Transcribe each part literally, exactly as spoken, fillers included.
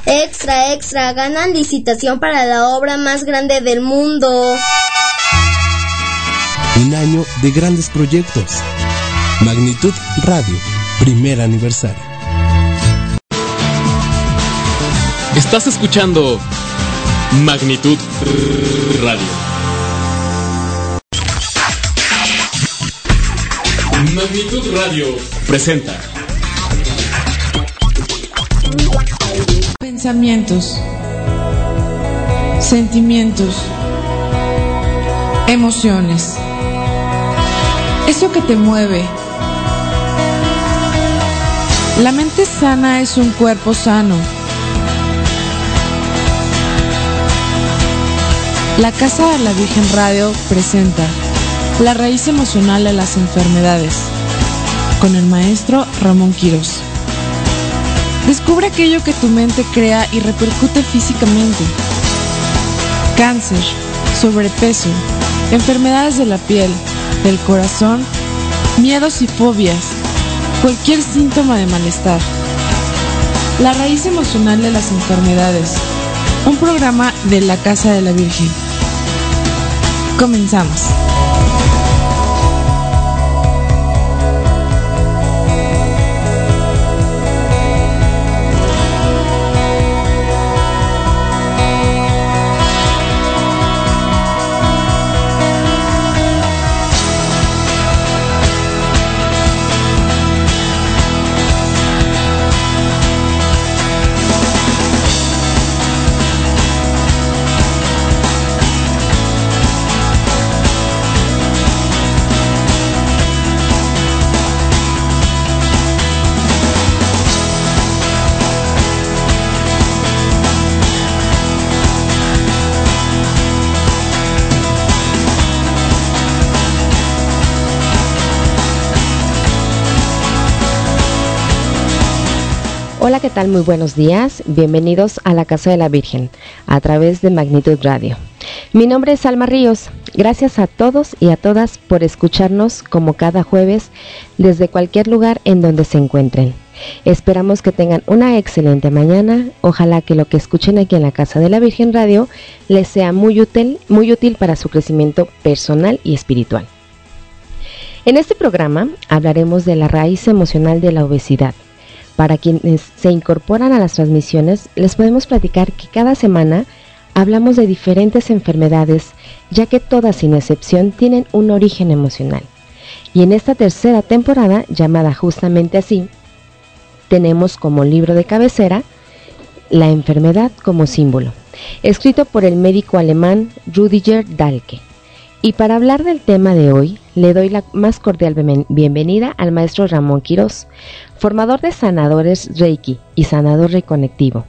Extra, extra, ganan licitación para la obra más grande del mundo. Un año de grandes proyectos. Magnitud Radio, primer aniversario. Estás escuchando Magnitud Radio. Magnitud Radio presenta pensamientos, sentimientos, emociones. Eso que te mueve. La mente sana es un cuerpo sano. La Casa de la Virgen Radio presenta La raíz emocional de las enfermedades, con el maestro Ramón Quirós. Descubre aquello que tu mente crea y repercute físicamente. Cáncer, sobrepeso, enfermedades de la piel, del corazón, miedos y fobias, cualquier síntoma de malestar. La raíz emocional de las enfermedades, un programa de la Casa de la Virgen. Comenzamos. Hola, ¿qué tal? Muy buenos días. Bienvenidos a la Casa de la Virgen, a través de Magnitud Radio. Mi nombre es Alma Ríos. Gracias a todos y a todas por escucharnos como cada jueves desde cualquier lugar en donde se encuentren. Esperamos que tengan una excelente mañana. Ojalá que lo que escuchen aquí en la Casa de la Virgen Radio les sea muy útil, muy útil para su crecimiento personal y espiritual. En este programa hablaremos de la raíz emocional de la obesidad. Para quienes se incorporan a las transmisiones, les podemos platicar que cada semana hablamos de diferentes enfermedades, ya que todas sin excepción tienen un origen emocional. Y en esta tercera temporada, llamada justamente así, tenemos como libro de cabecera La enfermedad como símbolo, escrito por el médico alemán Rüdiger Dahlke. Y para hablar del tema de hoy, le doy la más cordial bienvenida al maestro Ramón Quirós, formador de sanadores Reiki y sanador reconectivo.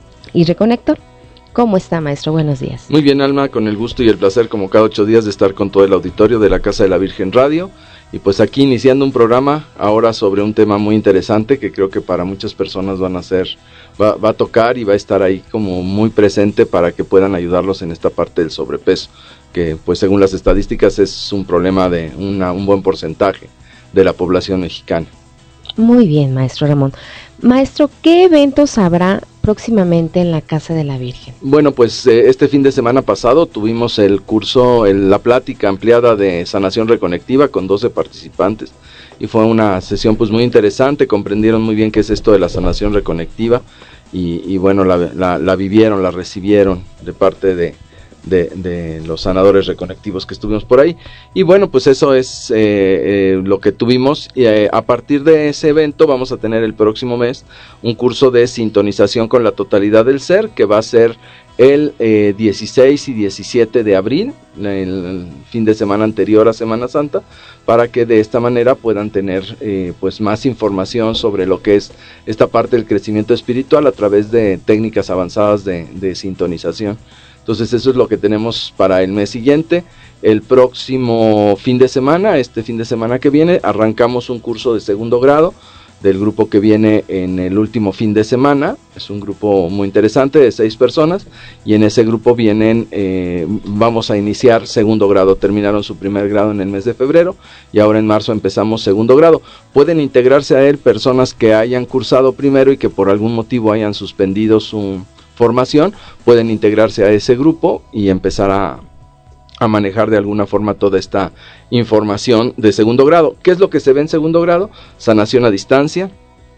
Y reconector, ¿cómo está, maestro? Buenos días. Muy bien, Alma, con el gusto y el placer, como cada ocho días, de estar con todo el auditorio de la Casa de la Virgen Radio. Y pues aquí iniciando un programa ahora sobre un tema muy interesante que creo que para muchas personas van a ser, va, va a tocar y va a estar ahí como muy presente para que puedan ayudarlos en esta parte del sobrepeso, que pues según las estadísticas es un problema de una, un buen porcentaje de la población mexicana. Muy bien, maestro Ramón. Maestro, ¿qué eventos habrá próximamente en la Casa de la Virgen? Bueno, pues eh, este fin de semana pasado tuvimos el curso, el, la plática ampliada de sanación reconectiva con doce participantes y fue una sesión pues muy interesante, comprendieron muy bien qué es esto de la sanación reconectiva y, y bueno, la, la, la vivieron, la recibieron de parte de De, de los sanadores reconectivos que estuvimos por ahí. Y bueno, pues eso es eh, eh, lo que tuvimos y eh, a partir de ese evento vamos a tener el próximo mes un curso de sintonización con la totalidad del ser, que va a ser el eh, dieciséis y diecisiete de abril, el, el fin de semana anterior a Semana Santa, para que de esta manera puedan tener eh, pues más información sobre lo que es esta parte del crecimiento espiritual a través de técnicas avanzadas de, de sintonización. Entonces eso es lo que tenemos para el mes siguiente. El próximo fin de semana, este fin de semana que viene, arrancamos un curso de segundo grado del grupo que viene en el último fin de semana. Es un grupo muy interesante de seis personas, y en ese grupo vienen, eh, vamos a iniciar segundo grado. Terminaron su primer grado en el mes de febrero y ahora en marzo empezamos segundo grado. Pueden integrarse a él personas que hayan cursado primero y que por algún motivo hayan suspendido su formación. Pueden integrarse a ese grupo y empezar a a manejar de alguna forma toda esta información de segundo grado. ¿Qué es lo que se ve en segundo grado? Sanación a distancia,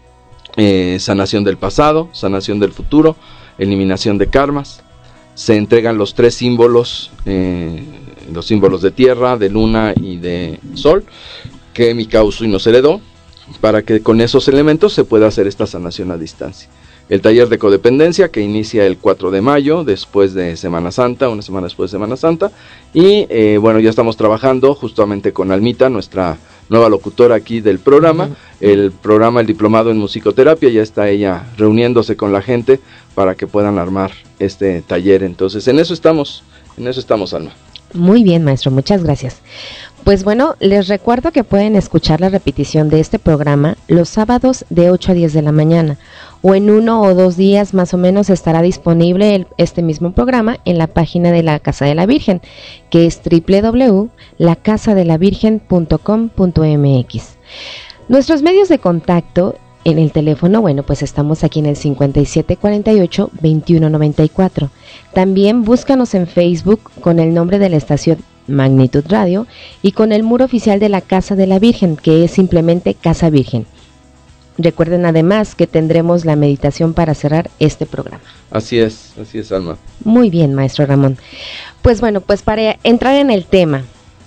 eh, sanación del pasado, sanación del futuro, eliminación de karmas. Se entregan los tres símbolos, eh, los símbolos de tierra, de luna y de sol, que mi causa y nos heredó, para que con esos elementos se pueda hacer esta sanación a distancia. El taller de codependencia, que inicia el cuatro de mayo, después de Semana Santa, una semana después de Semana Santa. Y eh, bueno, ya estamos trabajando justamente con Almita, nuestra nueva locutora aquí del programa. Uh-huh. El programa, el diplomado en musicoterapia, ya está ella reuniéndose con la gente para que puedan armar este taller. Entonces, en eso estamos, en eso estamos, Alma. Muy bien, maestro, muchas gracias. Pues bueno, les recuerdo que pueden escuchar la repetición de este programa los sábados de ocho a diez de la mañana, o en uno o dos días más o menos estará disponible el, este mismo programa en la página de la Casa de la Virgen, que es doble u doble u doble u punto la casa de la virgen punto com punto m x. Nuestros medios de contacto en el teléfono, bueno, pues estamos aquí en el cincuenta y siete cuarenta y ocho, veintiuno noventa y cuatro. También búscanos en Facebook con el nombre de la estación Magnitud Radio y con el muro oficial de la Casa de la Virgen, que es simplemente Casa Virgen. Recuerden además que tendremos la meditación para cerrar este programa. Así es, así es, Alma. Muy bien, maestro Ramón. Pues bueno, pues para entrar en el tema,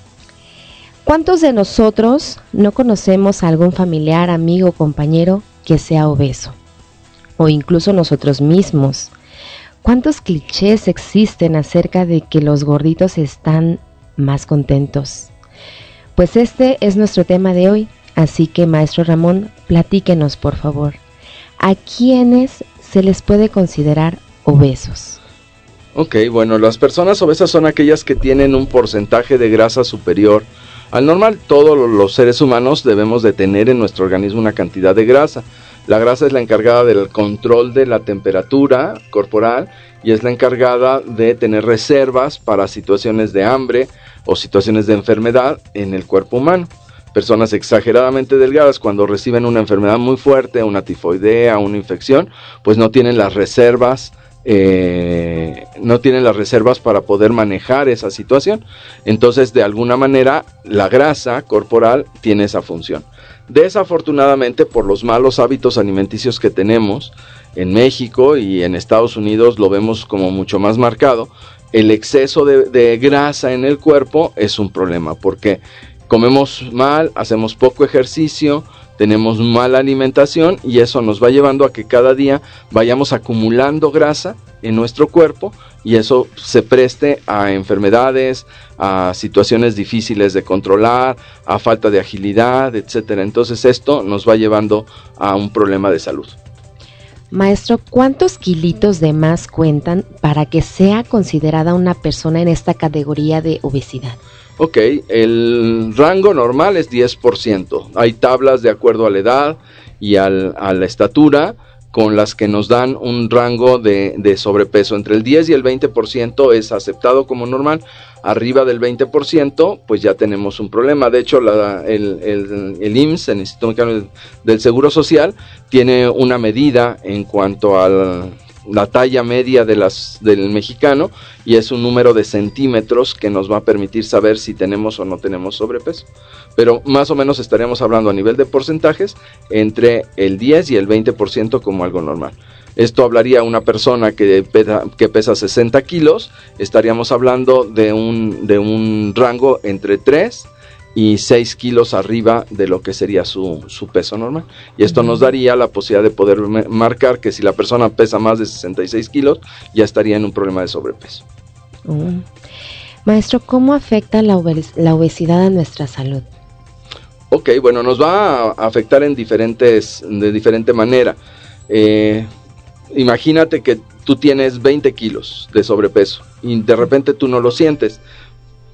¿cuántos de nosotros no conocemos a algún familiar, amigo, compañero que sea obeso? O incluso nosotros mismos. ¿Cuántos clichés existen acerca de que los gorditos están más contentos? Pues este es nuestro tema de hoy, así que maestro Ramón, platíquenos por favor, ¿a quiénes se les puede considerar obesos? Ok, bueno, las personas obesas son aquellas que tienen un porcentaje de grasa superior al normal. Todos los seres humanos debemos de tener en nuestro organismo una cantidad de grasa. La grasa es la encargada del control de la temperatura corporal y es la encargada de tener reservas para situaciones de hambre o situaciones de enfermedad en el cuerpo humano. Personas exageradamente delgadas, cuando reciben una enfermedad muy fuerte, una tifoidea, una infección, pues no tienen las reservas, eh, no tienen las reservas para poder manejar esa situación. Entonces, de alguna manera, la grasa corporal tiene esa función. Desafortunadamente, por los malos hábitos alimenticios que tenemos en México y en Estados Unidos, lo vemos como mucho más marcado. El exceso de, de grasa en el cuerpo es un problema, porque comemos mal, hacemos poco ejercicio, tenemos mala alimentación y eso nos va llevando a que cada día vayamos acumulando grasa en nuestro cuerpo y eso se preste a enfermedades, a situaciones difíciles de controlar, a falta de agilidad, etcétera. Entonces esto nos va llevando a un problema de salud. Maestro, ¿cuántos kilitos de más cuentan para que sea considerada una persona en esta categoría de obesidad? Ok, el rango normal es diez por ciento. Hay tablas de acuerdo a la edad y al, a la estatura con las que nos dan un rango de, de sobrepeso. Entre el diez y el veinte por ciento es aceptado como normal. Arriba del veinte por ciento, pues ya tenemos un problema. De hecho, la, el, el, el I M S S, el Instituto Mexicano del Seguro Social, tiene una medida en cuanto al la talla media de las, del mexicano, y es un número de centímetros que nos va a permitir saber si tenemos o no tenemos sobrepeso. Pero más o menos estaríamos hablando a nivel de porcentajes entre el diez y el veinte por ciento como algo normal. Esto hablaría a una persona que pesa, que pesa sesenta kilos, estaríamos hablando de un, de un rango entre tres y seis kilos arriba de lo que sería su, su peso normal. Y esto uh-huh. nos daría la posibilidad de poder marcar que si la persona pesa más de sesenta y seis kilos, ya estaría en un problema de sobrepeso. Uh-huh. Maestro, ¿cómo afecta la, obes- la obesidad a nuestra salud? Ok, bueno, nos va a afectar en diferentes, de diferente manera. Eh, imagínate que tú tienes veinte kilos de sobrepeso y de repente tú no lo sientes.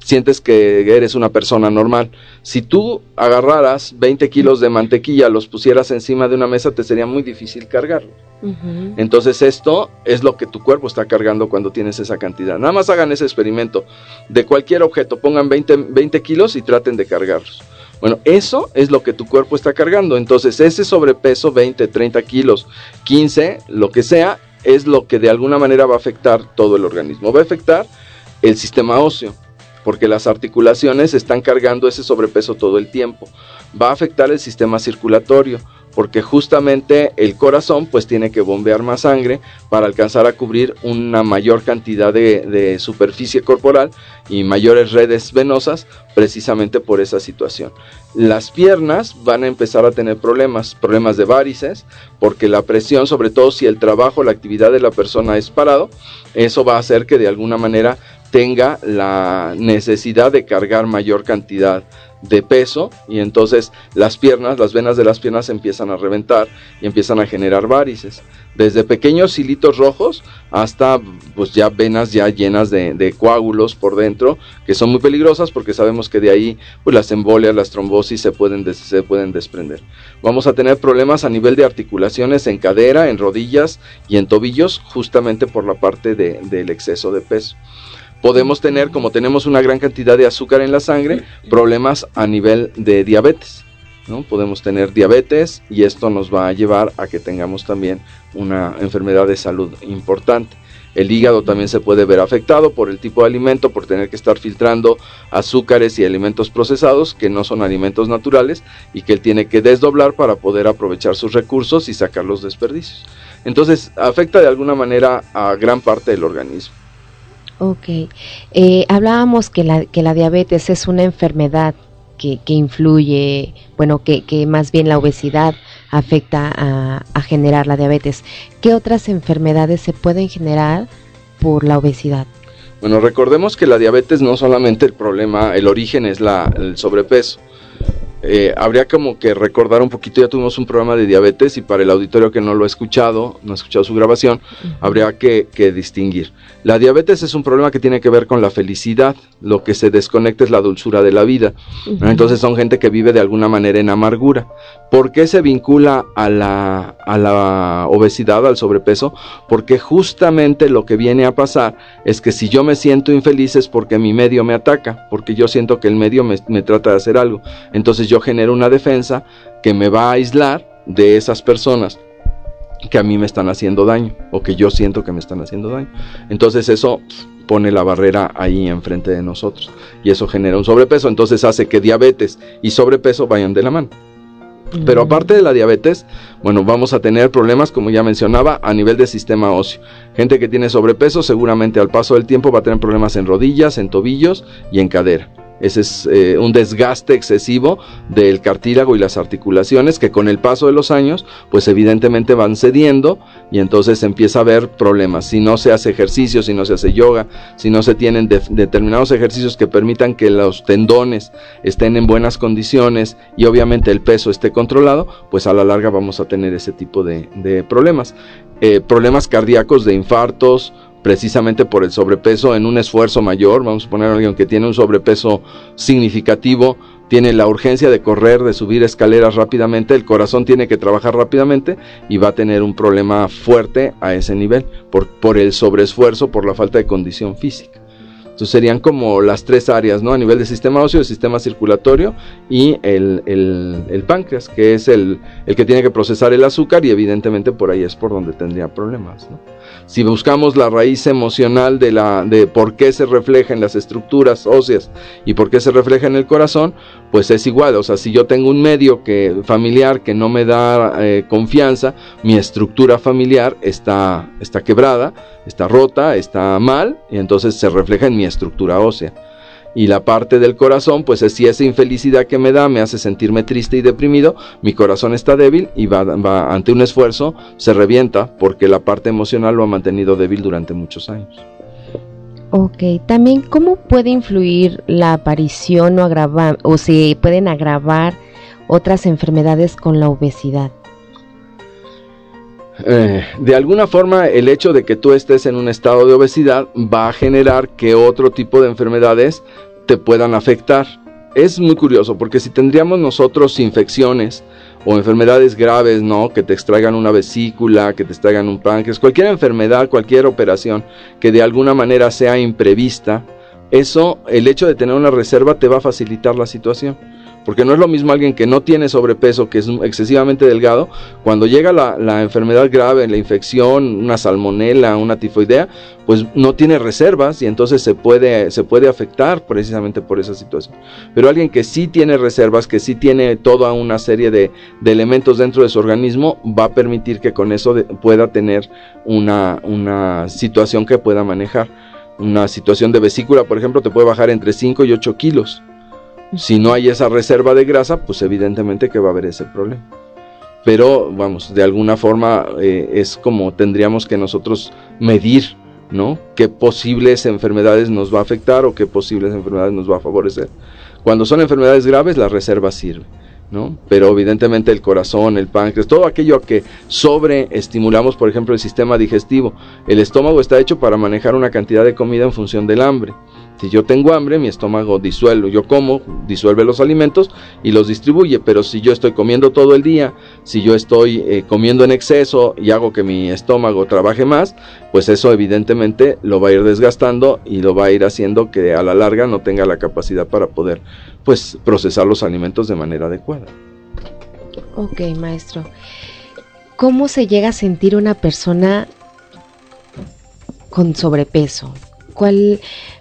sientes que eres una persona normal. Si tú agarraras veinte kilos de mantequilla, los pusieras encima de una mesa, te sería muy difícil cargarlo. Uh-huh. Entonces esto es lo que tu cuerpo está cargando cuando tienes esa cantidad. Nada más hagan ese experimento de cualquier objeto, pongan veinte, veinte kilos y traten de cargarlos. Bueno, eso es lo que tu cuerpo está cargando. Entonces ese sobrepeso, veinte, treinta kilos, quince, lo que sea, es lo que de alguna manera va a afectar todo el organismo. Va a afectar el sistema óseo, porque las articulaciones están cargando ese sobrepeso todo el tiempo. Va a afectar el sistema circulatorio, porque justamente el corazón pues tiene que bombear más sangre para alcanzar a cubrir una mayor cantidad de, de superficie corporal y mayores redes venosas, precisamente por esa situación. Las piernas van a empezar a tener problemas, problemas de varices, porque la presión, sobre todo si el trabajo, la actividad de la persona es parado, eso va a hacer que de alguna manera tenga la necesidad de cargar mayor cantidad de peso, y entonces las piernas, las venas de las piernas empiezan a reventar y empiezan a generar varices, desde pequeños hilitos rojos hasta pues ya venas ya llenas de, de coágulos por dentro, que son muy peligrosas porque sabemos que de ahí pues las embolias, las trombosis se pueden, des, se pueden desprender. Vamos a tener problemas a nivel de articulaciones en cadera, en rodillas y en tobillos, justamente por la parte de, del exceso de peso. Podemos tener, como tenemos una gran cantidad de azúcar en la sangre, problemas a nivel de diabetes, ¿no? Podemos tener diabetes y esto nos va a llevar a que tengamos también una enfermedad de salud importante. El hígado también se puede ver afectado por el tipo de alimento, por tener que estar filtrando azúcares y alimentos procesados que no son alimentos naturales y que él tiene que desdoblar para poder aprovechar sus recursos y sacar los desperdicios. Entonces, afecta de alguna manera a gran parte del organismo. Ok, eh, hablábamos que la, que la diabetes es una enfermedad que, que influye, bueno, que, que más bien la obesidad afecta a, a generar la diabetes. ¿Qué otras enfermedades se pueden generar por la obesidad? Bueno, recordemos que la diabetes no solamente el problema, el origen es la, el sobrepeso. Eh, habría como que recordar un poquito, ya tuvimos un programa de diabetes y para el auditorio que no lo ha escuchado, no ha escuchado su grabación, uh-huh. habría que, que distinguir. La diabetes es un problema que tiene que ver con la felicidad, lo que se desconecta es la dulzura de la vida, uh-huh. ¿no? Entonces son gente que vive de alguna manera en amargura. ¿Por qué se vincula a la, a la obesidad, al sobrepeso? Porque justamente lo que viene a pasar es que si yo me siento infeliz es porque mi medio me ataca, porque yo siento que el medio me, me trata de hacer algo. Entonces yo genero una defensa que me va a aislar de esas personas que a mí me están haciendo daño o que yo siento que me están haciendo daño. Entonces eso pone la barrera ahí enfrente de nosotros y eso genera un sobrepeso, entonces hace que diabetes y sobrepeso vayan de la mano. Pero aparte de la diabetes, bueno, vamos a tener problemas, como ya mencionaba, a nivel de sistema óseo. Gente que tiene sobrepeso seguramente al paso del tiempo va a tener problemas en rodillas, en tobillos y en cadera. Ese es eh, un desgaste excesivo del cartílago y las articulaciones que con el paso de los años pues evidentemente van cediendo y entonces empieza a haber problemas. Si no se hace ejercicio, si no se hace yoga, si no se tienen de, determinados ejercicios que permitan que los tendones estén en buenas condiciones y obviamente el peso esté controlado, pues a la larga vamos a tener ese tipo de, de problemas. Eh, problemas cardíacos, de infartos, precisamente por el sobrepeso en un esfuerzo mayor. Vamos a poner a alguien que tiene un sobrepeso significativo, tiene la urgencia de correr, de subir escaleras rápidamente, el corazón tiene que trabajar rápidamente y va a tener un problema fuerte a ese nivel, por, por el sobreesfuerzo, por la falta de condición física. Entonces serían como las tres áreas, ¿no? A nivel del sistema óseo, el sistema circulatorio y el, el, el páncreas, que es el, el que tiene que procesar el azúcar y evidentemente por ahí es por donde tendría problemas, ¿no? Si buscamos la raíz emocional de, la, de por qué se refleja en las estructuras óseas y por qué se refleja en el corazón, pues es igual. O sea, si yo tengo un medio que, familiar que no me da eh, confianza, mi estructura familiar está, está quebrada, está rota, está mal, y entonces se refleja en mi estructura ósea. Y la parte del corazón, pues es si esa infelicidad que me da me hace sentirme triste y deprimido, mi corazón está débil y va, va ante un esfuerzo se revienta porque la parte emocional lo ha mantenido débil durante muchos años. Ok, también ¿cómo puede influir la aparición o agravar, o si pueden agravar otras enfermedades con la obesidad? Eh, de alguna forma el hecho de que tú estés en un estado de obesidad va a generar que otro tipo de enfermedades te puedan afectar. Es muy curioso, porque si tendríamos nosotros infecciones o enfermedades graves, ¿no? Que te extraigan una vesícula, que te extraigan un páncreas, cualquier enfermedad, cualquier operación que de alguna manera sea imprevista, eso, el hecho de tener una reserva te va a facilitar la situación. Porque no es lo mismo alguien que no tiene sobrepeso, que es excesivamente delgado, cuando llega la, la enfermedad grave, la infección, una salmonela, una tifoidea, pues no tiene reservas y entonces se puede, se puede afectar precisamente por esa situación. Pero alguien que sí tiene reservas, que sí tiene toda una serie de, de elementos dentro de su organismo, va a permitir que con eso de, pueda tener una, una situación que pueda manejar. Una situación de vesícula, por ejemplo, te puede bajar entre cinco y ocho kilos. Si no hay esa reserva de grasa, pues evidentemente que va a haber ese problema. Pero, vamos, de alguna forma eh, es como tendríamos que nosotros medir, ¿no? Qué posibles enfermedades nos va a afectar o qué posibles enfermedades nos va a favorecer. Cuando son enfermedades graves, la reserva sirve, ¿no? Pero evidentemente el corazón, el páncreas, todo aquello que sobreestimulamos, por ejemplo, el sistema digestivo. El estómago está hecho para manejar una cantidad de comida en función del hambre. Si yo tengo hambre, mi estómago disuelve, yo como, disuelve los alimentos y los distribuye, pero si yo estoy comiendo todo el día, si yo estoy eh, comiendo en exceso y hago que mi estómago trabaje más, pues eso evidentemente lo va a ir desgastando y lo va a ir haciendo que a la larga no tenga la capacidad para poder, pues, procesar los alimentos de manera adecuada. Ok, maestro. ¿Cómo se llega a sentir una persona con sobrepeso? ¿Cuál...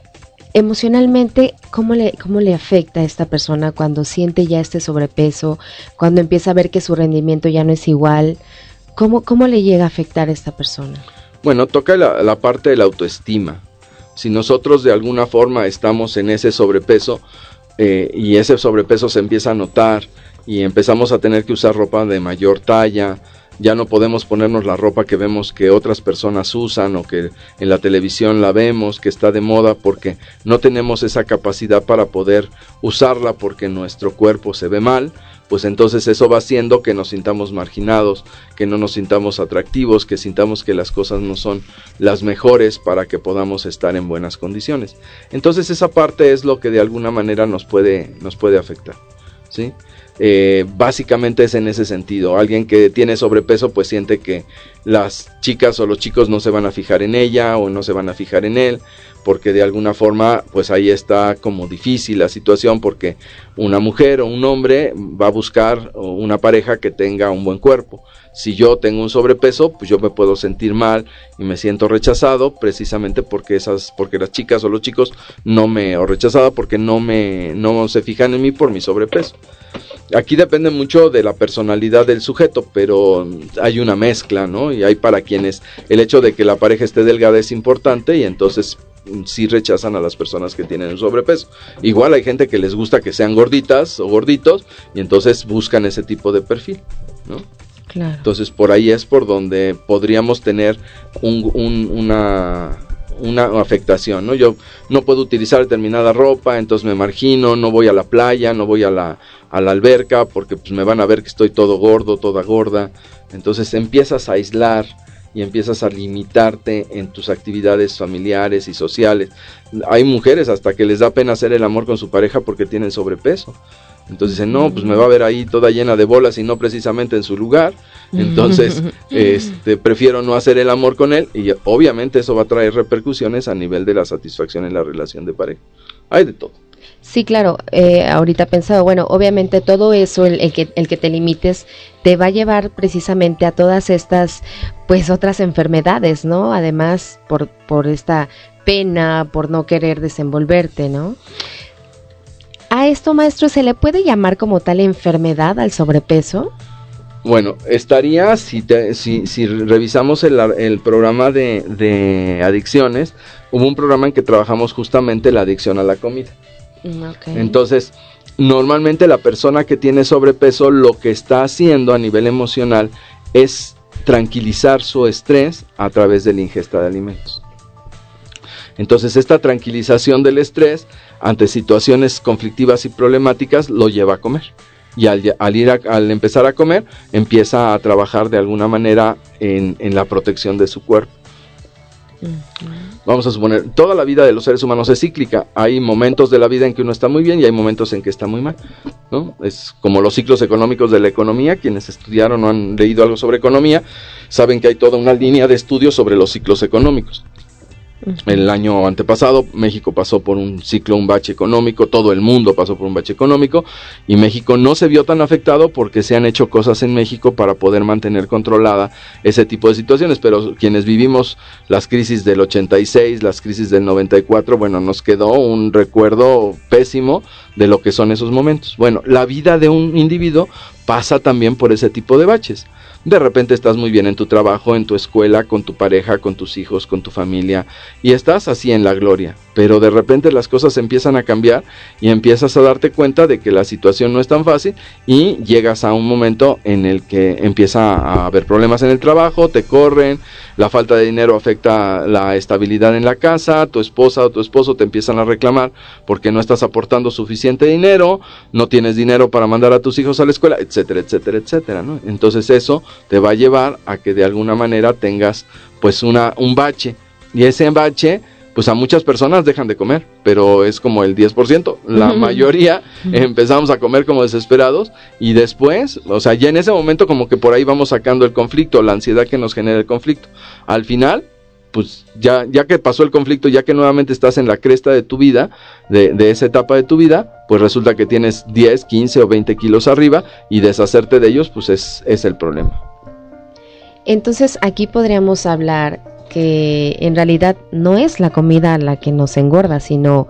Emocionalmente, ¿cómo le, cómo le afecta a esta persona cuando siente ya este sobrepeso, cuando empieza a ver que su rendimiento ya no es igual? ¿Cómo, cómo le llega a afectar a esta persona? Bueno, toca la, la parte de la autoestima. Si nosotros de alguna forma estamos en ese sobrepeso eh, y ese sobrepeso se empieza a notar y empezamos a tener que usar ropa de mayor talla, ya no podemos ponernos la ropa que vemos que otras personas usan o que en la televisión la vemos, que está de moda, porque no tenemos esa capacidad para poder usarla porque nuestro cuerpo se ve mal, pues entonces eso va haciendo que nos sintamos marginados, que no nos sintamos atractivos, que sintamos que las cosas no son las mejores para que podamos estar en buenas condiciones. Entonces esa parte es lo que de alguna manera nos puede, nos puede afectar, ¿sí? Eh, básicamente es en ese sentido. Alguien que tiene sobrepeso pues siente que las chicas o los chicos no se van a fijar en ella o no se van a fijar en él, porque de alguna forma pues ahí está como difícil la situación, porque una mujer o un hombre va a buscar una pareja que tenga un buen cuerpo. Si yo tengo un sobrepeso, pues yo me puedo sentir mal y me siento rechazado precisamente porque esas, porque las chicas o los chicos no me, o rechazada porque no me, no se fijan en mí por mi sobrepeso. Aquí depende mucho de la personalidad del sujeto, pero hay una mezcla, ¿no? Y hay para quienes el hecho de que la pareja esté delgada es importante y entonces sí rechazan a las personas que tienen un sobrepeso. Igual hay gente que les gusta que sean gorditas o gorditos y entonces buscan ese tipo de perfil, ¿no? Claro. Entonces por ahí es por donde podríamos tener un, un, una... una afectación, ¿no? Yo no puedo utilizar determinada ropa, entonces me margino, no voy a la playa, no voy a la, a la alberca, porque pues me van a ver que estoy todo gordo, toda gorda. Entonces empiezas a aislar y empiezas a limitarte en tus actividades familiares y sociales. Hay mujeres hasta que les da pena hacer el amor con su pareja porque tienen sobrepeso. Entonces dicen, no, pues me va a ver ahí toda llena de bolas y no precisamente en su lugar. Entonces, este, prefiero no hacer el amor con él y obviamente eso va a traer repercusiones a nivel de la satisfacción en la relación de pareja. Hay de todo. Sí, claro, eh, ahorita he pensado, bueno, obviamente todo eso, el, el, que, el que te limites, te va a llevar precisamente a todas estas, pues, otras enfermedades, ¿no? Además, por, por esta pena, por no querer desenvolverte, ¿no? ¿A esto, maestro, se le puede llamar como tal enfermedad al sobrepeso? Bueno, estaría, si, te, si, si revisamos el, el programa de, de adicciones, hubo un programa en que trabajamos justamente la adicción a la comida. Okay. Entonces, normalmente la persona que tiene sobrepeso lo que está haciendo a nivel emocional es tranquilizar su estrés a través de la ingesta de alimentos. Entonces, esta tranquilización del estrés ante situaciones conflictivas y problemáticas lo lleva a comer. Y al, al, ir a, al empezar a comer, empieza a trabajar de alguna manera en, en la protección de su cuerpo. Uh-huh. vamos a suponer, toda la vida de los seres humanos es cíclica. Hay momentos de la vida en que uno está muy bien y hay momentos en que está muy mal, ¿no? Es como los ciclos económicos de la economía. Quienes estudiaron o han leído algo sobre economía saben que hay toda una línea de estudios sobre los ciclos económicos. El año antepasado México pasó por un ciclo, un bache económico, todo el mundo pasó por un bache económico y México no se vio tan afectado porque se han hecho cosas en México para poder mantener controlada ese tipo de situaciones, pero quienes vivimos las crisis del ochenta y seis, las crisis del noventa y cuatro, bueno, nos quedó un recuerdo pésimo de lo que son esos momentos. Bueno, la vida de un individuo pasa también por ese tipo de baches. De repente estás muy bien en tu trabajo, en tu escuela, con tu pareja, con tus hijos, con tu familia, y estás así en la gloria, pero de repente las cosas empiezan a cambiar y empiezas a darte cuenta de que la situación no es tan fácil y llegas a un momento en el que empieza a haber problemas en el trabajo, te corren, la falta de dinero afecta la estabilidad en la casa, tu esposa o tu esposo te empiezan a reclamar porque no estás aportando suficiente dinero, no tienes dinero para mandar a tus hijos a la escuela, etcétera, etcétera, etcétera, ¿no? Entonces eso te va a llevar a que de alguna manera tengas pues una un bache, y ese bache pues a muchas personas dejan de comer, pero es como el diez por ciento, la mayoría empezamos a comer como desesperados y después, o sea, ya en ese momento como que por ahí vamos sacando el conflicto, la ansiedad que nos genera el conflicto. Al final, pues ya, ya que pasó el conflicto, ya que nuevamente estás en la cresta de tu vida, de, de esa etapa de tu vida, pues resulta que tienes diez, quince o veinte kilos arriba y deshacerte de ellos pues es, es el problema. Entonces aquí podríamos hablar que en realidad no es la comida la que nos engorda, sino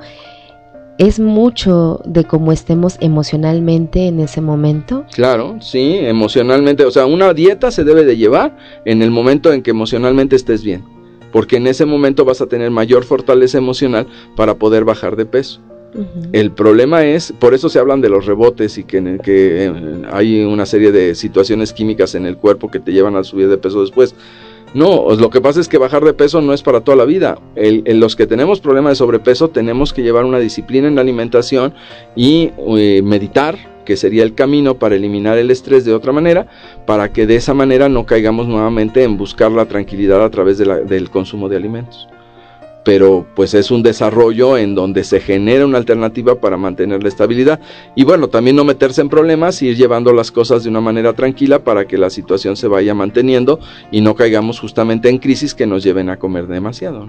es mucho de cómo estemos emocionalmente en ese momento. Claro, sí, emocionalmente, o sea, una dieta se debe de llevar en el momento en que emocionalmente estés bien, porque en ese momento vas a tener mayor fortaleza emocional para poder bajar de peso. Uh-huh. El problema es, por eso se hablan de los rebotes y que, que eh, hay una serie de situaciones químicas en el cuerpo que te llevan a subir de peso después. No, lo que pasa es que bajar de peso no es para toda la vida. El, el, los que tenemos problemas de sobrepeso tenemos que llevar una disciplina en la alimentación y eh, meditar, que sería el camino para eliminar el estrés de otra manera, para que de esa manera no caigamos nuevamente en buscar la tranquilidad a través de la, del consumo de alimentos. Pero pues es un desarrollo en donde se genera una alternativa para mantener la estabilidad y bueno, también no meterse en problemas y ir llevando las cosas de una manera tranquila para que la situación se vaya manteniendo y no caigamos justamente en crisis que nos lleven a comer demasiado,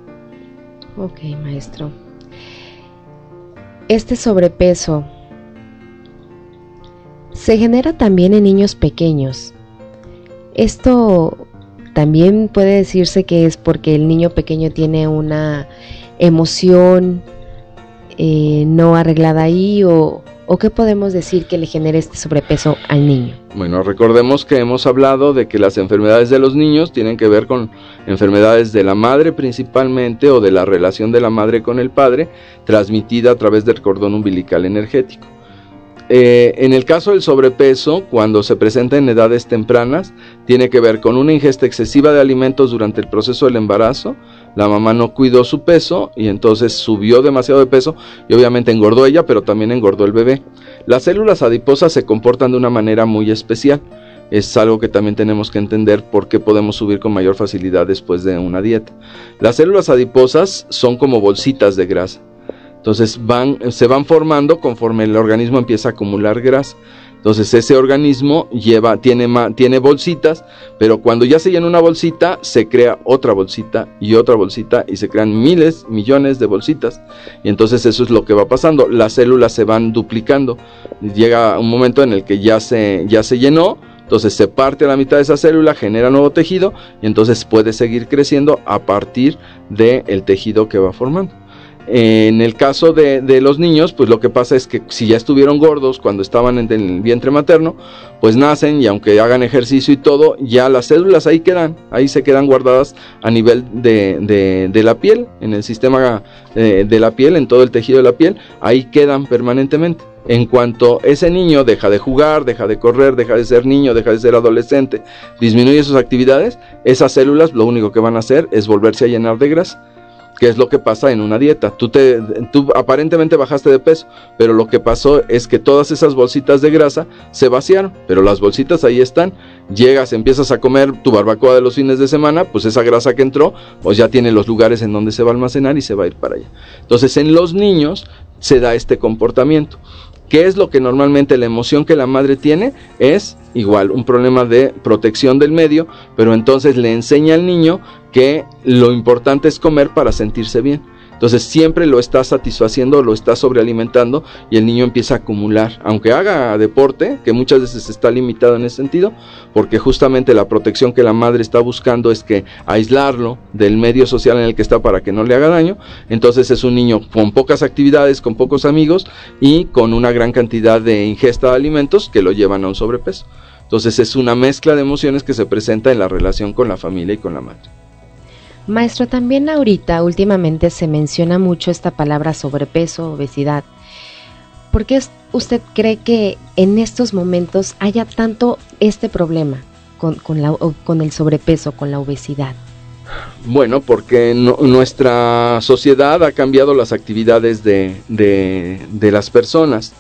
¿no? Ok, maestro. Este sobrepeso se genera también en niños pequeños. Esto también puede decirse que es porque el niño pequeño tiene una emoción eh, no arreglada ahí, o, o qué podemos decir que le genere este sobrepeso al niño. Bueno, recordemos que hemos hablado de que las enfermedades de los niños tienen que ver con enfermedades de la madre principalmente, o de la relación de la madre con el padre, transmitida a través del cordón umbilical energético. Eh, en el caso del sobrepeso, cuando se presenta en edades tempranas, tiene que ver con una ingesta excesiva de alimentos durante el proceso del embarazo. La mamá no cuidó su peso y entonces subió demasiado de peso y obviamente engordó ella, pero también engordó el bebé. Las células adiposas se comportan de una manera muy especial. Es algo que también tenemos que entender por qué podemos subir con mayor facilidad después de una dieta. Las células adiposas son como bolsitas de grasa. Entonces van, se van formando conforme el organismo empieza a acumular grasa. Entonces ese organismo lleva, tiene, tiene bolsitas, pero cuando ya se llena una bolsita, se crea otra bolsita y otra bolsita y se crean miles, millones de bolsitas. Y entonces eso es lo que va pasando. Las células se van duplicando. Llega un momento en el que ya se, ya se llenó. Entonces se parte a la mitad de esa célula, genera nuevo tejido y entonces puede seguir creciendo a partir del tejido que va formando. En el caso de, de los niños, pues lo que pasa es que si ya estuvieron gordos cuando estaban en el vientre materno, pues nacen y aunque hagan ejercicio y todo, ya las células ahí quedan, ahí se quedan guardadas a nivel de, de, de la piel, en el sistema de, de la piel, en todo el tejido de la piel, ahí quedan permanentemente. En cuanto ese niño deja de jugar, deja de correr, deja de ser niño, deja de ser adolescente, disminuye sus actividades, esas células lo único que van a hacer es volverse a llenar de grasa. ¿Qué es lo que pasa en una dieta? Tú, te, tú aparentemente bajaste de peso, pero lo que pasó es que todas esas bolsitas de grasa se vaciaron, pero las bolsitas ahí están. Llegas, empiezas a comer tu barbacoa de los fines de semana, pues esa grasa que entró, pues ya tiene los lugares en donde se va a almacenar y se va a ir para allá. Entonces, en los niños se da este comportamiento. ¿Qué es lo que normalmente la emoción que la madre tiene? Es igual, un problema de protección del medio, pero entonces le enseña al niño que lo importante es comer para sentirse bien. Entonces siempre lo está satisfaciendo, lo está sobrealimentando y el niño empieza a acumular, aunque haga deporte, que muchas veces está limitado en ese sentido, porque justamente la protección que la madre está buscando es que aislarlo del medio social en el que está para que no le haga daño. Entonces es un niño con pocas actividades, con pocos amigos y con una gran cantidad de ingesta de alimentos que lo llevan a un sobrepeso. Entonces es una mezcla de emociones que se presenta en la relación con la familia y con la madre. Maestro, también ahorita últimamente se menciona mucho esta palabra sobrepeso, obesidad. ¿Por qué usted cree que en estos momentos haya tanto este problema con, con, la, con el sobrepeso, con la obesidad? Bueno, porque no, nuestra sociedad ha cambiado las actividades de, de, de las personas.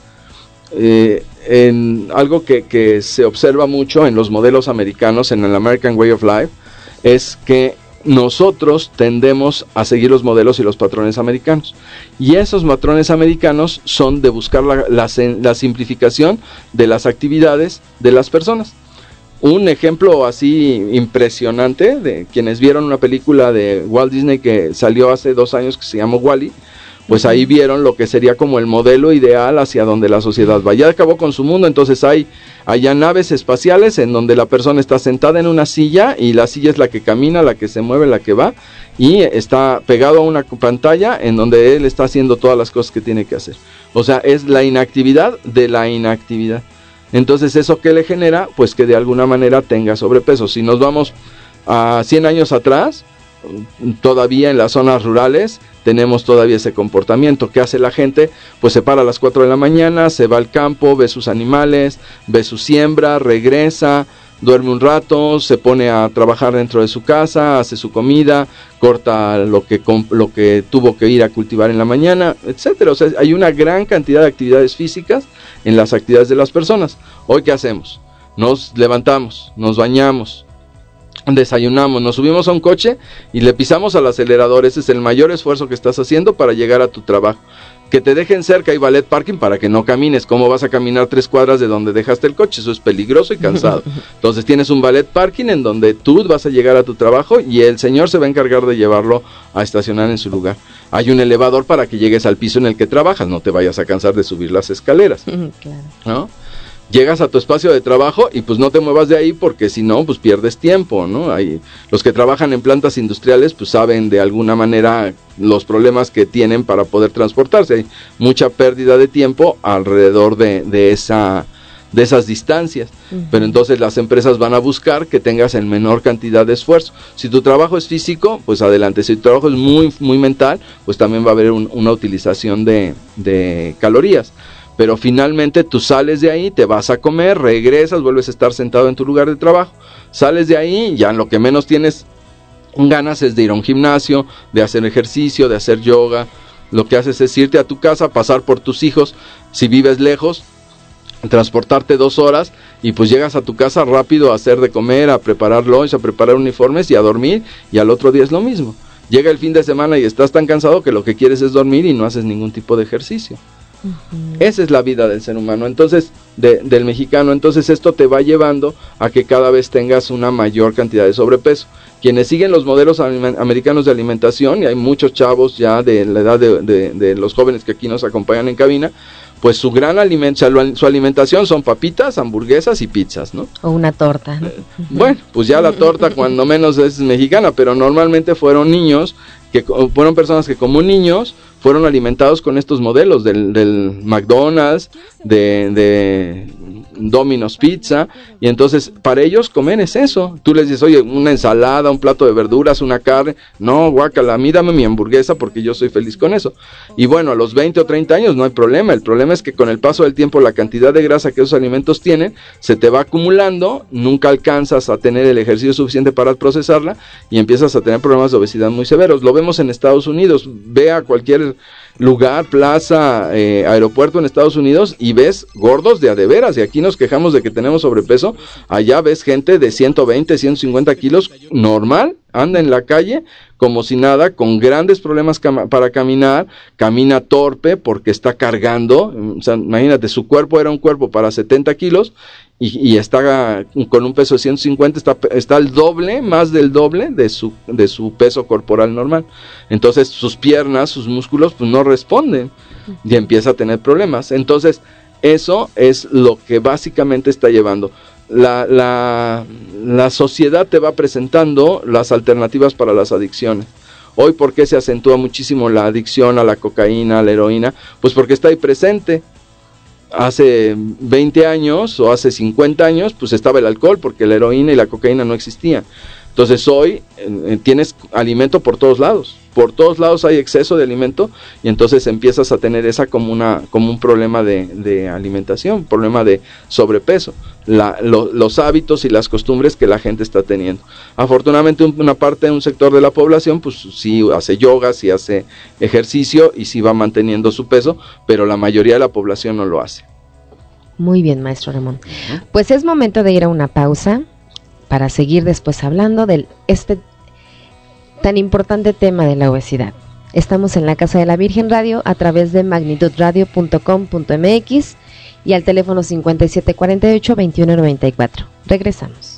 Eh, en algo que, que se observa mucho en los modelos americanos, en el American Way of Life, es que nosotros tendemos a seguir los modelos y los patrones americanos, y esos patrones americanos son de buscar la, la, la simplificación de las actividades de las personas. Un ejemplo así impresionante de quienes vieron una película de Walt Disney que salió hace dos años que se llamó Wall-E, pues ahí vieron lo que sería como el modelo ideal hacia donde la sociedad va. Ya acabó con su mundo, entonces hay allá naves espaciales en donde la persona está sentada en una silla y la silla es la que camina, la que se mueve, la que va, y está pegado a una pantalla en donde él está haciendo todas las cosas que tiene que hacer. O sea, es la inactividad de la inactividad. Entonces, ¿eso qué le genera? Pues que de alguna manera tenga sobrepeso. Si nos vamos a cien años atrás, todavía en las zonas rurales tenemos todavía ese comportamiento. ¿Qué hace la gente? Pues se para a las cuatro de la mañana, se va al campo, ve sus animales, ve su siembra, regresa, duerme un rato, se pone a trabajar dentro de su casa, hace su comida, corta lo que, lo que tuvo que ir a cultivar en la mañana, etcétera. O sea, hay una gran cantidad de actividades físicas en las actividades de las personas. Hoy, ¿qué hacemos? Nos levantamos, nos bañamos, desayunamos, nos subimos a un coche y le pisamos al acelerador. Ese es el mayor esfuerzo que estás haciendo para llegar a tu trabajo. Que te dejen cerca, hay valet parking para que no camines. ¿Cómo vas a caminar tres cuadras de donde dejaste el coche? Eso es peligroso y cansado. Entonces tienes un valet parking en donde tú vas a llegar a tu trabajo y el señor se va a encargar de llevarlo a estacionar en su lugar. Hay un elevador para que llegues al piso en el que trabajas, no te vayas a cansar de subir las escaleras. Claro. ¿No? Llegas a tu espacio de trabajo y pues no te muevas de ahí porque si no, pues pierdes tiempo, ¿no? Hay, los que trabajan en plantas industriales pues saben de alguna manera los problemas que tienen para poder transportarse. Hay mucha pérdida de tiempo alrededor de, de, esa, de esas distancias. Uh-huh. Pero entonces las empresas van a buscar que tengas en menor cantidad de esfuerzo. Si tu trabajo es físico, pues adelante. Si tu trabajo es muy, muy mental, pues también va a haber un, una utilización de, de calorías. Pero finalmente tú sales de ahí, te vas a comer, regresas, vuelves a estar sentado en tu lugar de trabajo, sales de ahí, ya lo que menos tienes ganas es de ir a un gimnasio, de hacer ejercicio, de hacer yoga. Lo que haces es irte a tu casa, pasar por tus hijos, si vives lejos, transportarte dos horas y pues llegas a tu casa rápido a hacer de comer, a preparar lunch, a preparar uniformes y a dormir, y al otro día es lo mismo. Llega el fin de semana y estás tan cansado que lo que quieres es dormir y no haces ningún tipo de ejercicio. Uh-huh. Esa es la vida del ser humano, entonces, de, del mexicano. Entonces esto te va llevando a que cada vez tengas una mayor cantidad de sobrepeso. Quienes siguen los modelos americanos de alimentación, y hay muchos chavos ya de la edad de, de, de los jóvenes que aquí nos acompañan en cabina, pues su gran alimento, su alimentación son papitas, hamburguesas y pizzas, ¿no? O una torta, ¿no? Eh, bueno, pues ya la torta cuando menos es mexicana, pero normalmente fueron niños, que fueron personas que como niños fueron alimentados con estos modelos del, del McDonald's, de, de Domino's Pizza, y entonces para ellos comer es eso. Tú les dices, oye, una ensalada, un plato de verduras, una carne, no, guácala, a mí dame mi hamburguesa porque yo soy feliz con eso. Y bueno, a los veinte o treinta años no hay problema, el problema es que con el paso del tiempo la cantidad de grasa que esos alimentos tienen se te va acumulando, nunca alcanzas a tener el ejercicio suficiente para procesarla y empiezas a tener problemas de obesidad muy severos. Lo vemos en Estados Unidos, ve a cualquier lugar, plaza, eh, aeropuerto en Estados Unidos y ves gordos de a de veras, y aquí nos quejamos de que tenemos sobrepeso, allá ves gente de ciento veinte, ciento cincuenta kilos normal, anda en la calle como si nada, con grandes problemas cam- para caminar, camina torpe porque está cargando, o sea, imagínate, su cuerpo era un cuerpo para setenta kilos y, y está con un peso de ciento cincuenta, está, está el doble, más del doble de su, de su peso corporal normal. Entonces sus piernas, sus músculos pues no responden y empieza a tener problemas. Entonces eso es lo que básicamente está llevando. La, la, la sociedad te va presentando las alternativas para las adicciones. Hoy, ¿por qué se acentúa muchísimo la adicción a la cocaína, a la heroína? Pues porque está ahí presente. Hace veinte años o hace cincuenta años, pues estaba el alcohol, porque la heroína y la cocaína no existían. Entonces hoy eh, tienes alimento por todos lados. Por todos lados hay exceso de alimento y entonces empiezas a tener esa como, una, como un problema de, de alimentación, problema de sobrepeso, la, lo, los hábitos y las costumbres que la gente está teniendo. Afortunadamente una parte de un sector de la población pues sí hace yoga, sí hace ejercicio y sí va manteniendo su peso, pero la mayoría de la población no lo hace. Muy bien, maestro Ramón. Pues es momento de ir a una pausa para seguir después hablando de este tan importante tema de la obesidad. Estamos en la Casa de la Virgen Radio a través de magnitud radio punto com punto m x y al teléfono cincuenta y siete cuarenta y ocho, veintiuno noventa y cuatro. Regresamos.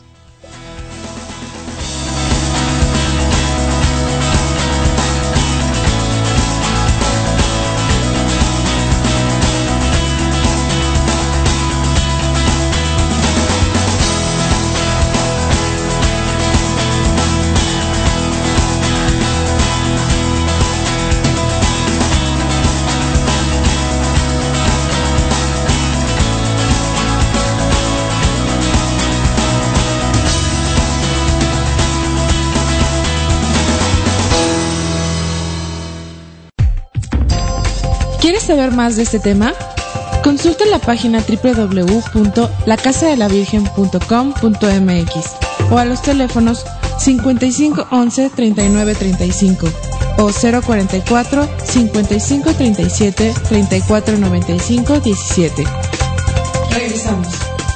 ¿Quieres saber más de este tema? Consulta la página doble u doble u doble u punto la casa de la virgen punto com punto m x o a los teléfonos cincuenta y cinco once treinta y nueve treinta y cinco o cero cuarenta y cuatro cincuenta y cinco treinta y siete treinta y cuatro noventa y cinco diecisiete. Regresamos.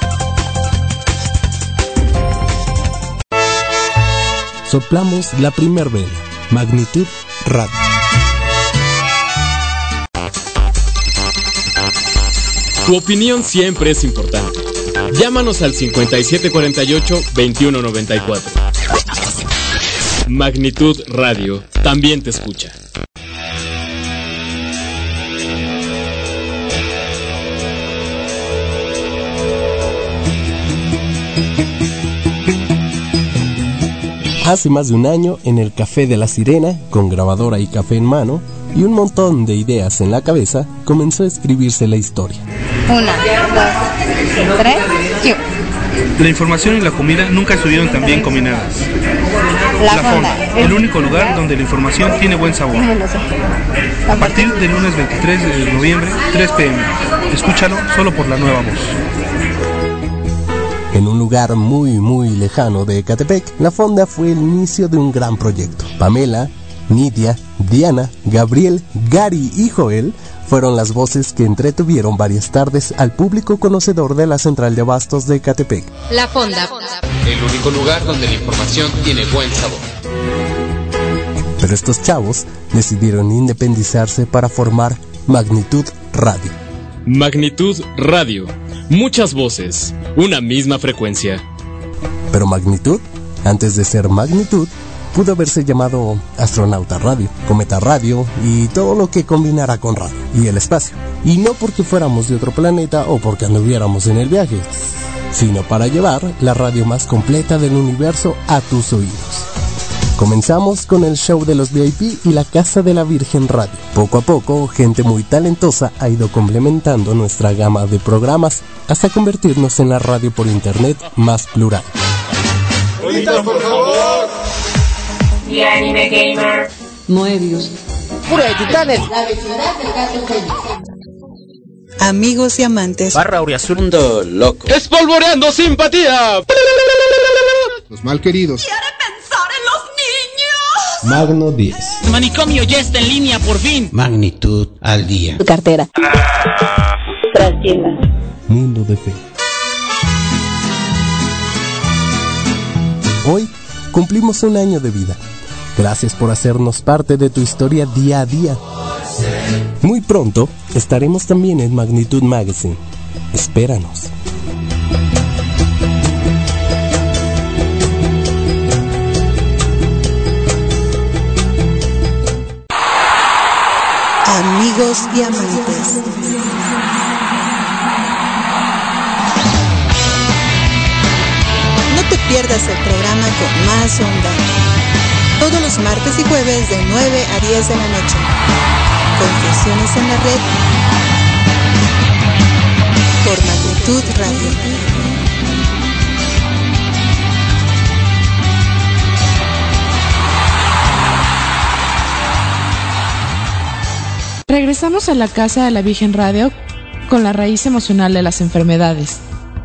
Soplamos la primer vela. Magnitud Radio. Tu opinión siempre es importante. Llámanos al cincuenta y siete cuarenta y ocho, veintiuno noventa y cuatro. Magnitud Radio también te escucha. Hace más de un año, en el Café de la Sirena, con grabadora y café en mano, y un montón de ideas en la cabeza, comenzó a escribirse la historia. Una, dos, tres, yo. La información y la comida nunca estuvieron tan bien combinadas. La, la Fonda, el único lugar donde la información tiene buen sabor. A partir del lunes veintitrés de noviembre, tres pe eme. Escúchalo solo por la nueva voz. En un lugar muy muy lejano de Ecatepec, La Fonda fue el inicio de un gran proyecto. Pamela, Nidia, Diana, Gabriel, Gary y Joel fueron las voces que entretuvieron varias tardes al público conocedor de la central de abastos de Ecatepec. La Fonda, el único lugar donde la información tiene buen sabor. Pero estos chavos decidieron independizarse para formar Magnitud Radio. Magnitud Radio. Muchas voces, una misma frecuencia. Pero Magnitud, antes de ser Magnitud, pudo haberse llamado Astronauta Radio, Cometa Radio y todo lo que combinara con radio y el espacio. Y no porque fuéramos de otro planeta o porque anduviéramos en el viaje, sino para llevar la radio más completa del universo a tus oídos. Comenzamos con el show de los V I P y la Casa de la Virgen Radio. Poco a poco, gente muy talentosa ha ido complementando nuestra gama de programas hasta convertirnos en la radio por internet más plural. ¡Ahorita, por favor! The Anime Gamer. Moebius. Pura de Titanes. La vecindad del Gato Feliz. Amigos y amantes. Barra Auriazundo loco. ¡Espolvoreando simpatía! Los malqueridos. ¡Quiere pensar en los niños! Magno diez. El manicomio ya está en línea, por fin. Magnitud al día. Tu cartera. Trastienda. Mundo de fe. Hoy cumplimos un año de vida. Gracias por hacernos parte de tu historia día a día. Muy pronto estaremos también en Magnitud Magazine. Espéranos. Amigos y amantes. No te pierdas el programa con más onda. Todos los martes y jueves de nueve a diez de la noche. Confesiones en la red. Por Magnitud Radio. Regresamos a la Casa de la Virgen Radio con la raíz emocional de las enfermedades.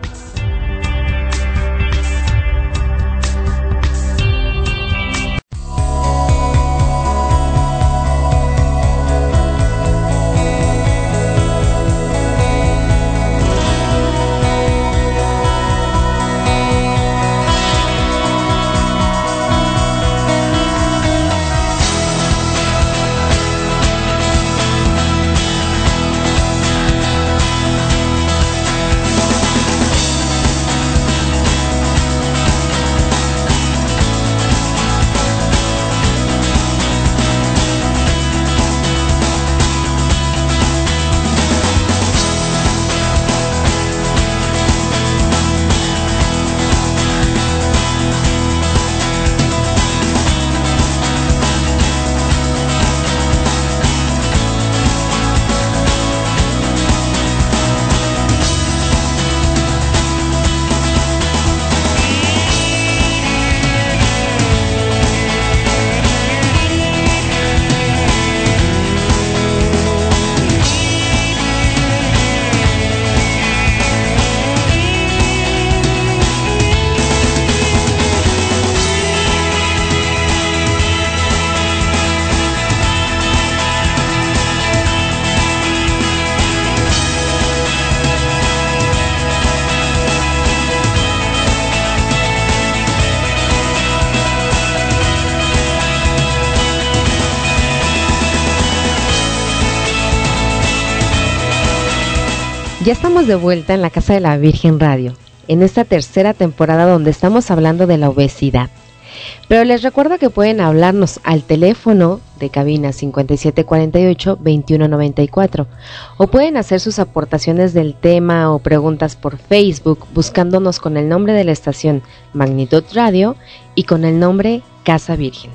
Ya estamos de vuelta en la Casa de la Virgen Radio, en esta tercera temporada donde estamos hablando de la obesidad. Pero les recuerdo que pueden hablarnos al teléfono de cabina cincuenta y siete cuarenta y ocho, veintiuno noventa y cuatro o pueden hacer sus aportaciones del tema o preguntas por Facebook buscándonos con el nombre de la estación Magnitud Radio y con el nombre Casa Virgen.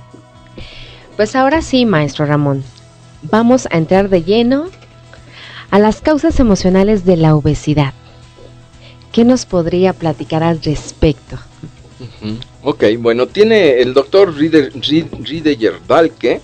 Pues ahora sí, maestro Ramón, vamos a entrar de lleno a las causas emocionales de la obesidad. ¿Qué nos podría platicar al respecto? Uh-huh. Ok, bueno, tiene el doctor Rüdiger Dahlke,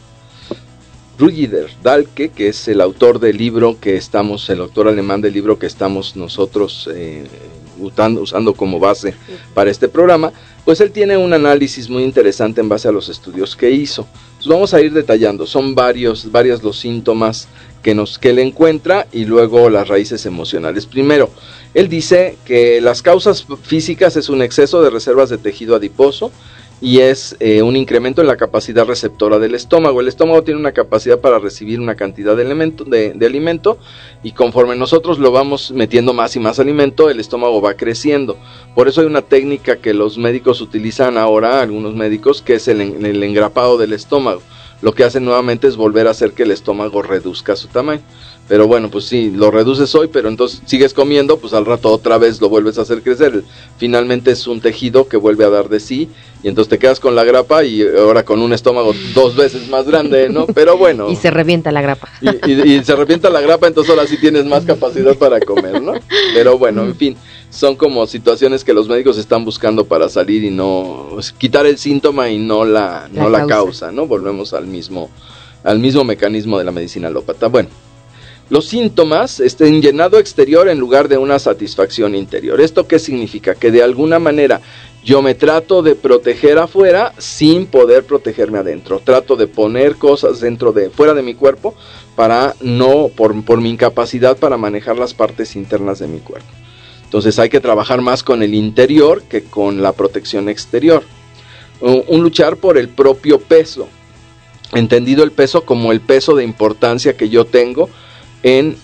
Rüdiger Dahlke, que es el autor del libro que estamos, el autor alemán del libro que estamos nosotros eh, usando, usando como base para este programa, pues él tiene un análisis muy interesante en base a los estudios que hizo. Entonces vamos a ir detallando, son varios, varios los síntomas que, nos, que él encuentra y luego las raíces emocionales. Primero, él dice que las causas físicas es un exceso de reservas de tejido adiposo y es eh, un incremento en la capacidad receptora del estómago. El estómago tiene una capacidad para recibir una cantidad de, elemento, de, de alimento y conforme nosotros lo vamos metiendo más y más alimento, el estómago va creciendo. Por eso hay una técnica que los médicos utilizan ahora, algunos médicos, que es el, el engrapado del estómago. Lo que hacen nuevamente es volver a hacer que el estómago reduzca su tamaño. Pero bueno, pues sí, lo reduces hoy, pero entonces sigues comiendo, pues al rato otra vez lo vuelves a hacer crecer. Finalmente es un tejido que vuelve a dar de sí, y entonces te quedas con la grapa y ahora con un estómago dos veces más grande, ¿no? Pero bueno. Y se revienta la grapa. Y, y, y se revienta la grapa, entonces ahora sí tienes más capacidad para comer, ¿no? Pero bueno, en fin, son como situaciones que los médicos están buscando para salir y no, pues, quitar el síntoma y no la, no la, la causa. causa, ¿no? Volvemos al mismo, al mismo mecanismo de la medicina alópata. Bueno. Los síntomas estén llenado exterior en lugar de una satisfacción interior. ¿Esto qué significa? Que de alguna manera yo me trato de proteger afuera sin poder protegerme adentro. Trato de poner cosas dentro de, fuera de mi cuerpo para no, por, por mi incapacidad para manejar las partes internas de mi cuerpo. Entonces hay que trabajar más con el interior que con la protección exterior. Un, un luchar por el propio peso. Entendido el peso como el peso de importancia que yo tengo En,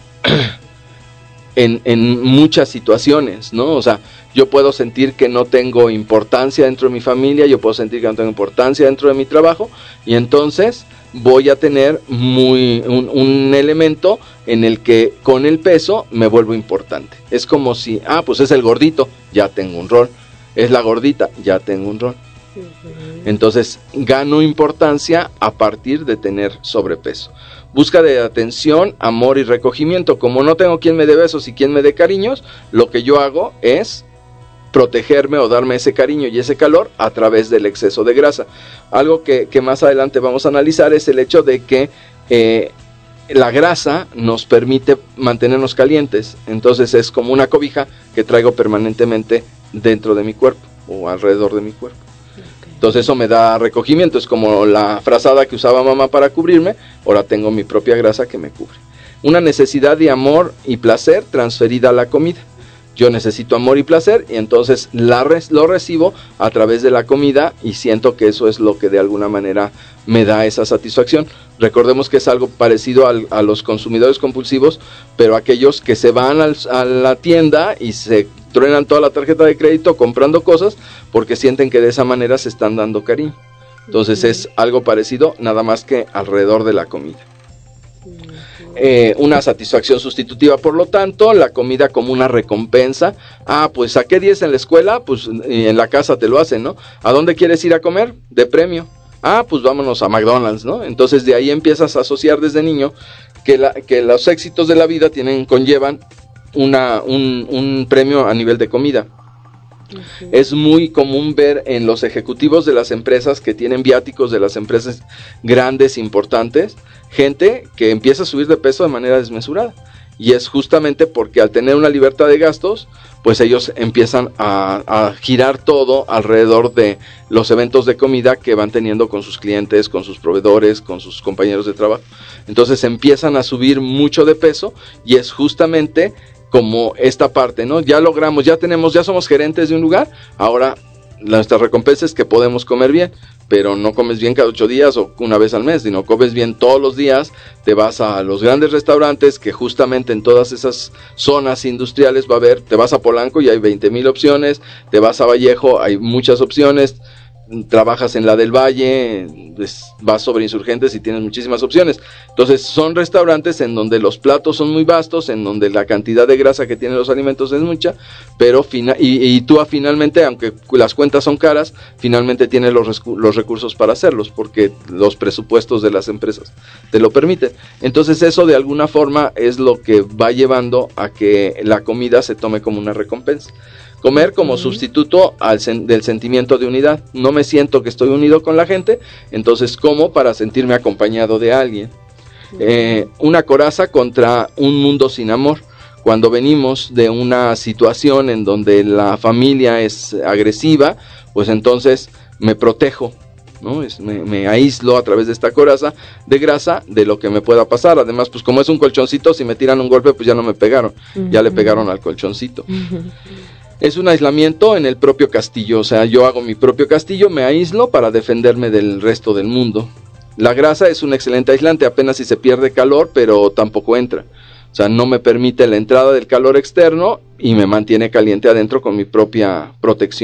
en, en muchas situaciones, ¿no? O sea, yo puedo sentir que no tengo importancia dentro de mi familia, yo puedo sentir que no tengo importancia dentro de mi trabajo, y entonces voy a tener muy un, un elemento en el que con el peso me vuelvo importante. Es como si, ah, pues es el gordito, ya tengo un rol, es la gordita, ya tengo un rol. Entonces gano importancia a partir de tener sobrepeso. Busca de atención, amor y recogimiento. Como no tengo quien me dé besos y quien me dé cariños, lo que yo hago es protegerme o darme ese cariño y ese calor a través del exceso de grasa. Algo que, que más adelante vamos a analizar es el hecho de que eh, la grasa nos permite mantenernos calientes. Entonces es como una cobija que traigo permanentemente dentro de mi cuerpo o alrededor de mi cuerpo. Entonces eso me da recogimiento, es como la frazada que usaba mamá para cubrirme, ahora tengo mi propia grasa que me cubre. Una necesidad de amor y placer transferida a la comida. Yo necesito amor y placer y entonces la res, lo recibo a través de la comida y siento que eso es lo que de alguna manera me da esa satisfacción. Recordemos que es algo parecido al, a los consumidores compulsivos, pero aquellos que se van al, a la tienda y se truenan toda la tarjeta de crédito comprando cosas porque sienten que de esa manera se están dando cariño. Entonces uh-huh. es algo parecido, nada más que alrededor de la comida. Eh, una satisfacción sustitutiva, por lo tanto, la comida como una recompensa. Ah, pues saqué diez en la escuela, pues en la casa te lo hacen, ¿no? ¿A dónde quieres ir a comer? De premio. Ah, pues vámonos a McDonald's, ¿no? Entonces de ahí empiezas a asociar desde niño que, la, que los éxitos de la vida tienen, conllevan una, un, un premio a nivel de comida. Uh-huh. Es muy común ver en los ejecutivos de las empresas que tienen viáticos de las empresas grandes, importantes, gente que empieza a subir de peso de manera desmesurada. Y es justamente porque al tener una libertad de gastos, pues ellos empiezan a, a girar todo alrededor de los eventos de comida que van teniendo con sus clientes, con sus proveedores, con sus compañeros de trabajo. Entonces empiezan a subir mucho de peso y es justamente como esta parte, ¿no? Ya logramos, ya tenemos, ya somos gerentes de un lugar, ahora nuestra recompensa es que podemos comer bien, pero no comes bien cada ocho días o una vez al mes, sino comes bien todos los días, te vas a los grandes restaurantes que justamente en todas esas zonas industriales va a haber, te vas a Polanco y hay veinte mil opciones, te vas a Vallejo, hay muchas opciones, trabajas en la del Valle, pues, vas sobre Insurgentes y tienes muchísimas opciones. Entonces son restaurantes en donde los platos son muy vastos, en donde la cantidad de grasa que tienen los alimentos es mucha, pero fina, y, y tú finalmente, aunque las cuentas son caras, finalmente tienes los, los recursos para hacerlos, porque los presupuestos de las empresas te lo permiten. Entonces eso de alguna forma es lo que va llevando a que la comida se tome como una recompensa. Comer como uh-huh. sustituto al sen- del sentimiento de unidad. No me siento que estoy unido con la gente, entonces como para sentirme acompañado de alguien. Uh-huh. Eh, una coraza contra un mundo sin amor. Cuando venimos de una situación en donde la familia es agresiva, pues entonces me protejo, ¿no? Es, me, me aíslo a través de esta coraza de grasa de lo que me pueda pasar. Además, pues como es un colchoncito, si me tiran un golpe, pues ya no me pegaron, uh-huh. ya le pegaron al colchoncito. Uh-huh. Es un aislamiento en el propio castillo, o sea, yo hago mi propio castillo, me aíslo para defenderme del resto del mundo. La grasa es un excelente aislante, apenas si se pierde calor, pero tampoco entra. O sea, no me permite la entrada del calor externo y me mantiene caliente adentro con mi propia protección.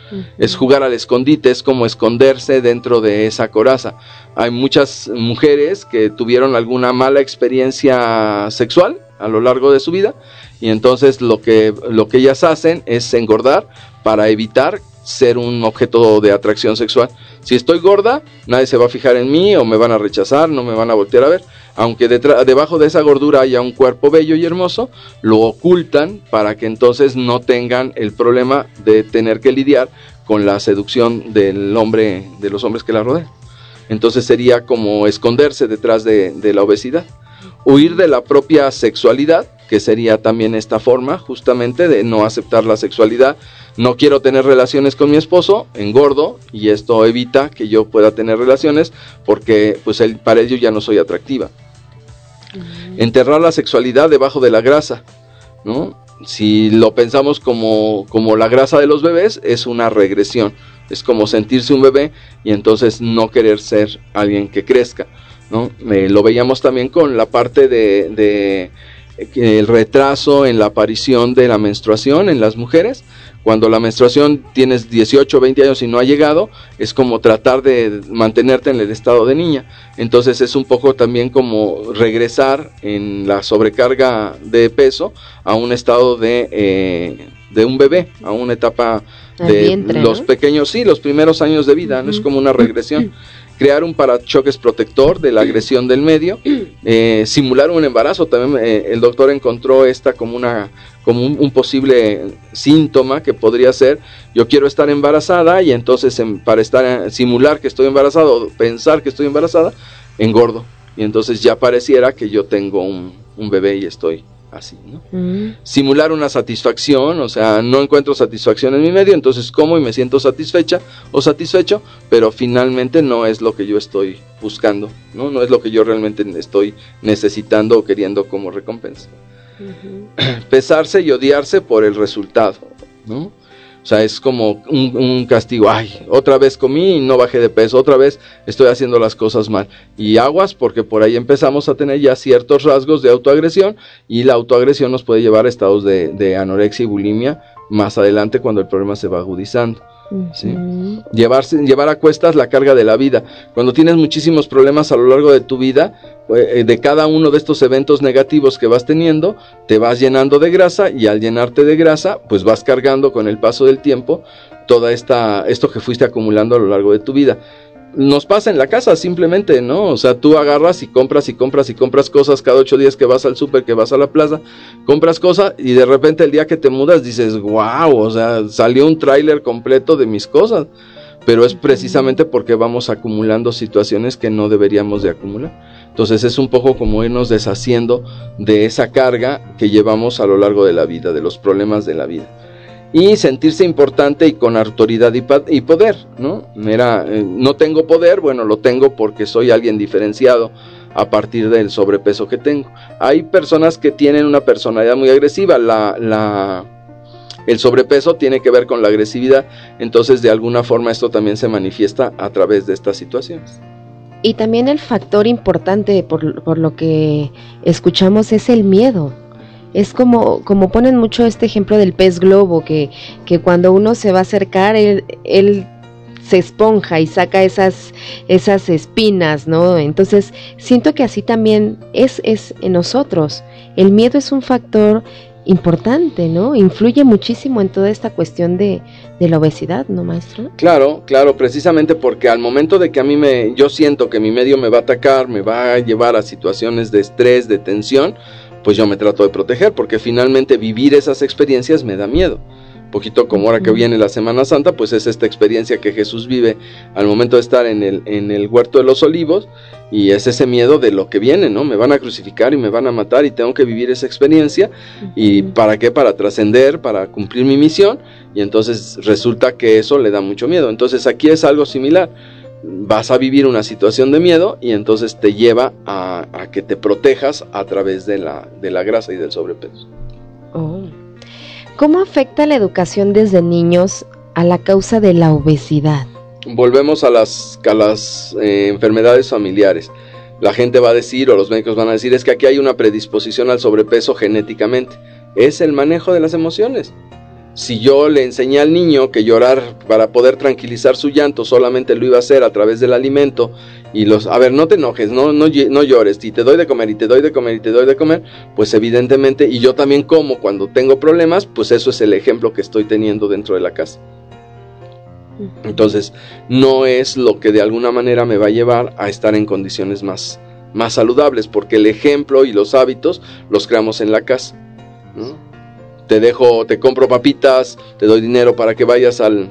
Uh-huh. Es jugar al escondite, es como esconderse dentro de esa coraza. Hay muchas mujeres que tuvieron alguna mala experiencia sexual a lo largo de su vida y entonces lo que, lo que ellas hacen es engordar para evitar ser un objeto de atracción sexual. Si estoy gorda, nadie se va a fijar en mí o me van a rechazar, no me van a voltear a ver. Aunque detrás, debajo de esa gordura haya un cuerpo bello y hermoso, lo ocultan para que entonces no tengan el problema de tener que lidiar con la seducción del hombre, de los hombres que la rodean. Entonces sería como esconderse detrás de, de la obesidad. Huir de la propia sexualidad, que sería también esta forma justamente de no aceptar la sexualidad. No quiero tener relaciones con mi esposo, engordo, y esto evita que yo pueda tener relaciones porque pues él, para ello ya no soy atractiva. Uh-huh. Enterrar la sexualidad debajo de la grasa, ¿no? Si lo pensamos como, como la grasa de los bebés, es una regresión. Es como sentirse un bebé y entonces no querer ser alguien que crezca, ¿no? Eh, lo veíamos también con la parte de, de eh, el retraso en la aparición de la menstruación en las mujeres. Cuando la menstruación tienes dieciocho, veinte años y no ha llegado, es como tratar de mantenerte en el estado de niña. Entonces es un poco también como regresar en la sobrecarga de peso a un estado de, eh, de un bebé, a una etapa de vientre, los ¿no? pequeños, sí, los primeros años de vida, uh-huh. ¿no? Es como una regresión. Crear un parachoques protector de la agresión del medio, eh, simular un embarazo. También eh, el doctor encontró esta como una como un, un posible síntoma que podría ser, yo quiero estar embarazada y entonces en, para estar simular que estoy embarazada o pensar que estoy embarazada, engordo. Y entonces ya pareciera que yo tengo un, un bebé y estoy así, ¿no? Mm. Simular una satisfacción, o sea, no encuentro satisfacción en mi medio, entonces como y me siento satisfecha o satisfecho, pero finalmente no es lo que yo estoy buscando, ¿no? No es lo que yo realmente estoy necesitando o queriendo como recompensa. Uh-huh. Pesarse y odiarse por el resultado, ¿no? O sea, es como un, un castigo. Ay, otra vez comí y no bajé de peso, otra vez estoy haciendo las cosas mal. Y aguas, porque por ahí empezamos a tener ya ciertos rasgos de autoagresión y la autoagresión nos puede llevar a estados de, de anorexia y bulimia más adelante cuando el problema se va agudizando. Uh-huh. ¿Sí? Llevarse, llevar a cuestas la carga de la vida. Cuando tienes muchísimos problemas a lo largo de tu vida, de cada uno de estos eventos negativos que vas teniendo, te vas llenando de grasa y al llenarte de grasa, pues vas cargando con el paso del tiempo toda esta esto que fuiste acumulando a lo largo de tu vida. Nos pasa en la casa simplemente, ¿no? O sea, tú agarras y compras y compras y compras cosas cada ocho días que vas al súper, que vas a la plaza, compras cosas y de repente el día que te mudas dices, wow, o sea, salió un tráiler completo de mis cosas. Pero es precisamente porque vamos acumulando situaciones que no deberíamos de acumular. Entonces es un poco como irnos deshaciendo de esa carga que llevamos a lo largo de la vida, de los problemas de la vida. Y sentirse importante y con autoridad y, pa- y poder, ¿no? Mira, eh, no tengo poder, bueno, lo tengo porque soy alguien diferenciado a partir del sobrepeso que tengo. Hay personas que tienen una personalidad muy agresiva, la... la el sobrepeso tiene que ver con la agresividad, entonces de alguna forma esto también se manifiesta a través de estas situaciones. Y también el factor importante por, por lo que escuchamos es el miedo. Es como, como ponen mucho este ejemplo del pez globo, que, que cuando uno se va a acercar, él, él se esponja y saca esas, esas espinas, ¿no? Entonces siento que así también es, es en nosotros. El miedo es un factor importante, ¿no? Influye muchísimo en toda esta cuestión de, de la obesidad, ¿no, maestro? Claro, claro, precisamente porque al momento de que a mí me, yo siento que mi medio me va a atacar, me va a llevar a situaciones de estrés, de tensión, pues yo me trato de proteger, porque finalmente vivir esas experiencias me da miedo. Un poquito como ahora que viene la Semana Santa, pues es esta experiencia que Jesús vive al momento de estar en el, en el huerto de los olivos, y es ese miedo de lo que viene, ¿no? Me van a crucificar y me van a matar y tengo que vivir esa experiencia. Uh-huh. ¿Y para qué? Para trascender, para cumplir mi misión, y entonces resulta que eso le da mucho miedo. Entonces aquí es algo similar. Vas a vivir una situación de miedo y entonces te lleva a, a que te protejas a través de la, de la grasa y del sobrepeso. Oh. ¿Cómo afecta la educación desde niños a la causa de la obesidad? Volvemos a las, a las eh, enfermedades familiares. La gente va a decir, o los médicos van a decir, es que aquí hay una predisposición al sobrepeso genéticamente. Es el manejo de las emociones. Si yo le enseñé al niño que llorar para poder tranquilizar su llanto solamente lo iba a hacer a través del alimento y los, a ver, no te enojes, no, no, no llores, y te doy de comer, y te doy de comer, y te doy de comer, pues evidentemente, y yo también como cuando tengo problemas, pues eso es el ejemplo que estoy teniendo dentro de la casa. Entonces, no es lo que de alguna manera me va a llevar a estar en condiciones más, más saludables, porque el ejemplo y los hábitos los creamos en la casa, ¿no? Te dejo, te compro papitas, te doy dinero para que vayas al,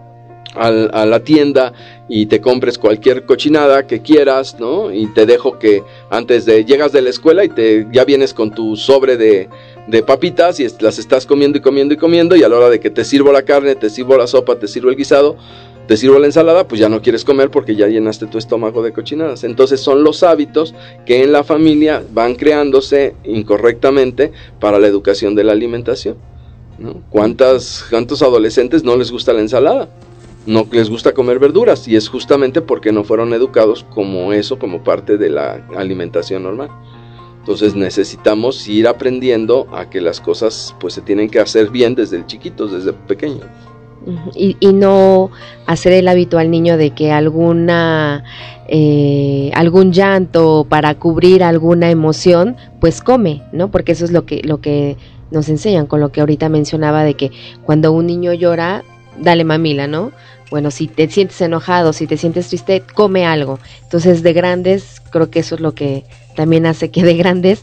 al, a la tienda y te compres cualquier cochinada que quieras, ¿no? Y te dejo que antes de, llegas de la escuela y te ya vienes con tu sobre de, de papitas y las estás comiendo y comiendo y comiendo, y a la hora de que te sirvo la carne, te sirvo la sopa, te sirvo el guisado, te sirvo la ensalada, pues ya no quieres comer porque ya llenaste tu estómago de cochinadas. Entonces son los hábitos que en la familia van creándose incorrectamente para la educación de la alimentación, ¿no? ¿Cuántas, cuántos adolescentes no les gusta la ensalada? No les gusta comer verduras, y es justamente porque no fueron educados como eso, como parte de la alimentación normal. Entonces necesitamos ir aprendiendo a que las cosas pues se tienen que hacer bien desde chiquitos, desde pequeños. Y, y no hacer el hábito al niño de que alguna eh, algún llanto para cubrir alguna emoción pues come, ¿no? Porque eso es lo que lo que nos enseñan, con lo que ahorita mencionaba, de que cuando un niño llora, dale mamila, ¿no? Bueno, si te sientes enojado, si te sientes triste, come algo. Entonces de grandes, creo que eso es lo que también hace que de grandes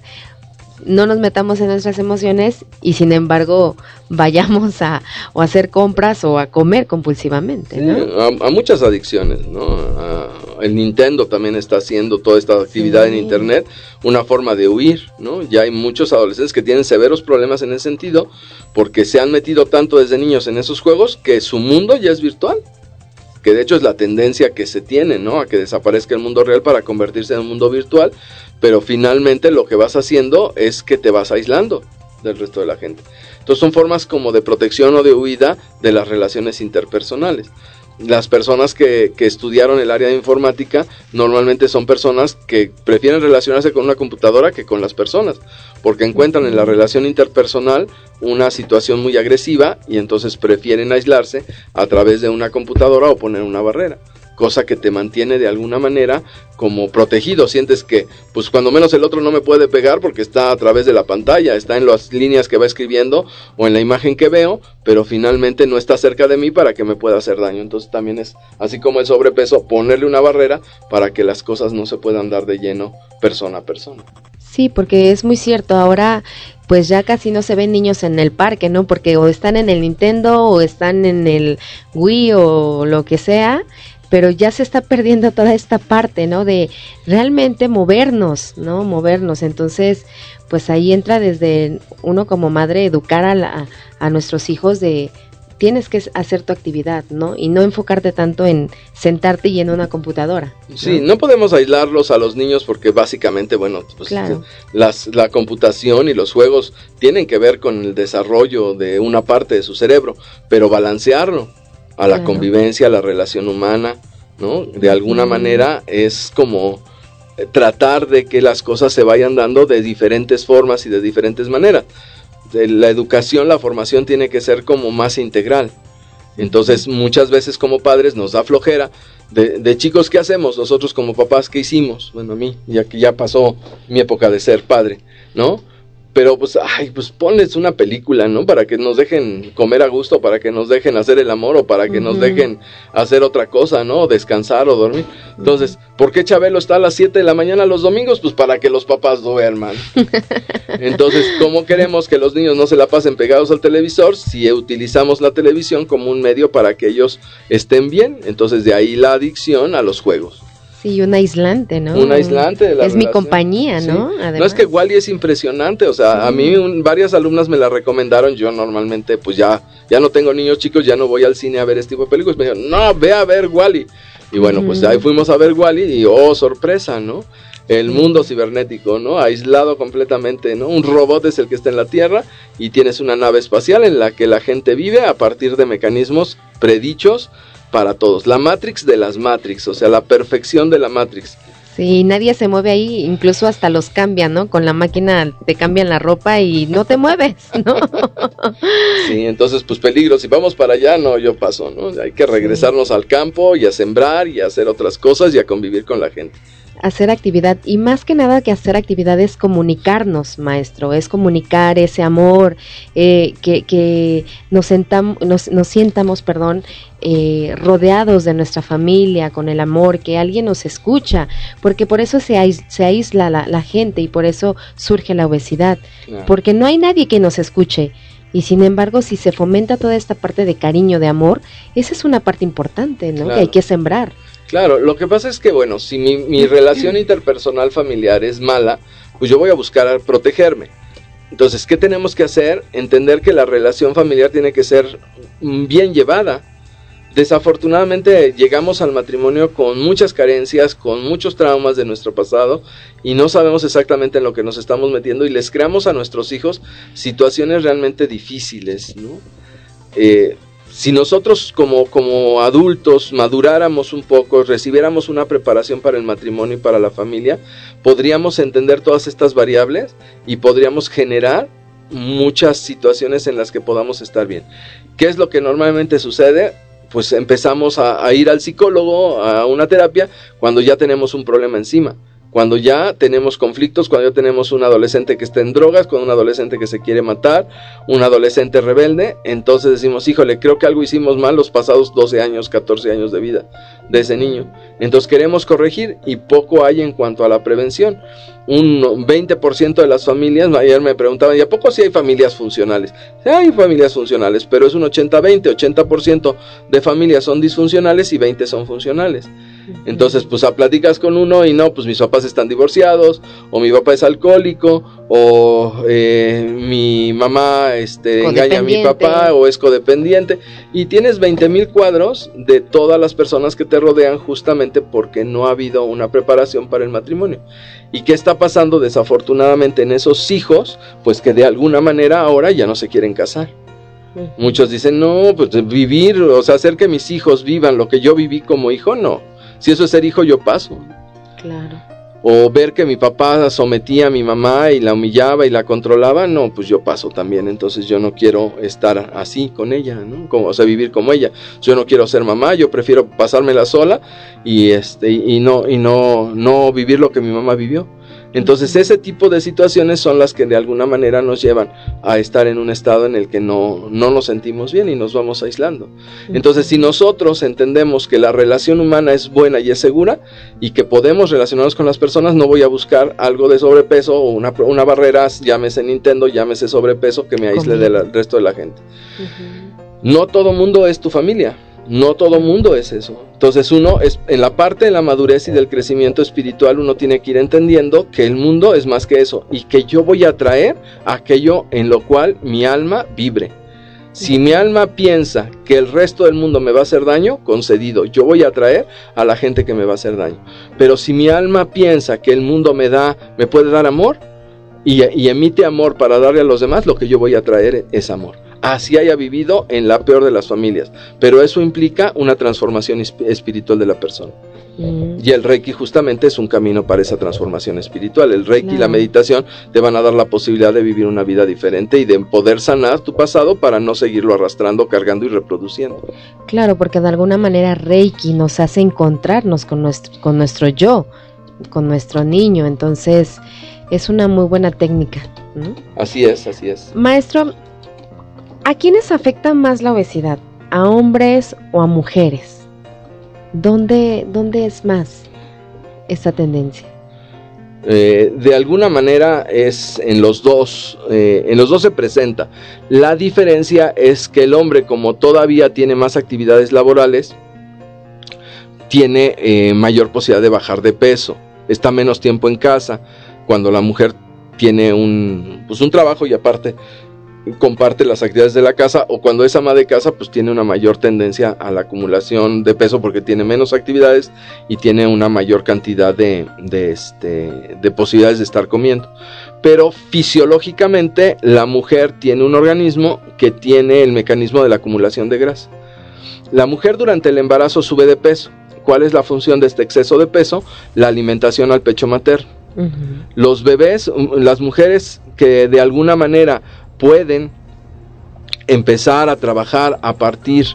no nos metamos en nuestras emociones y sin embargo vayamos a o a hacer compras o a comer compulsivamente, ¿no? Sí, a, a muchas adicciones, ¿no? A, el Nintendo también está haciendo toda esta actividad sí. en internet, una forma de huir, ¿no? Ya hay muchos adolescentes que tienen severos problemas en ese sentido porque se han metido tanto desde niños en esos juegos que su mundo ya es virtual. Que de hecho es la tendencia que se tiene, ¿no? A que desaparezca el mundo real para convertirse en un mundo virtual, pero finalmente lo que vas haciendo es que te vas aislando del resto de la gente. Entonces son formas como de protección o de huida de las relaciones interpersonales. Las personas que, que estudiaron el área de informática normalmente son personas que prefieren relacionarse con una computadora que con las personas, porque encuentran en la relación interpersonal una situación muy agresiva y entonces prefieren aislarse a través de una computadora o poner una barrera, cosa que te mantiene de alguna manera como protegido. Sientes que pues cuando menos el otro no me puede pegar porque está a través de la pantalla, está en las líneas que va escribiendo o en la imagen que veo, pero finalmente no está cerca de mí para que me pueda hacer daño. Entonces también es, así como el sobrepeso, ponerle una barrera para que las cosas no se puedan dar de lleno persona a persona. Sí, porque es muy cierto, ahora pues ya casi no se ven niños en el parque, ¿no? Porque o están en el Nintendo o están en el Wii o lo que sea, pero ya se está perdiendo toda esta parte, ¿no? De realmente movernos, ¿no? Movernos. Entonces, pues ahí entra desde uno como madre educar a, la, a nuestros hijos de tienes que hacer tu actividad, ¿no? Y no enfocarte tanto en sentarte y en una computadora, ¿no? Sí, no podemos aislarlos a los niños porque básicamente, bueno, pues claro. las, la computación y los juegos tienen que ver con el desarrollo de una parte de su cerebro, pero balancearlo a la claro. convivencia, a la relación humana, ¿no? De alguna mm. manera es como tratar de que las cosas se vayan dando de diferentes formas y de diferentes maneras. De la educación, la formación tiene que ser como más integral. Entonces muchas veces como padres nos da flojera. De, de chicos, ¿qué hacemos? Nosotros como papás, ¿qué hicimos? Bueno, a mí, ya que ya pasó mi época de ser padre, ¿no? Pero pues, ay, pues ponles una película, ¿no? Para que nos dejen comer a gusto, para que nos dejen hacer el amor o para que uh-huh. nos dejen hacer otra cosa, ¿no? Descansar o dormir. Entonces, ¿por qué Chabelo está a las siete de la mañana los domingos? Pues para que los papás duerman. Entonces, ¿cómo queremos que los niños no se la pasen pegados al televisor si utilizamos la televisión como un medio para que ellos estén bien? Entonces, de ahí la adicción a los juegos. Sí, un aislante, ¿no? Un aislante de la Es relación. Mi compañía, ¿no? Sí. No, es que Wall-E es impresionante, o sea, sí. a mí un, varias alumnas me la recomendaron, yo normalmente pues ya, ya no tengo niños chicos, ya no voy al cine a ver este tipo de películas, me dijeron, no, ve a ver Wall-E, y bueno, uh-huh. pues ahí fuimos a ver Wall-E y oh, sorpresa, ¿no? El mundo cibernético, ¿no? Aislado completamente, ¿no? Un robot es el que está en la Tierra y tienes una nave espacial en la que la gente vive a partir de mecanismos predichos para todos, la Matrix de las Matrix, o sea, la perfección de la Matrix. Sí, nadie se mueve ahí, incluso hasta los cambian, ¿no? Con la máquina te cambian la ropa y no te mueves, ¿no? Sí, entonces pues peligro, si vamos para allá, no, yo paso, ¿no? Hay que regresarnos sí. al campo y a sembrar y a hacer otras cosas y a convivir con la gente. Hacer actividad, y más que nada que hacer actividad es comunicarnos, maestro, es comunicar ese amor, eh, que, que nos, sentam, nos, nos sientamos, perdón, eh, rodeados de nuestra familia, con el amor, que alguien nos escucha, porque por eso se, ais, se aísla la, la gente y por eso surge la obesidad, claro. porque no hay nadie que nos escuche. Y sin embargo, si se fomenta toda esta parte de cariño, de amor, esa es una parte importante, ¿no? Claro. Que hay que sembrar. Claro, lo que pasa es que, bueno, si mi, mi relación interpersonal familiar es mala, pues yo voy a buscar protegerme. Entonces, ¿qué tenemos que hacer? Entender que la relación familiar tiene que ser bien llevada. Desafortunadamente llegamos al matrimonio con muchas carencias, con muchos traumas de nuestro pasado y no sabemos exactamente en lo que nos estamos metiendo y les creamos a nuestros hijos situaciones realmente difíciles, ¿no? Eh, si nosotros como, como adultos maduráramos un poco, recibiéramos una preparación para el matrimonio y para la familia, podríamos entender todas estas variables y podríamos generar muchas situaciones en las que podamos estar bien. ¿Qué es lo que normalmente sucede? Pues empezamos a, a ir al psicólogo, a una terapia, cuando ya tenemos un problema encima. Cuando ya tenemos conflictos, cuando ya tenemos un adolescente que está en drogas, con un adolescente que se quiere matar, un adolescente rebelde, entonces decimos, híjole, creo que algo hicimos mal los pasados doce años, catorce años de vida de ese niño. Entonces queremos corregir y poco hay en cuanto a la prevención. Un veinte por ciento de las familias, ayer me preguntaban, ¿y a poco sí hay familias funcionales? Sí, hay familias funcionales, pero es un ochenta veinte, ochenta por ciento de familias son disfuncionales y veinte son funcionales. Entonces, pues a platicas con uno y no, pues mis papás están divorciados, o mi papá es alcohólico, o eh, mi mamá este, engaña a mi papá, o es codependiente, y tienes veinte mil cuadros de todas las personas que te rodean justamente porque no ha habido una preparación para el matrimonio. ¿Y qué está pasando desafortunadamente en esos hijos? Pues que de alguna manera ahora ya no se quieren casar. Muchos dicen, no, pues vivir, o sea, hacer que mis hijos vivan lo que yo viví como hijo, no. Si eso es ser hijo, yo paso. Claro. O ver que mi papá sometía a mi mamá y la humillaba y la controlaba, no, pues yo paso también. Entonces yo no quiero estar así con ella, ¿no? Como, o sea, vivir como ella. Yo no quiero ser mamá, yo prefiero pasármela sola y este y no y no no vivir lo que mi mamá vivió. Entonces ese tipo de situaciones son las que de alguna manera nos llevan a estar en un estado en el que no, no nos sentimos bien y nos vamos aislando. Entonces si nosotros entendemos que la relación humana es buena y es segura y que podemos relacionarnos con las personas, no voy a buscar algo de sobrepeso o una, una barrera, llámese Nintendo, llámese sobrepeso, que me aísle del resto de la gente. Uh-huh. No todo mundo es tu familia. No todo mundo es eso. Entonces uno, es en la parte de la madurez y del crecimiento espiritual, uno tiene que ir entendiendo que el mundo es más que eso y que yo voy a atraer aquello en lo cual mi alma vibre. Si mi alma piensa que el resto del mundo me va a hacer daño, concedido, yo voy a atraer a la gente que me va a hacer daño. Pero si mi alma piensa que el mundo me da, me puede dar amor y, y emite amor para darle a los demás, lo que yo voy a atraer es amor. Así haya vivido en la peor de las familias, pero eso implica una transformación espiritual de la persona. Mm. Y el Reiki justamente es un camino para esa transformación espiritual. El Reiki claro. y la meditación te van a dar la posibilidad de vivir una vida diferente y de poder sanar tu pasado para no seguirlo arrastrando, cargando y reproduciendo. Claro, porque de alguna manera Reiki nos hace encontrarnos con nuestro, con nuestro yo, con nuestro niño, entonces es una muy buena técnica, ¿no? Así es, así es. Maestro, ¿a quiénes afecta más la obesidad? ¿A hombres o a mujeres? ¿Dónde, dónde es más esta tendencia? Eh, de alguna manera es en los dos, eh, en los dos se presenta. La diferencia es que el hombre, como todavía tiene más actividades laborales, tiene eh, mayor posibilidad de bajar de peso, está menos tiempo en casa, cuando la mujer tiene un, pues un trabajo y aparte comparte las actividades de la casa, o cuando es ama de casa pues tiene una mayor tendencia a la acumulación de peso porque tiene menos actividades y tiene una mayor cantidad de, de, este, de posibilidades de estar comiendo. Pero fisiológicamente la mujer tiene un organismo que tiene el mecanismo de la acumulación de grasa. La mujer durante el embarazo sube de peso. ¿cuál es la función de este exceso de peso? La alimentación al pecho materno. Uh-huh. Los bebés, las mujeres que de alguna manera pueden empezar a trabajar a partir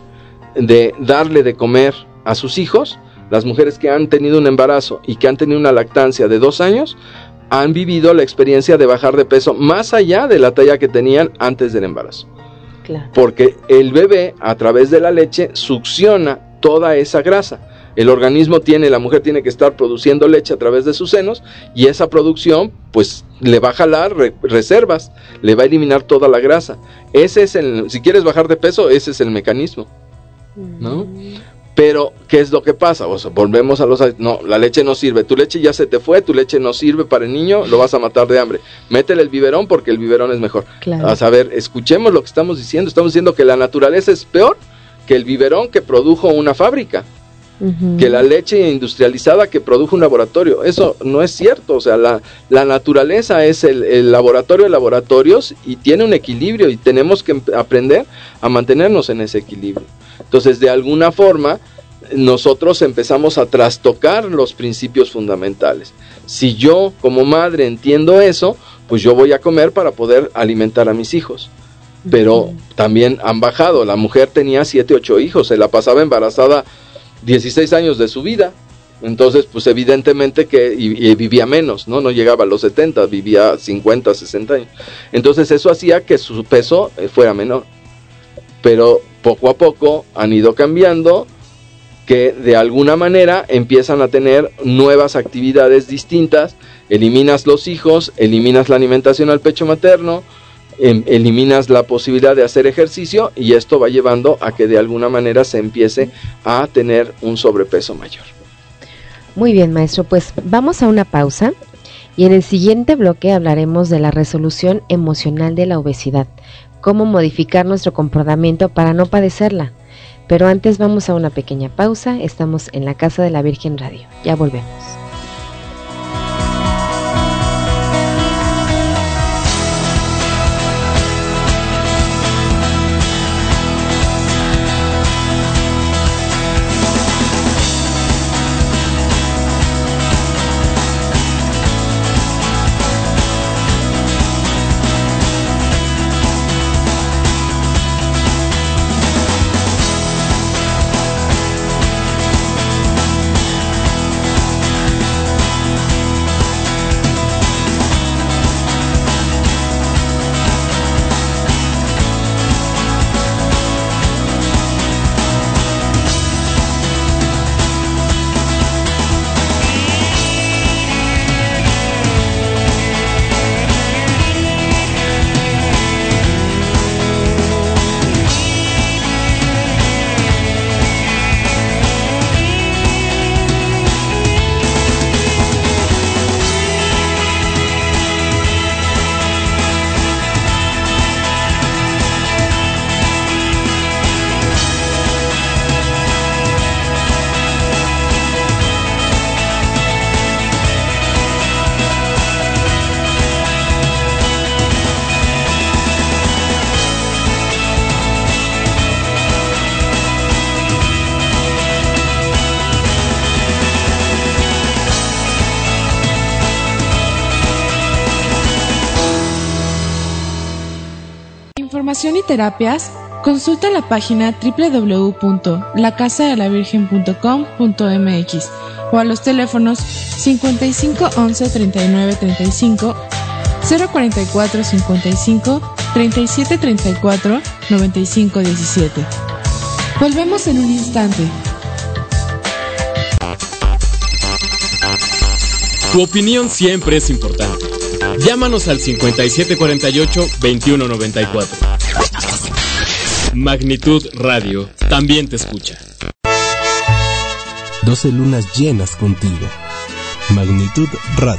de darle de comer a sus hijos, las mujeres que han tenido un embarazo y que han tenido una lactancia de dos años, han vivido la experiencia de bajar de peso más allá de la talla que tenían antes del embarazo. Claro. Porque el bebé, a través de la leche, succiona toda esa grasa. El organismo tiene, la mujer tiene que estar produciendo leche a través de sus senos, y esa producción, pues, le va a jalar re- reservas, le va a eliminar toda la grasa. Ese es el, si quieres bajar de peso, ese es el mecanismo, ¿no? Mm. Pero, ¿qué es lo que pasa? O sea, volvemos a los... No, la leche no sirve, tu leche ya se te fue, tu leche no sirve para el niño, lo vas a matar de hambre. Métele el biberón porque el biberón es mejor. Claro. A saber, escuchemos lo que estamos diciendo. Estamos diciendo que la naturaleza es peor que el biberón que produjo una fábrica, uh-huh. que la leche industrializada que produjo un laboratorio. Eso no es cierto. O sea, la, la naturaleza es el, el laboratorio de laboratorios y tiene un equilibrio, y tenemos que aprender a mantenernos en ese equilibrio. Entonces, de alguna forma, nosotros empezamos a trastocar los principios fundamentales. Si yo, como madre, entiendo eso, pues yo voy a comer para poder alimentar a mis hijos. Pero uh-huh. también han bajado. La mujer tenía siete, ocho hijos, se la pasaba embarazada dieciséis años de su vida. Entonces, pues evidentemente que y, y vivía menos, ¿no? No llegaba a los setenta, vivía cincuenta, sesenta años. Entonces, eso hacía que su peso eh, fuera menor. Pero poco a poco han ido cambiando, que de alguna manera empiezan a tener nuevas actividades distintas. Eliminas los hijos, eliminas la alimentación al pecho materno, em, eliminas la posibilidad de hacer ejercicio, y esto va llevando a que de alguna manera se empiece a tener un sobrepeso mayor. Muy bien, maestro, pues vamos a una pausa, y en el siguiente bloque hablaremos de la resolución emocional de la obesidad, cómo modificar nuestro comportamiento para no padecerla. Pero antes vamos a una pequeña pausa. Estamos en la Casa de la Virgen Radio. Ya volvemos. Información y terapias, consulta la página doble u doble u doble u punto la casa de la virgen punto com punto m x o a los teléfonos cincuenta y cinco once treinta y nueve treinta y cinco, cero cuarenta y cuatro cincuenta y cinco, treinta y siete treinta y cuatro, noventa y cinco diecisiete. Volvemos en un instante. Tu opinión siempre es importante. Llámanos al cincuenta y siete cuarenta y ocho, veintiuno noventa y cuatro. Magnitud Radio también te escucha. doce lunas llenas contigo. Magnitud Radio.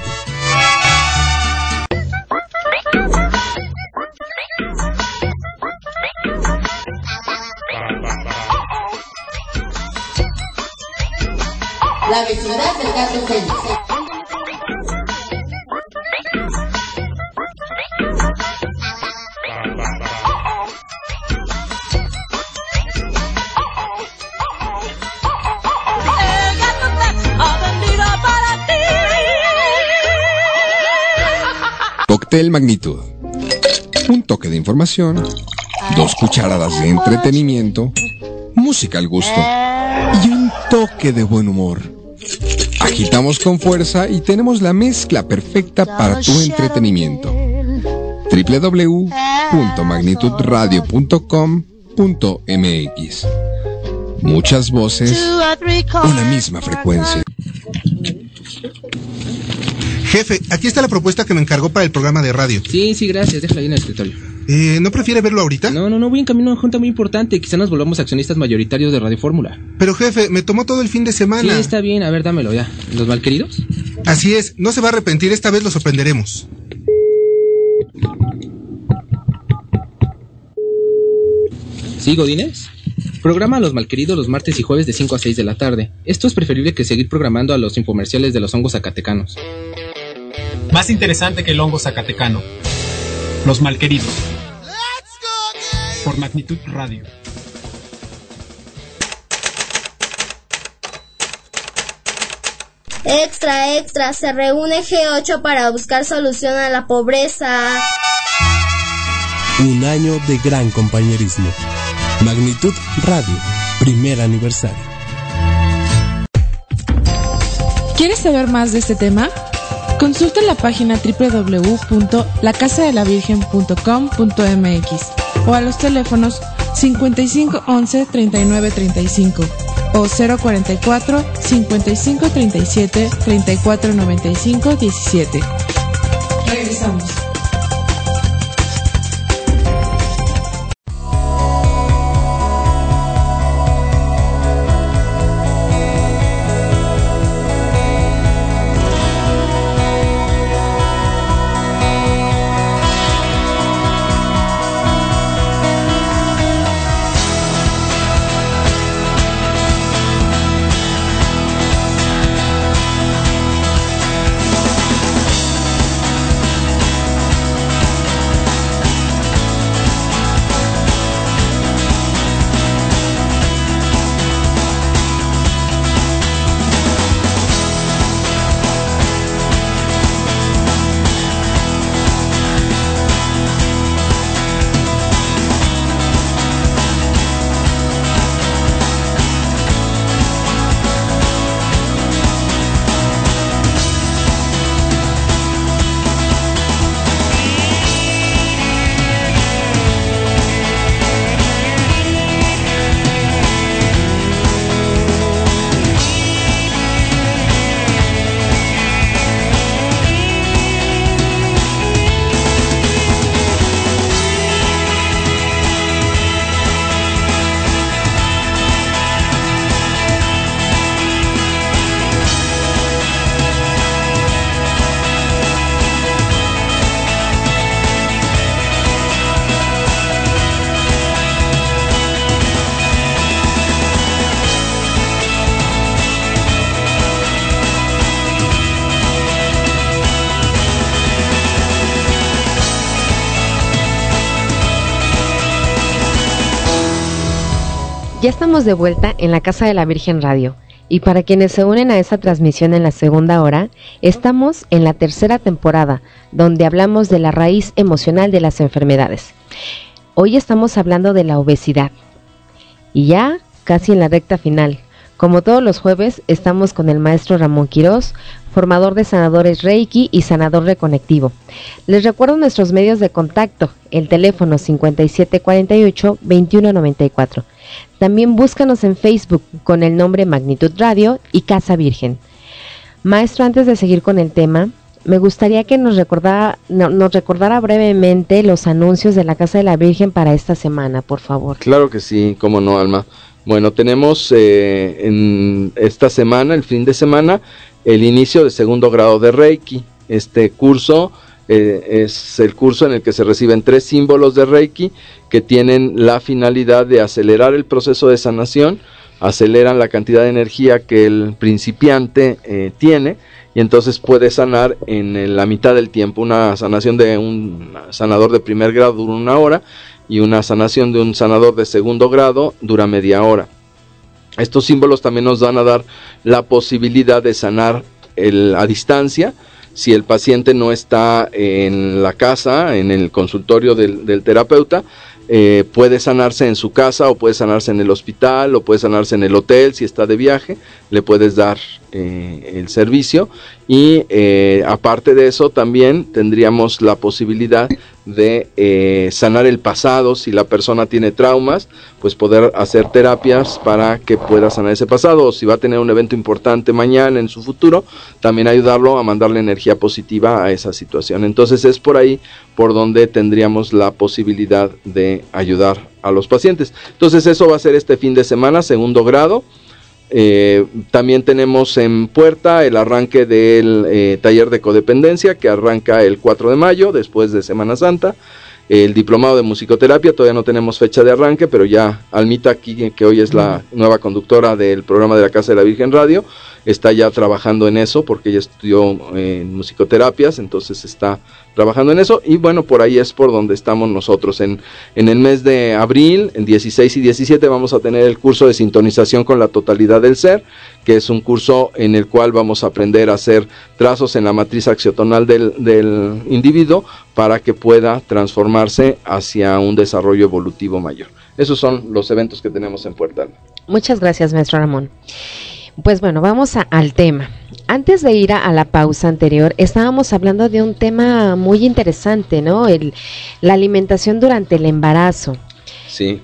La vecindad del Gato Félix. El Hotel Magnitud. Un toque de información, dos cucharadas de entretenimiento, música al gusto y un toque de buen humor. Agitamos con fuerza y tenemos la mezcla perfecta para tu entretenimiento. doble u doble u doble u punto magnitud radio punto com punto m x. Muchas voces, una misma frecuencia. Jefe, aquí está la propuesta que me encargó para el programa de radio. Sí, sí, gracias, déjala ahí en el escritorio. Eh, ¿no prefiere verlo ahorita? No, no, no, voy en camino a una junta muy importante. Quizá nos volvamos accionistas mayoritarios de Radio Fórmula. Pero jefe, me tomó todo el fin de semana. Sí, está bien, a ver, dámelo ya. ¿Los malqueridos? Así es, no se va a arrepentir, esta vez lo sorprenderemos. ¿Sí, Godínez? Programa a Los Malqueridos los martes y jueves de cinco a seis de la tarde. Esto es preferible que seguir programando a los infomerciales de los hongos zacatecanos. Más interesante que el hongo zacatecano. Los Malqueridos. Por Magnitud Radio. Extra, extra, se reúne G ocho para buscar solución a la pobreza. Un año de gran compañerismo. Magnitud Radio, primer aniversario. ¿Quieres saber más de este tema? Consulta la página doble u doble u doble u punto la casa de la virgen punto com punto m x o a los teléfonos cincuenta y cinco once treinta y nueve treinta y cinco o cero cuarenta y cuatro cincuenta y cinco treinta y siete treinta y cuatro noventa y cinco diecisiete. Regresamos. Ya estamos de vuelta en la Casa de la Virgen Radio, y para quienes se unen a esta transmisión en la segunda hora, estamos en la tercera temporada, donde hablamos de la raíz emocional de las enfermedades. Hoy estamos hablando de la obesidad, y ya casi en la recta final. Como todos los jueves, estamos con el maestro Ramón Quirós, formador de sanadores Reiki y sanador reconectivo. Les recuerdo nuestros medios de contacto, el teléfono cincuenta y siete cuarenta y ocho veintiuno noventa y cuatro. También búscanos en Facebook con el nombre Magnitud Radio y Casa Virgen. Maestro, antes de seguir con el tema, me gustaría que nos recordara, no, nos recordara brevemente los anuncios de la Casa de la Virgen para esta semana, por favor. Claro que sí, cómo no, Alma. Bueno, tenemos eh, en esta semana, el fin de semana, el inicio de segundo grado de Reiki. Este curso eh, es el curso en el que se reciben tres símbolos de Reiki que tienen la finalidad de acelerar el proceso de sanación, aceleran la cantidad de energía que el principiante eh, tiene, y entonces puede sanar en la mitad del tiempo. Una sanación de un sanador de primer grado dura una hora, y una sanación de un sanador de segundo grado dura media hora. Estos símbolos también nos van a dar la posibilidad de sanar el, a distancia Si el paciente no está en la casa, en el consultorio del, del terapeuta, Eh, puede sanarse en su casa o puede sanarse en el hospital o puede sanarse en el hotel si está de viaje, le puedes dar eh, el servicio y eh, aparte de eso también tendríamos la posibilidad de eh, sanar el pasado. Si la persona tiene traumas, pues poder hacer terapias para que pueda sanar ese pasado, o si va a tener un evento importante mañana en su futuro, también ayudarlo a mandarle energía positiva a esa situación. Entonces es por ahí por donde tendríamos la posibilidad de ayudar a los pacientes. Entonces eso va a ser este fin de semana, segundo grado. Eh, también tenemos en puerta el arranque del eh, taller de codependencia, que arranca el cuatro de mayo, después de Semana Santa. El diplomado de musicoterapia, todavía no tenemos fecha de arranque, pero ya Almita aquí, que hoy es la nueva conductora del programa de la Casa de la Virgen Radio, está ya trabajando en eso, porque ella estudió eh, en musicoterapias, entonces está trabajando en eso, y bueno, por ahí es por donde estamos nosotros. En, en el mes de abril, el dieciséis y diecisiete, vamos a tener el curso de sintonización con la totalidad del ser, que es un curso en el cual vamos a aprender a hacer trazos en la matriz axiotonal del, del individuo para que pueda transformarse hacia un desarrollo evolutivo mayor. Esos son los eventos que tenemos en Puerta Alma. Muchas gracias, maestro Ramón. Pues bueno, vamos a, al tema. Antes de ir a, a la pausa anterior, estábamos hablando de un tema muy interesante, ¿no? El, la alimentación durante el embarazo. Sí.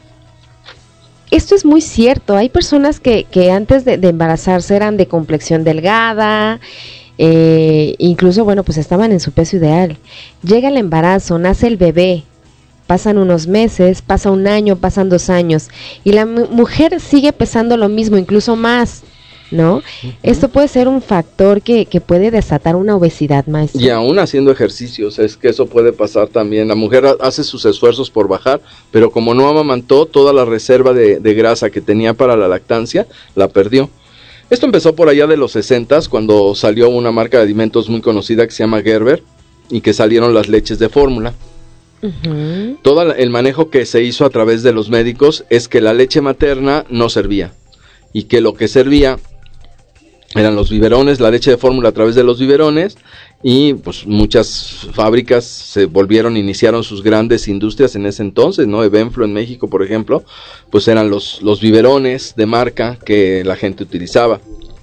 Esto es muy cierto. Hay personas que, que antes de, de embarazarse eran de complexión delgada, eh, incluso, bueno, pues estaban en su peso ideal. Llega el embarazo, nace el bebé, pasan unos meses, pasa un año, pasan dos años, y la mu- mujer sigue pesando lo mismo, incluso más, ¿no? Uh-huh. Esto puede ser un factor que, que puede desatar una obesidad, maestro. Y aún haciendo ejercicios, es que eso puede pasar también. La mujer hace sus esfuerzos por bajar, pero como no amamantó, toda la reserva de, de grasa que tenía para la lactancia, la perdió. Esto empezó por allá de los sesentas, cuando salió una marca de alimentos muy conocida que se llama Gerber, y que salieron las leches de fórmula. Uh-huh. Todo el manejo que se hizo a través de los médicos es que la leche materna no servía, y que lo que servía eran los biberones, la leche de fórmula a través de los biberones, y pues muchas fábricas se volvieron, iniciaron sus grandes industrias en ese entonces, ¿no? Evenflo en México, por ejemplo, pues eran los, los biberones de marca que la gente utilizaba.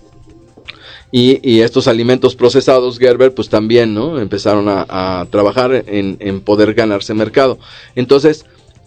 Y, y estos alimentos procesados, Gerber, pues también, ¿no? Empezaron a, a trabajar en, en poder ganarse mercado. Entonces,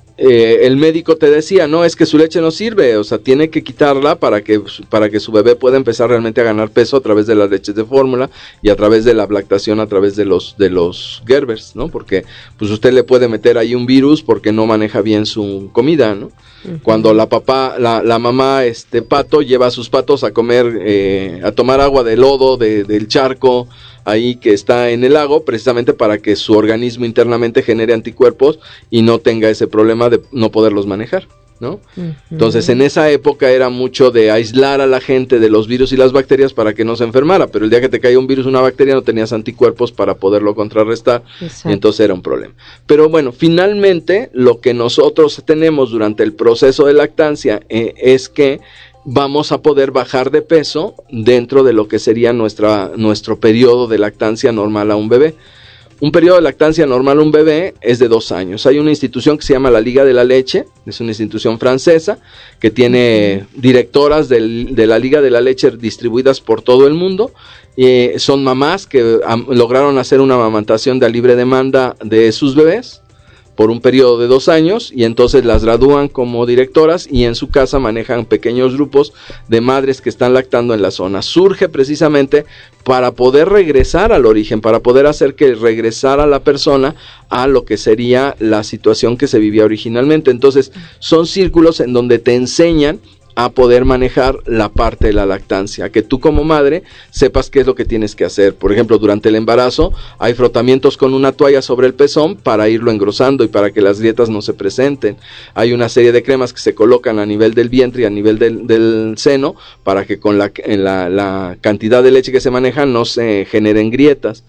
eh, el médico te decía, no, es que su leche no sirve, o sea, tiene que quitarla para que, para que su bebé pueda empezar realmente a ganar peso a través de las leches de fórmula y a través de la lactación, a través de los, de los Gerbers, ¿no? Porque, pues usted le puede meter ahí un virus porque no maneja bien su comida, ¿no? Uh-huh. Cuando la papá, la, la mamá, este pato, lleva a sus patos a comer, eh, a tomar agua de lodo, de, del charco, ahí que está en el lago, precisamente para que su organismo internamente genere anticuerpos y no tenga ese problema de no poderlos manejar, ¿no? Uh-huh. Entonces, en esa época era mucho de aislar a la gente de los virus y las bacterias para que no se enfermara, pero el día que te caía un virus, una bacteria, no tenías anticuerpos para poderlo contrarrestar. Exacto. Y entonces era un problema. Pero bueno, finalmente, lo que nosotros tenemos durante el proceso de lactancia eh, es que vamos a poder bajar de peso dentro de lo que sería nuestra, nuestro periodo de lactancia normal a un bebé. Un periodo de lactancia normal a un bebé es de dos años. Hay una institución que se llama la Liga de la Leche, es una institución francesa que tiene directoras del, de la Liga de la Leche distribuidas por todo el mundo. Eh, son mamás que am, lograron hacer una amamantación de a libre demanda de sus bebés por un periodo de dos años, y entonces las gradúan como directoras y en su casa manejan pequeños grupos de madres que están lactando en la zona. Surge precisamente para poder regresar al origen, para poder hacer que regresara la persona a lo que sería la situación que se vivía originalmente. Entonces son círculos en donde te enseñan a poder manejar la parte de la lactancia, que tú como madre sepas qué es lo que tienes que hacer. Por ejemplo, durante el embarazo hay frotamientos con una toalla sobre el pezón para irlo engrosando y para que las grietas no se presenten. Hay una serie de cremas que se colocan a nivel del vientre y a nivel del, del seno para que con la, la, la cantidad de leche que se maneja no se generen grietas.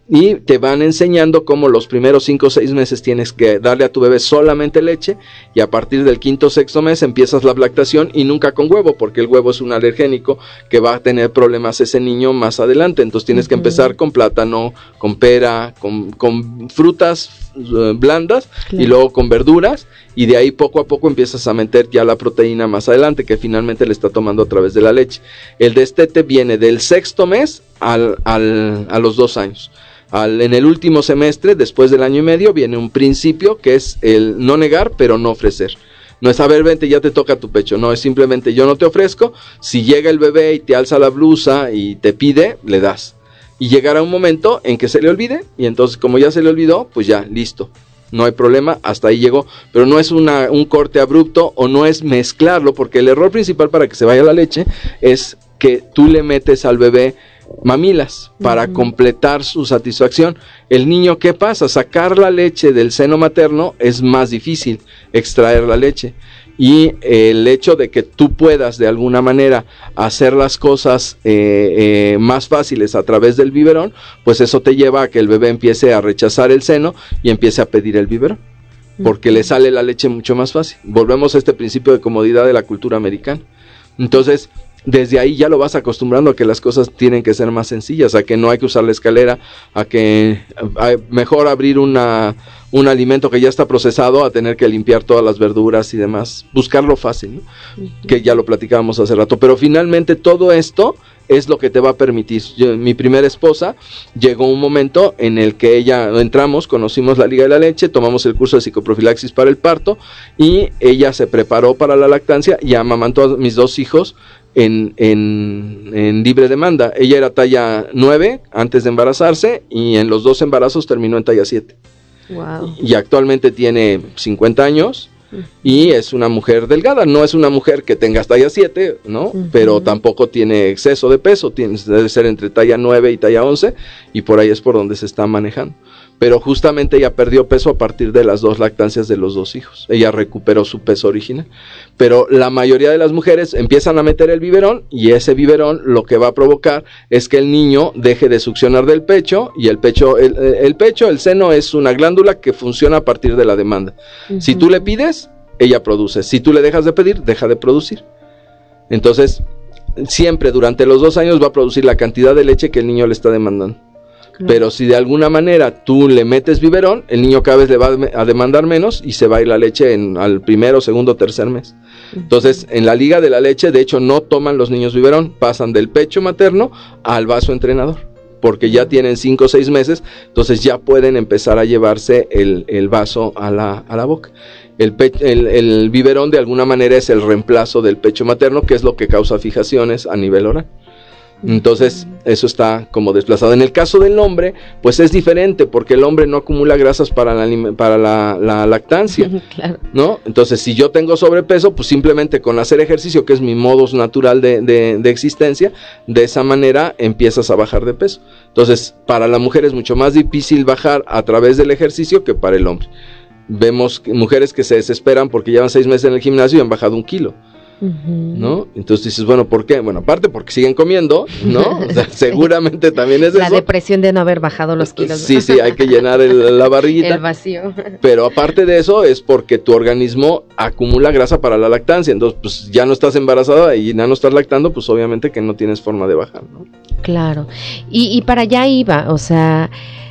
y te van enseñando cómo los primeros cinco o seis meses tienes que darle a tu bebé solamente leche, y a partir del quinto o sexto mes empiezas la lactación y nunca con huevo, porque el huevo es un alergénico que va a tener problemas ese niño más adelante. Entonces tienes uh-huh. que empezar con plátano, con pera, con, con frutas uh, blandas, claro. y luego con verduras, y de ahí poco a poco empiezas a meter ya la proteína más adelante, que finalmente le está tomando a través de la leche. El destete viene del sexto mes al, al, a los dos años. Al, en el último semestre, después del año y medio, viene un principio que es el no negar, pero no ofrecer. No es, a ver, vente, ya te toca tu pecho. No, es simplemente yo no te ofrezco. Si llega el bebé y te alza la blusa y te pide, le das. Y llegará un momento en que se le olvide, y entonces como ya se le olvidó, pues ya, listo. No hay problema, hasta ahí llegó. Pero no es una, un corte abrupto, o no es mezclarlo, porque el error principal para que se vaya la leche es que tú le metes al bebé mamilas para uh-huh. completar su satisfacción. El niño, ¿qué pasa? Sacar la leche del seno materno es más difícil, extraer la leche, y eh, el hecho de que tú puedas de alguna manera hacer las cosas eh, eh, más fáciles a través del biberón, pues eso te lleva a que el bebé empiece a rechazar el seno y empiece a pedir el biberón, porque uh-huh. le sale la leche mucho más fácil. Volvemos a este principio de comodidad de la cultura americana. Entonces, desde ahí ya lo vas acostumbrando a que las cosas tienen que ser más sencillas, a que no hay que usar la escalera, a que a mejor abrir una, un alimento que ya está procesado a tener que limpiar todas las verduras y demás, buscarlo fácil, ¿no? Uh-huh. Que ya lo platicábamos hace rato. Pero finalmente todo esto es lo que te va a permitir. Yo, mi primera esposa, llegó un momento en el que ella, entramos, conocimos la Liga de la Leche, tomamos el curso de psicoprofilaxis para el parto, y ella se preparó para la lactancia y amamantó a mis dos hijos En, en, en libre demanda. Ella era talla nueve antes de embarazarse, y en los dos embarazos terminó en talla siete. Wow. Y, y actualmente tiene cincuenta años, uh-huh. y es una mujer delgada. No es una mujer que tenga talla siete, ¿no? Uh-huh. Pero tampoco tiene exceso de peso, tiene, debe ser entre talla nueve y talla once, y por ahí es por donde se está manejando. Pero justamente ella perdió peso a partir de las dos lactancias de los dos hijos. Ella recuperó su peso original. Pero la mayoría de las mujeres empiezan a meter el biberón, y ese biberón lo que va a provocar es que el niño deje de succionar del pecho, y el pecho, el, el pecho, el seno es una glándula que funciona a partir de la demanda. Uh-huh. Si tú le pides, ella produce. Si tú le dejas de pedir, deja de producir. Entonces, siempre durante los dos años va a producir la cantidad de leche que el niño le está demandando. Claro. Pero si de alguna manera tú le metes biberón, el niño cada vez le va a demandar menos, y se va a ir la leche en, al primero, segundo, tercer mes. Entonces, en la Liga de la Leche, de hecho, no toman los niños biberón, pasan del pecho materno al vaso entrenador, porque ya tienen cinco o seis meses, entonces ya pueden empezar a llevarse el, el vaso a la, a la boca. El, pe- el, el biberón de alguna manera es el reemplazo del pecho materno, que es lo que causa fijaciones a nivel oral. Entonces eso está como desplazado. En el caso del hombre, pues es diferente, porque el hombre no acumula grasas para la, para la, la lactancia, claro. ¿no? Entonces, si yo tengo sobrepeso, pues simplemente con hacer ejercicio, que es mi modus natural de, de, de existencia, de esa manera empiezas a bajar de peso. Entonces, para la mujer es mucho más difícil bajar a través del ejercicio que para el hombre. Vemos que mujeres que se desesperan porque llevan seis meses en el gimnasio y han bajado un kilo. Uh-huh. ¿No? Entonces dices, bueno, ¿por qué? Bueno, aparte porque siguen comiendo, ¿no? O sea, seguramente también es la eso. La depresión de no haber bajado los kilos. Sí, sí, hay que llenar el, la barriguita. El vacío. Pero aparte de eso es porque tu organismo acumula grasa para la lactancia. Entonces, pues ya no estás embarazada y ya no estás lactando, pues obviamente que no tienes forma de bajar, ¿no? Claro. Y, y para allá iba, o sea,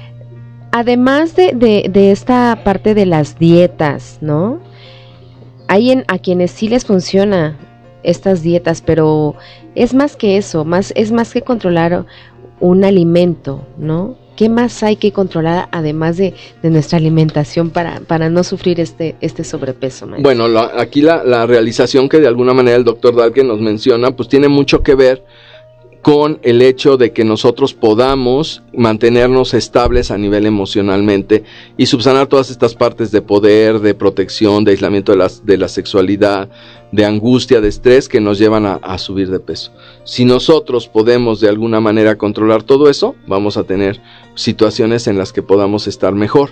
además de, de, de esta parte de las dietas, ¿no? Hay en, a quienes sí les funciona estas dietas, pero es más que eso, más es más que controlar un alimento, ¿no? ¿Qué más hay que controlar además de, de nuestra alimentación para, para no sufrir este, este sobrepeso, maestro? Bueno, lo, aquí la, la realización que de alguna manera el doctor Dahlke nos menciona, pues tiene mucho que ver con el hecho de que nosotros podamos mantenernos estables a nivel emocionalmente y subsanar todas estas partes de poder, de protección, de aislamiento de la, de la sexualidad, de angustia, de estrés que nos llevan a, a subir de peso. Si nosotros podemos de alguna manera controlar todo eso, vamos a tener situaciones en las que podamos estar mejor.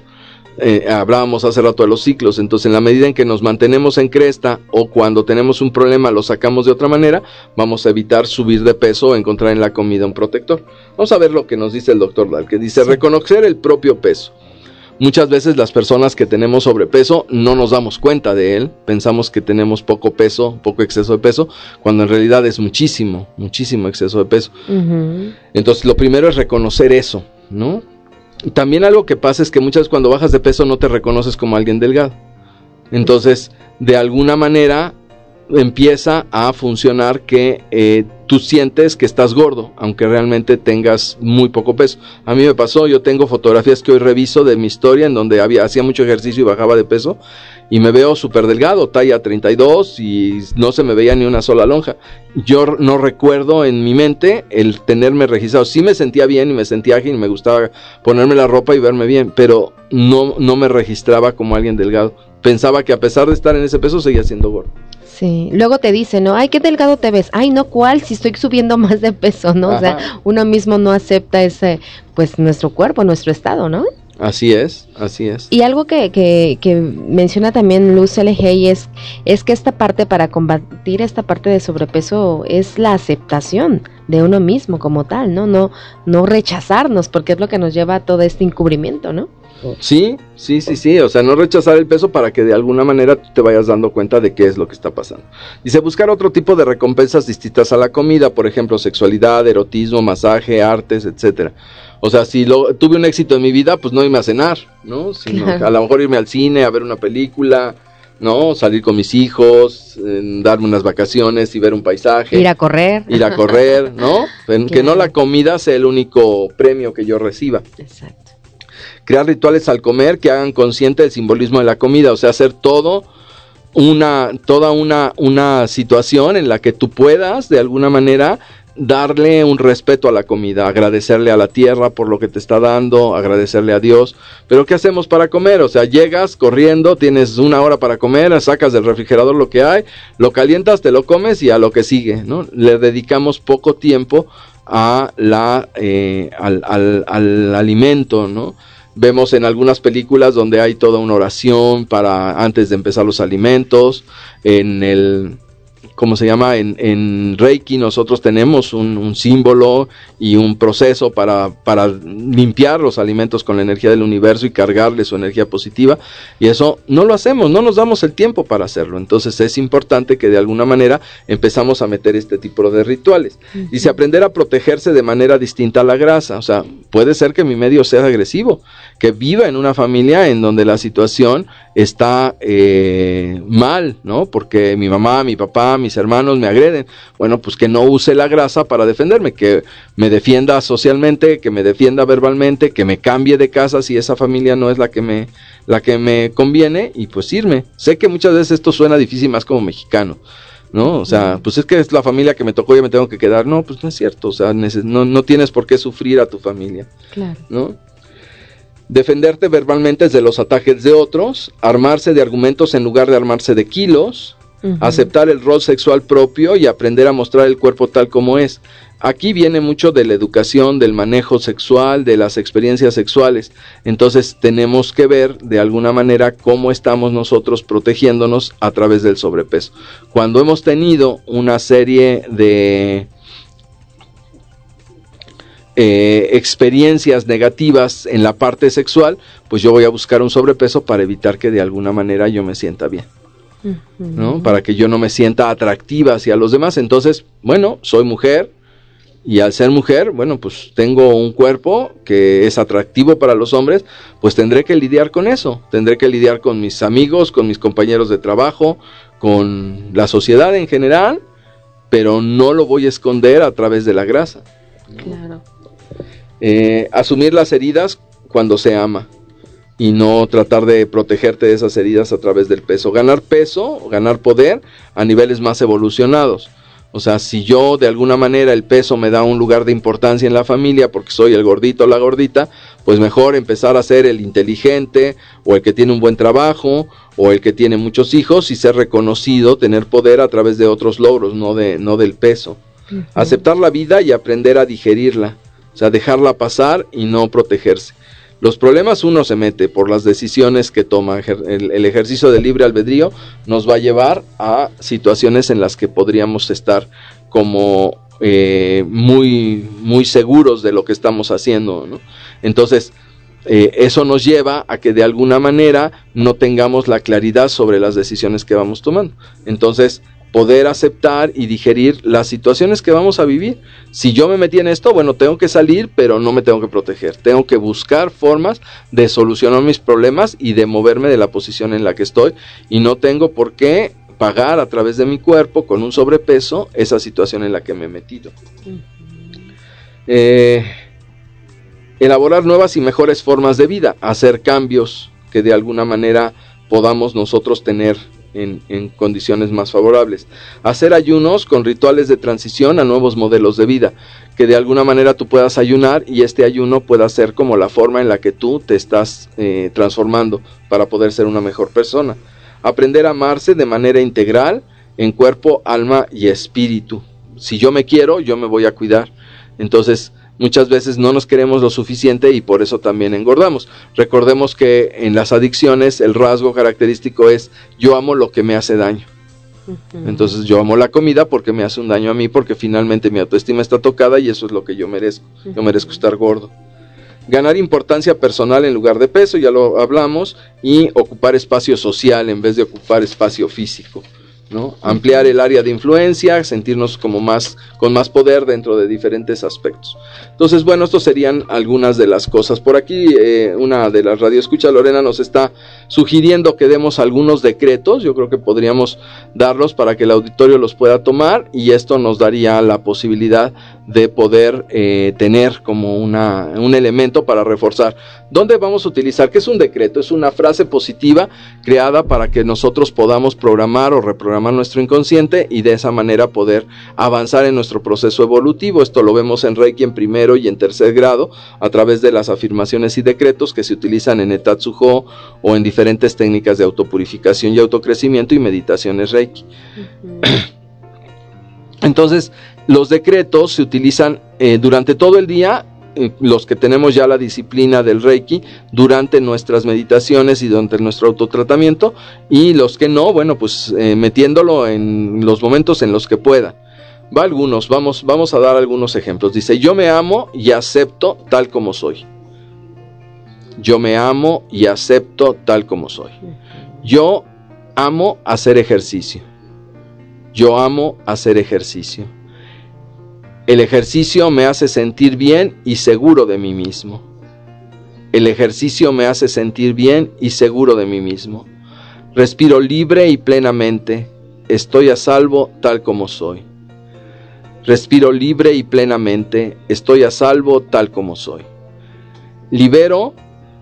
Eh, hablábamos hace rato de los ciclos, entonces en la medida en que nos mantenemos en cresta o cuando tenemos un problema lo sacamos de otra manera, vamos a evitar subir de peso o encontrar en la comida un protector. Vamos a ver lo que nos dice el doctor Dahl, que dice, sí. Reconocer el propio peso. Muchas veces las personas que tenemos sobrepeso no nos damos cuenta de él, pensamos que tenemos poco peso, poco exceso de peso, cuando en realidad es muchísimo, muchísimo exceso de peso. Uh-huh. Entonces lo primero es reconocer eso, ¿no? También algo que pasa es que muchas veces cuando bajas de peso no te reconoces como alguien delgado. Entonces, de alguna manera empieza a funcionar que eh, tú sientes que estás gordo, aunque realmente tengas muy poco peso. A mí me pasó, yo tengo fotografías que hoy reviso de mi historia en donde había, hacía mucho ejercicio y bajaba de peso y me veo súper delgado, talla treinta y dos y no se me veía ni una sola lonja. Yo no recuerdo en mi mente el tenerme registrado. Sí me sentía bien y me sentía ágil y me gustaba ponerme la ropa y verme bien, pero no, no me registraba como alguien delgado. Pensaba que a pesar de estar en ese peso seguía siendo gordo. Sí, luego te dicen, ¿no? Ay, qué delgado te ves. Ay, no, ¿cuál? Si estoy subiendo más de peso, ¿no? Ajá. O sea, uno mismo no acepta ese, pues, nuestro cuerpo, nuestro estado, ¿no? Así es, así es. Y algo que, que, que menciona también Luz L G es, es que esta parte, para combatir esta parte de sobrepeso, es la aceptación de uno mismo como tal, ¿no? No, no rechazarnos, porque es lo que nos lleva a todo este encubrimiento, ¿no? Sí, sí, sí, sí, o sea, no rechazar el peso para que de alguna manera tú te vayas dando cuenta de qué es lo que está pasando. Dice, buscar otro tipo de recompensas distintas a la comida, por ejemplo, sexualidad, erotismo, masaje, artes, etcétera. O sea, si lo, tuve un éxito en mi vida, pues no irme a cenar, ¿no? Sino claro. A lo mejor irme al cine, a ver una película, ¿no? Salir con mis hijos, eh, darme unas vacaciones y ver un paisaje. Ir a correr. Ir a correr, ¿no? Claro. Que no la comida sea el único premio que yo reciba. Exacto. Crear rituales al comer que hagan consciente el simbolismo de la comida, o sea, hacer todo una, toda una, una situación en la que tú puedas, de alguna manera, darle un respeto a la comida, agradecerle a la tierra por lo que te está dando, agradecerle a Dios. Pero ¿qué hacemos para comer? O sea, llegas corriendo, tienes una hora para comer, sacas del refrigerador lo que hay, lo calientas, te lo comes y a lo que sigue, ¿no? Le dedicamos poco tiempo a la, eh, al, al, al alimento, ¿no? Vemos en algunas películas donde hay toda una oración para antes de empezar los alimentos. En el, ¿cómo se llama? En, en Reiki nosotros tenemos un, un símbolo y un proceso para, para limpiar los alimentos con la energía del universo y cargarle su energía positiva, y eso no lo hacemos, no nos damos el tiempo para hacerlo. Entonces es importante que de alguna manera empezamos a meter este tipo de rituales. Uh-huh. Dice, aprender a protegerse de manera distinta a la grasa. O sea, puede ser que mi medio sea agresivo, que viva en una familia en donde la situación está eh, mal, ¿no? Porque mi mamá, mi papá, mis hermanos me agreden. Bueno, pues que no use la grasa para defenderme, que me defienda socialmente, que me defienda verbalmente, que me cambie de casa si esa familia no es la que me, la que me conviene, y pues irme. Sé que muchas veces esto suena difícil más como mexicano, ¿no? O sea, pues es que es la familia que me tocó y me tengo que quedar. No, pues no es cierto. O sea, neces- no, no tienes por qué sufrir a tu familia. Claro. ¿No? Defenderte verbalmente de los ataques de otros, armarse de argumentos en lugar de armarse de kilos, uh-huh. Aceptar el rol sexual propio y aprender a mostrar el cuerpo tal como es. Aquí viene mucho de la educación, del manejo sexual, de las experiencias sexuales. Entonces tenemos que ver de alguna manera cómo estamos nosotros protegiéndonos a través del sobrepeso. Cuando hemos tenido una serie de Eh, experiencias negativas en la parte sexual, pues yo voy a buscar un sobrepeso para evitar que de alguna manera yo me sienta bien, uh-huh. ¿no? Para que yo no me sienta atractiva hacia los demás. Entonces, bueno, soy mujer y al ser mujer, bueno, pues tengo un cuerpo que es atractivo para los hombres, pues tendré que lidiar con eso, tendré que lidiar con mis amigos, con mis compañeros de trabajo, con la sociedad en general, pero no lo voy a esconder a través de la grasa. Claro. Eh, asumir las heridas cuando se ama y no tratar de protegerte de esas heridas a través del peso. Ganar peso, ganar poder a niveles más evolucionados. O sea, si yo de alguna manera el peso me da un lugar de importancia en la familia porque soy el gordito o la gordita, pues mejor empezar a ser el inteligente o el que tiene un buen trabajo o el que tiene muchos hijos y ser reconocido, tener poder a través de otros logros, no de, no del peso. Uh-huh. Aceptar la vida y aprender a digerirla. O sea, dejarla pasar y no protegerse. Los problemas uno se mete por las decisiones que toma. El, el ejercicio del libre albedrío nos va a llevar a situaciones en las que podríamos estar como eh, muy, muy seguros de lo que estamos haciendo, ¿no? Entonces, eh, eso nos lleva a que de alguna manera no tengamos la claridad sobre las decisiones que vamos tomando. Entonces, poder aceptar y digerir las situaciones que vamos a vivir. Si yo me metí en esto, bueno, tengo que salir, pero no me tengo que proteger. Tengo que buscar formas de solucionar mis problemas y de moverme de la posición en la que estoy, y no tengo por qué pagar a través de mi cuerpo con un sobrepeso esa situación en la que me he metido. Eh, elaborar nuevas y mejores formas de vida, hacer cambios que de alguna manera podamos nosotros tener En, en condiciones más favorables, hacer ayunos con rituales de transición a nuevos modelos de vida, que de alguna manera tú puedas ayunar y este ayuno pueda ser como la forma en la que tú te estás eh, transformando para poder ser una mejor persona. Aprender a amarse de manera integral en cuerpo, alma y espíritu. Si yo me quiero, yo me voy a cuidar. Entonces, muchas veces no nos queremos lo suficiente y por eso también engordamos. Recordemos que en las adicciones el rasgo característico es yo amo lo que me hace daño. Uh-huh. Entonces yo amo la comida porque me hace un daño a mí, porque finalmente mi autoestima está tocada y eso es lo que yo merezco. Uh-huh. Yo merezco estar gordo. Ganar importancia personal en lugar de peso, ya lo hablamos, y ocupar espacio social en vez de ocupar espacio físico, ¿no? Ampliar el área de influencia, sentirnos como más, con más poder dentro de diferentes aspectos. Entonces, bueno, estos serían algunas de las cosas. Por aquí, eh, una de las radioescuchas, Lorena, nos está sugiriendo que demos algunos decretos. Yo creo que podríamos darlos para que el auditorio los pueda tomar, y esto nos daría la posibilidad de poder eh, tener como una, un elemento para reforzar. ¿Dónde vamos a utilizar? ¿Qué es un decreto? Es una frase positiva creada para que nosotros podamos programar o reprogramar nuestro inconsciente y de esa manera poder avanzar en nuestro proceso evolutivo. Esto lo vemos en Reiki en primero y en tercer grado a través de las afirmaciones y decretos que se utilizan en Etatsuho o en diferentes técnicas de autopurificación y autocrecimiento y meditaciones Reiki. Uh-huh. Entonces, los decretos se utilizan eh, durante todo el día, eh, los que tenemos ya la disciplina del Reiki, durante nuestras meditaciones y durante nuestro autotratamiento, y los que no, bueno, pues eh, metiéndolo en los momentos en los que pueda. Va algunos, vamos, vamos a dar algunos ejemplos. Dice, yo me amo y acepto tal como soy. Yo me amo y acepto tal como soy. Yo amo hacer ejercicio. Yo amo hacer ejercicio. El ejercicio me hace sentir bien y seguro de mí mismo. El ejercicio me hace sentir bien y seguro de mí mismo. Respiro libre y plenamente. Estoy a salvo tal como soy. Respiro libre y plenamente. Estoy a salvo tal como soy. Libero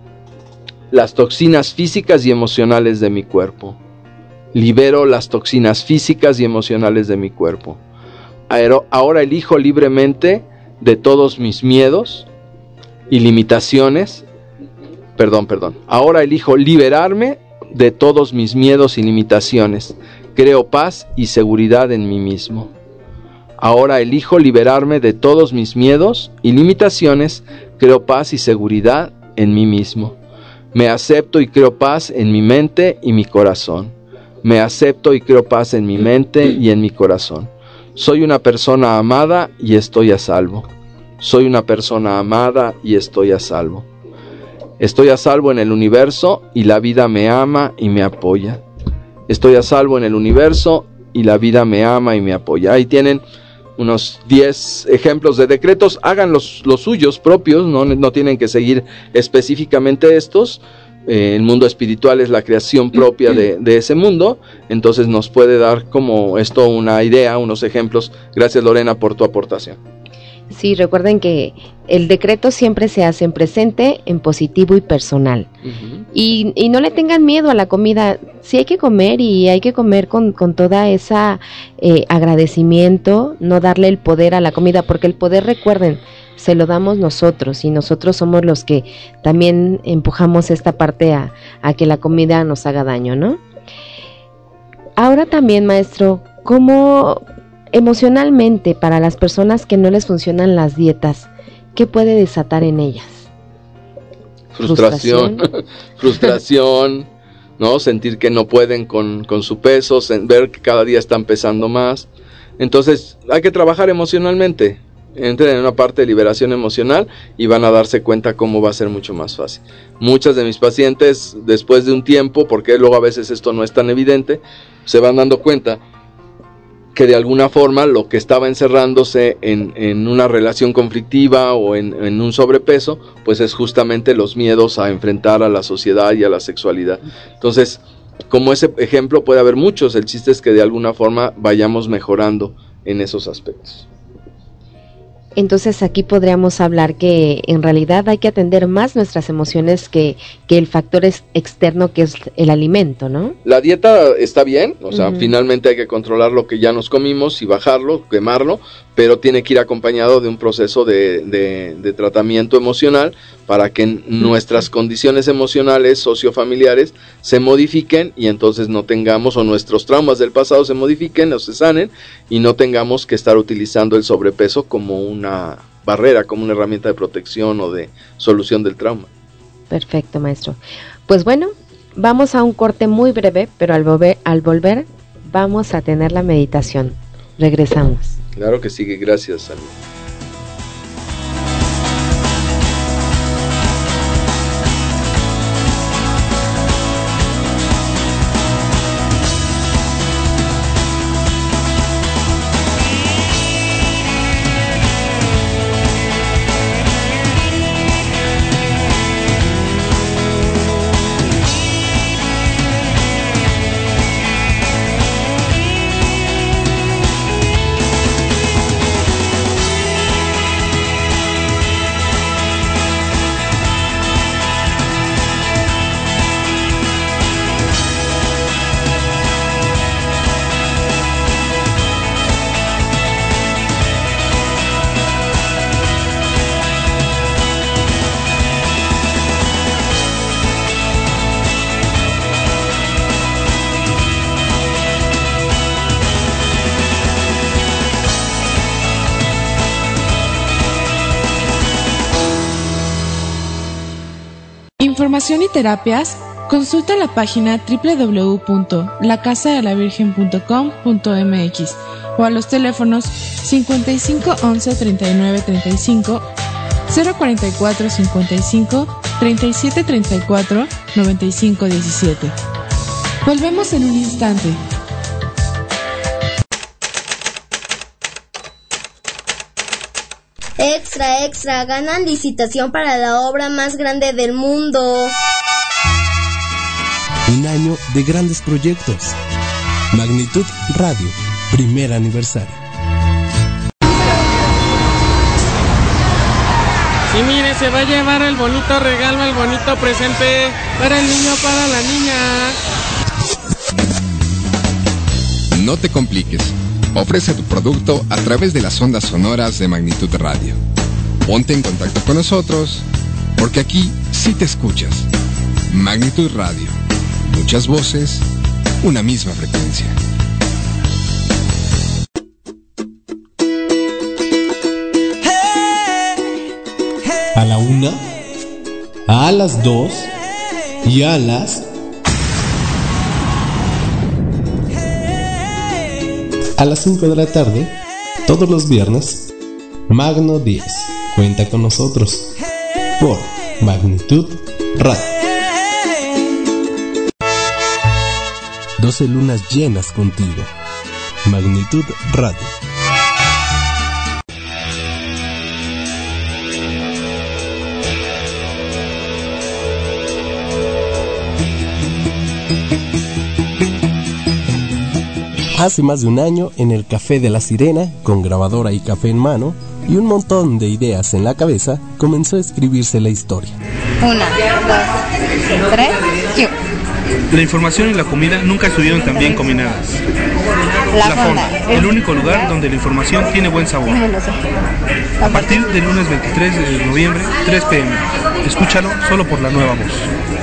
las toxinas físicas y emocionales de mi cuerpo. Libero las toxinas físicas y emocionales de mi cuerpo. Ahora elijo libremente de todos mis miedos y limitaciones. Perdón, perdón. Ahora elijo liberarme de todos mis miedos y limitaciones. Creo paz y seguridad en mí mismo. Ahora elijo liberarme de todos mis miedos y limitaciones. Creo paz y seguridad en mí mismo. Me acepto y creo paz en mi mente y mi corazón. Me acepto y creo paz en mi mente y en mi corazón. Soy una persona amada y estoy a salvo. Soy una persona amada y estoy a salvo. Estoy a salvo en el universo y la vida me ama y me apoya. Estoy a salvo en el universo y la vida me ama y me apoya. Ahí tienen unos diez ejemplos de decretos. Hagan los, los suyos propios, no, no tienen que seguir específicamente estos. Eh, el mundo espiritual es la creación propia de, de ese mundo, entonces nos puede dar como esto una idea, unos ejemplos. Gracias, Lorena, por tu aportación. Sí, recuerden que el decreto siempre se hace en presente, en positivo y personal. Uh-huh. Y, y no le tengan miedo a la comida. Sí hay que comer y hay que comer con, con toda esa eh, agradecimiento, no darle el poder a la comida, porque el poder, recuerden, se lo damos nosotros y nosotros somos los que también empujamos esta parte a, a que la comida nos haga daño, ¿no? Ahora también, maestro, ¿cómo emocionalmente para las personas que no les funcionan las dietas, qué puede desatar en ellas? frustración, frustración, frustración ¿no? Sentir que no pueden con, con su peso, ver que cada día están pesando más. Entonces hay que trabajar emocionalmente. Entren en una parte de liberación emocional y van a darse cuenta cómo va a ser mucho más fácil. Muchas de mis pacientes, después de un tiempo, porque luego a veces esto no es tan evidente, se van dando cuenta que de alguna forma lo que estaba encerrándose en, en una relación conflictiva o en, en un sobrepeso, pues es justamente los miedos a enfrentar a la sociedad y a la sexualidad. Entonces, como ese ejemplo puede haber muchos, el chiste es que de alguna forma vayamos mejorando en esos aspectos. Entonces aquí podríamos hablar que en realidad hay que atender más nuestras emociones que, que el factor es externo, que es el alimento, ¿no? La dieta está bien, o sea, uh-huh. finalmente hay que controlar lo que ya nos comimos y bajarlo, quemarlo, pero tiene que ir acompañado de un proceso de, de, de tratamiento emocional para que nuestras condiciones emocionales, sociofamiliares, se modifiquen y entonces no tengamos, o nuestros traumas del pasado se modifiquen o se sanen y no tengamos que estar utilizando el sobrepeso como una barrera, como una herramienta de protección o de solución del trauma. Perfecto, maestro. Pues bueno, vamos a un corte muy breve, pero al volver, al volver vamos a tener la meditación. Regresamos. Claro que sí, gracias, Salud. Información y terapias, consulta la página doble u doble u doble u punto la casa de la virgen punto com punto m x o a los teléfonos cincuenta y cinco once treinta y nueve treinta y cinco, cero cuarenta y cuatro cincuenta y cinco, treinta y siete treinta y cuatro, noventa y cinco diecisiete. Volvemos en un instante. Extra, extra, ganan licitación para la obra más grande del mundo. Un año de grandes proyectos. Magnitud Radio, primer aniversario. Sí, mire, se va a llevar el bonito regalo, el bonito presente para el niño, para la niña. No te compliques. Ofrece tu producto a través de las ondas sonoras de Magnitud Radio. Ponte en contacto con nosotros, porque aquí sí te escuchas. Magnitud Radio. Muchas voces, una misma frecuencia. A la una, a las dos y a las... A las cinco de la tarde, todos los viernes, Magno diez, cuenta con nosotros, por Magnitud Radio. doce lunas llenas contigo, Magnitud Radio. Hace más de un año, en el Café de la Sirena, con grabadora y café en mano, y un montón de ideas en la cabeza, comenzó a escribirse la historia. Una, dos, tres, y... La información y la comida nunca estuvieron tan bien combinadas. La, la Fonda, el único lugar donde la información tiene buen sabor. A partir del lunes veintitrés de noviembre, tres pe eme. Escúchalo solo por la nueva voz.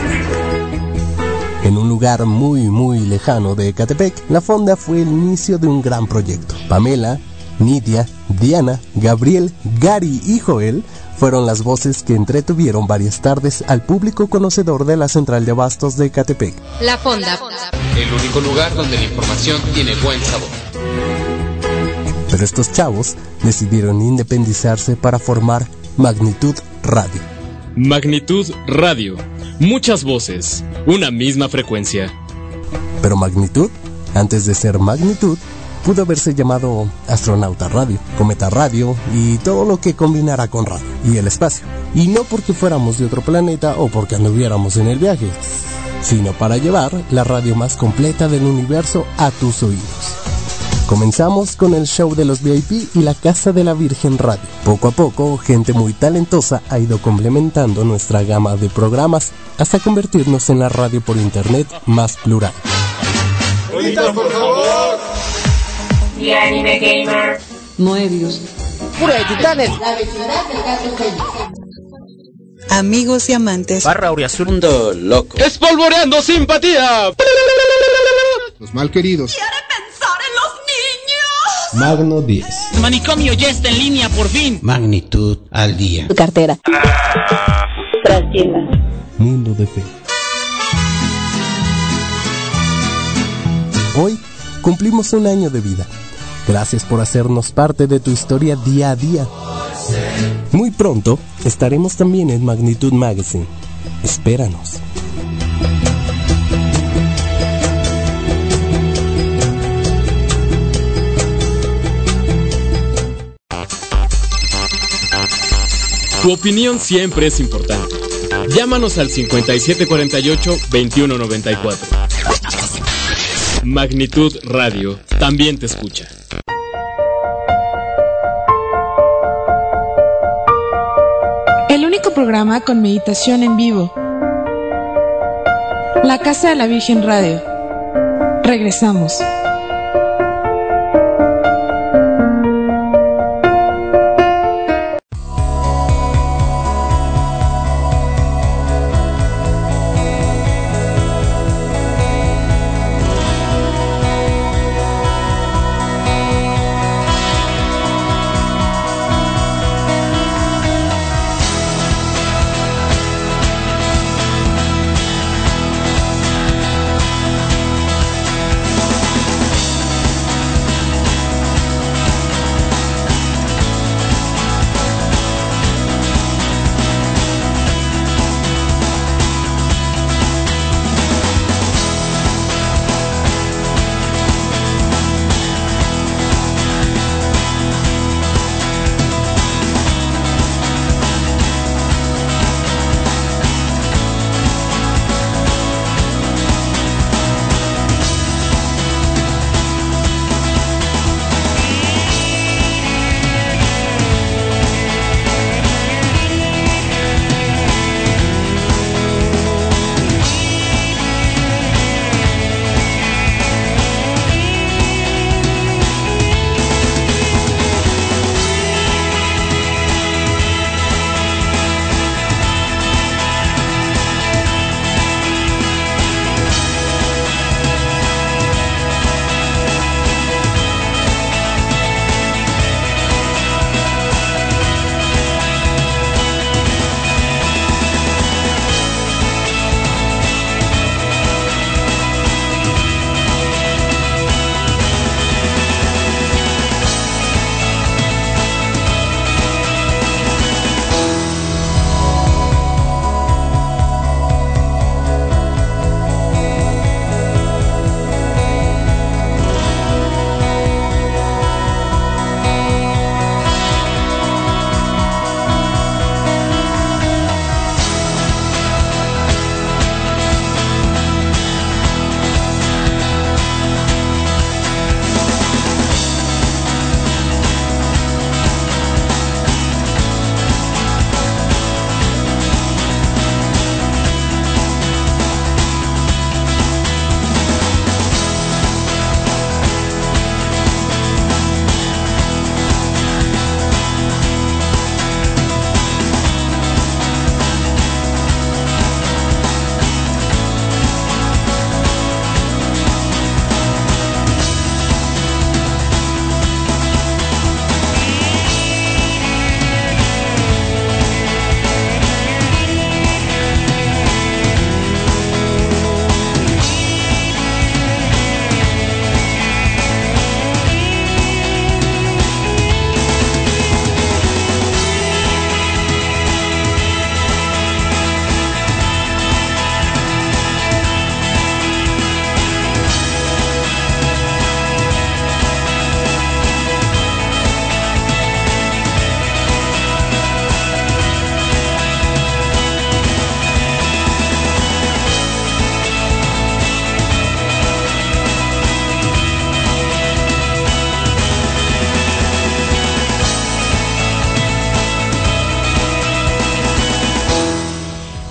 En un lugar muy muy lejano de Ecatepec, la Fonda fue el inicio de un gran proyecto. Pamela, Nidia, Diana, Gabriel, Gary y Joel fueron las voces que entretuvieron varias tardes al público conocedor de la central de abastos de Ecatepec. La Fonda. El único lugar donde la información tiene buen sabor. Pero estos chavos decidieron independizarse para formar Magnitud Radio. Magnitud Radio. Muchas voces, una misma frecuencia. Pero Magnitud, antes de ser Magnitud, pudo haberse llamado Astronauta Radio, Cometa Radio y todo lo que combinara con radio y el espacio. Y no porque fuéramos de otro planeta o porque anduviéramos en el viaje, sino para llevar la radio más completa del universo a tus oídos. Comenzamos con el show de los V I P y la Casa de la Virgen Radio. Poco a poco, gente muy talentosa ha ido complementando nuestra gama de programas hasta convertirnos en la radio por internet más plural. ¡Ahorita, por favor! The Anime Gamer. Moebius. Pura de Titanes. La vecindad del gato Félix. Amigos y amantes. Barra Mundo Loco. ¡Espolvoreando simpatía! Los malqueridos. ¡Quiere pensar en los niños! Magno diez. El manicomio ya está en línea por fin. Magnitud al día. Tu cartera. Trastiendas. Mundo de Fe. Hoy cumplimos un año de vida. Gracias por hacernos parte de tu historia día a día. Muy pronto estaremos también en Magnitud Magazine. Espéranos. Tu opinión siempre es importante. Llámanos al cincuenta y siete cuarenta y ocho, veintiuno noventa y cuatro. Magnitud Radio también te escucha. El único programa con meditación en vivo. La Casa de la Virgen Radio. Regresamos.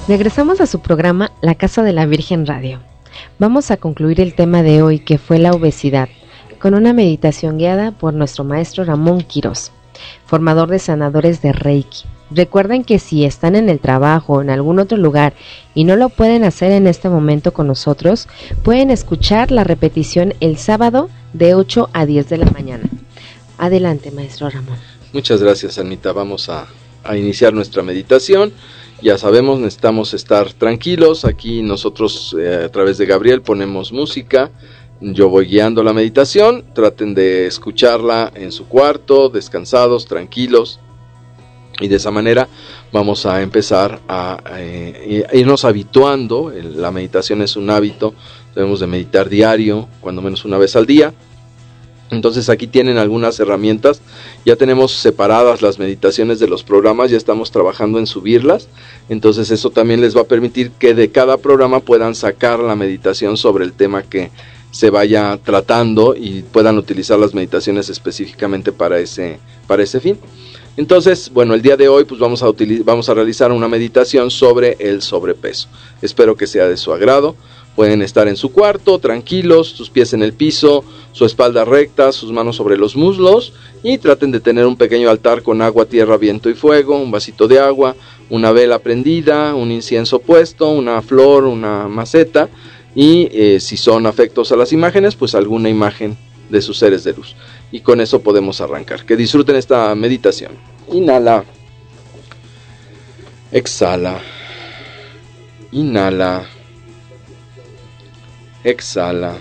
Regresamos a su programa La Casa de la Virgen Radio. Vamos a concluir el tema de hoy, que fue la obesidad, con una meditación guiada por nuestro maestro Ramón Quirós, formador de sanadores de Reiki. Recuerden que si están en el trabajo o en algún otro lugar y no lo pueden hacer en este momento con nosotros, pueden escuchar la repetición el sábado de ocho a diez de la mañana. Adelante, maestro Ramón. Muchas gracias, Anita. Vamos a, a iniciar nuestra meditación. Ya sabemos, necesitamos estar tranquilos. Aquí nosotros eh, a través de Gabriel ponemos música. Yo voy guiando la meditación. Traten de escucharla en su cuarto, descansados, tranquilos. Y de esa manera vamos a empezar a, a, a irnos habituando. La meditación es un hábito. Debemos de meditar diario, cuando menos una vez al día. Entonces aquí tienen algunas herramientas. Ya tenemos separadas las meditaciones de los programas, ya estamos trabajando en subirlas. Entonces eso también les va a permitir que de cada programa puedan sacar la meditación sobre el tema que se vaya tratando y puedan utilizar las meditaciones específicamente para ese, para ese fin. Entonces, bueno, el día de hoy pues vamos a utiliz- vamos a realizar una meditación sobre el sobrepeso. Espero que sea de su agrado. Pueden estar en su cuarto, tranquilos, sus pies en el piso, su espalda recta, sus manos sobre los muslos, y traten de tener un pequeño altar con agua, tierra, viento y fuego, un vasito de agua, una vela prendida, un incienso puesto, una flor, una maceta, y eh, si son afectos a las imágenes, pues alguna imagen de sus seres de luz. Y con eso podemos arrancar. Que disfruten esta meditación. Inhala. Exhala. Inhala. Exhala.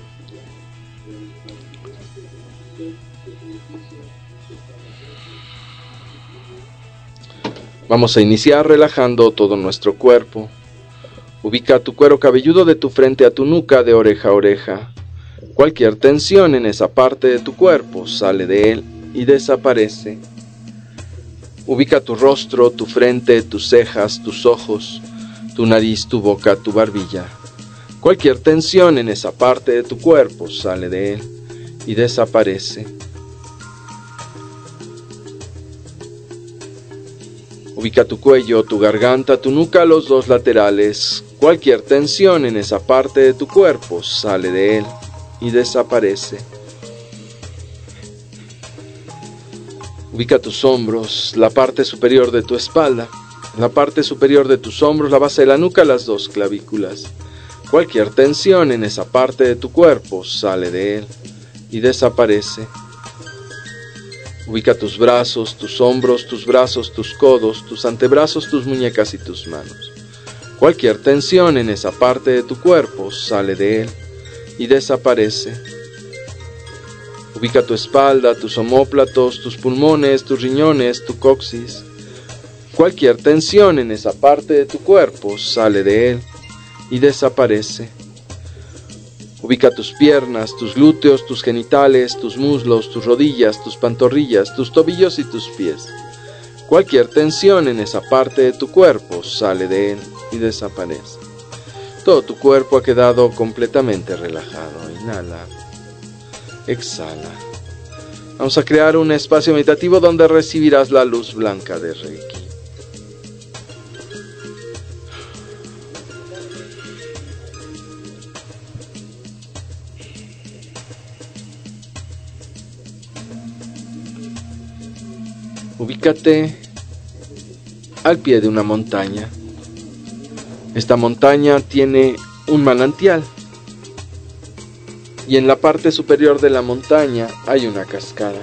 Vamos a iniciar relajando todo nuestro cuerpo. Ubica tu cuero cabelludo de tu frente a tu nuca, de oreja a oreja. Cualquier tensión en esa parte de tu cuerpo sale de él y desaparece. Ubica tu rostro, tu frente, tus cejas, tus ojos, tu nariz, tu boca, tu barbilla. Cualquier tensión en esa parte de tu cuerpo sale de él y desaparece. Ubica tu cuello, tu garganta, tu nuca, los dos laterales. Cualquier tensión en esa parte de tu cuerpo sale de él y desaparece. Ubica tus hombros, la parte superior de tu espalda, la parte superior de tus hombros, la base de la nuca, las dos clavículas. Cualquier tensión en esa parte de tu cuerpo sale de él y desaparece. Ubica tus brazos, tus hombros, tus brazos, tus codos, tus antebrazos, tus muñecas y tus manos. Cualquier tensión en esa parte de tu cuerpo sale de él y desaparece. Ubica tu espalda, tus omóplatos, tus pulmones, tus riñones, tu coxis. Cualquier tensión en esa parte de tu cuerpo sale de él y desaparece. Ubica tus piernas, tus glúteos, tus genitales, tus muslos, tus rodillas, tus pantorrillas, tus tobillos y tus pies. Cualquier tensión en esa parte de tu cuerpo sale de él y desaparece. Todo tu cuerpo ha quedado completamente relajado. Inhala. Exhala. Vamos a crear un espacio meditativo donde recibirás la luz blanca de Reiki. Ubícate al pie de una montaña. Esta montaña tiene un manantial y en la parte superior de la montaña hay una cascada.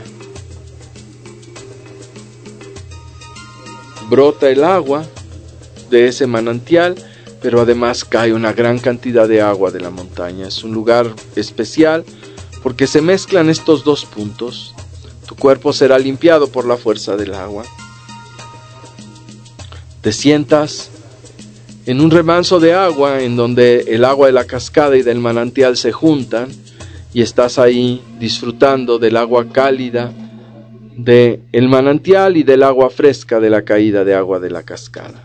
Brota el agua de ese manantial, pero además cae una gran cantidad de agua de la montaña. Es un lugar especial porque se mezclan estos dos puntos. Tu cuerpo será limpiado por la fuerza del agua. Te sientas en un remanso de agua en donde el agua de la cascada y del manantial se juntan y estás ahí disfrutando del agua cálida del manantial y del agua fresca de la caída de agua de la cascada.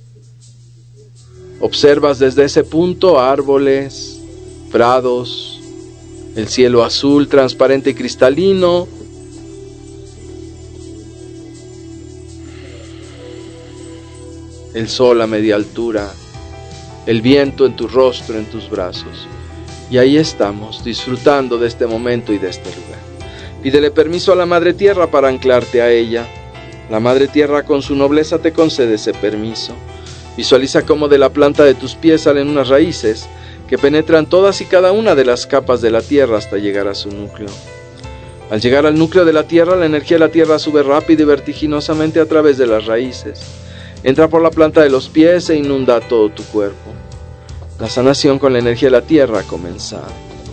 Observas desde ese punto árboles, prados, el cielo azul transparente y cristalino, el sol a media altura, el viento en tu rostro, en tus brazos. Y ahí estamos, disfrutando de este momento y de este lugar. Pídele permiso a la Madre Tierra para anclarte a ella. La Madre Tierra con su nobleza te concede ese permiso. Visualiza cómo de la planta de tus pies salen unas raíces que penetran todas y cada una de las capas de la Tierra hasta llegar a su núcleo. Al llegar al núcleo de la Tierra, la energía de la Tierra sube rápido y vertiginosamente a través de las raíces. Entra por la planta de los pies e inunda todo tu cuerpo. La sanación con la energía de la Tierra ha comenzado.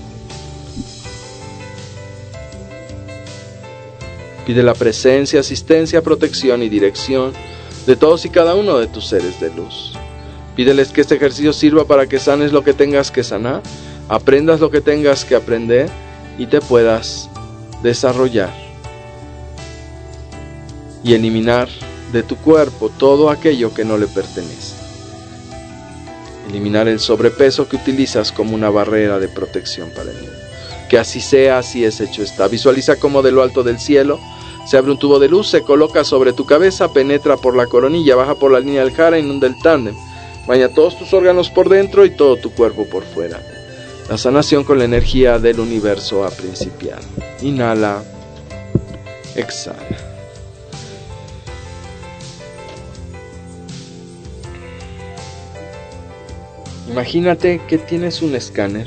Pide la presencia, asistencia, protección y dirección de todos y cada uno de tus seres de luz. Pídeles que este ejercicio sirva para que sanes lo que tengas que sanar, aprendas lo que tengas que aprender y te puedas desarrollar y eliminar de tu cuerpo todo aquello que no le pertenece. Eliminar el sobrepeso que utilizas como una barrera de protección para el mundo. Que así sea, así es hecho está. Visualiza cómo de lo alto del cielo se abre un tubo de luz, se coloca sobre tu cabeza, penetra por la coronilla, baja por la línea del jara, inunda el tándem, baña todos tus órganos por dentro y todo tu cuerpo por fuera. La sanación con la energía del universo ha principiado. Inhala, exhala. Imagínate que tienes un escáner.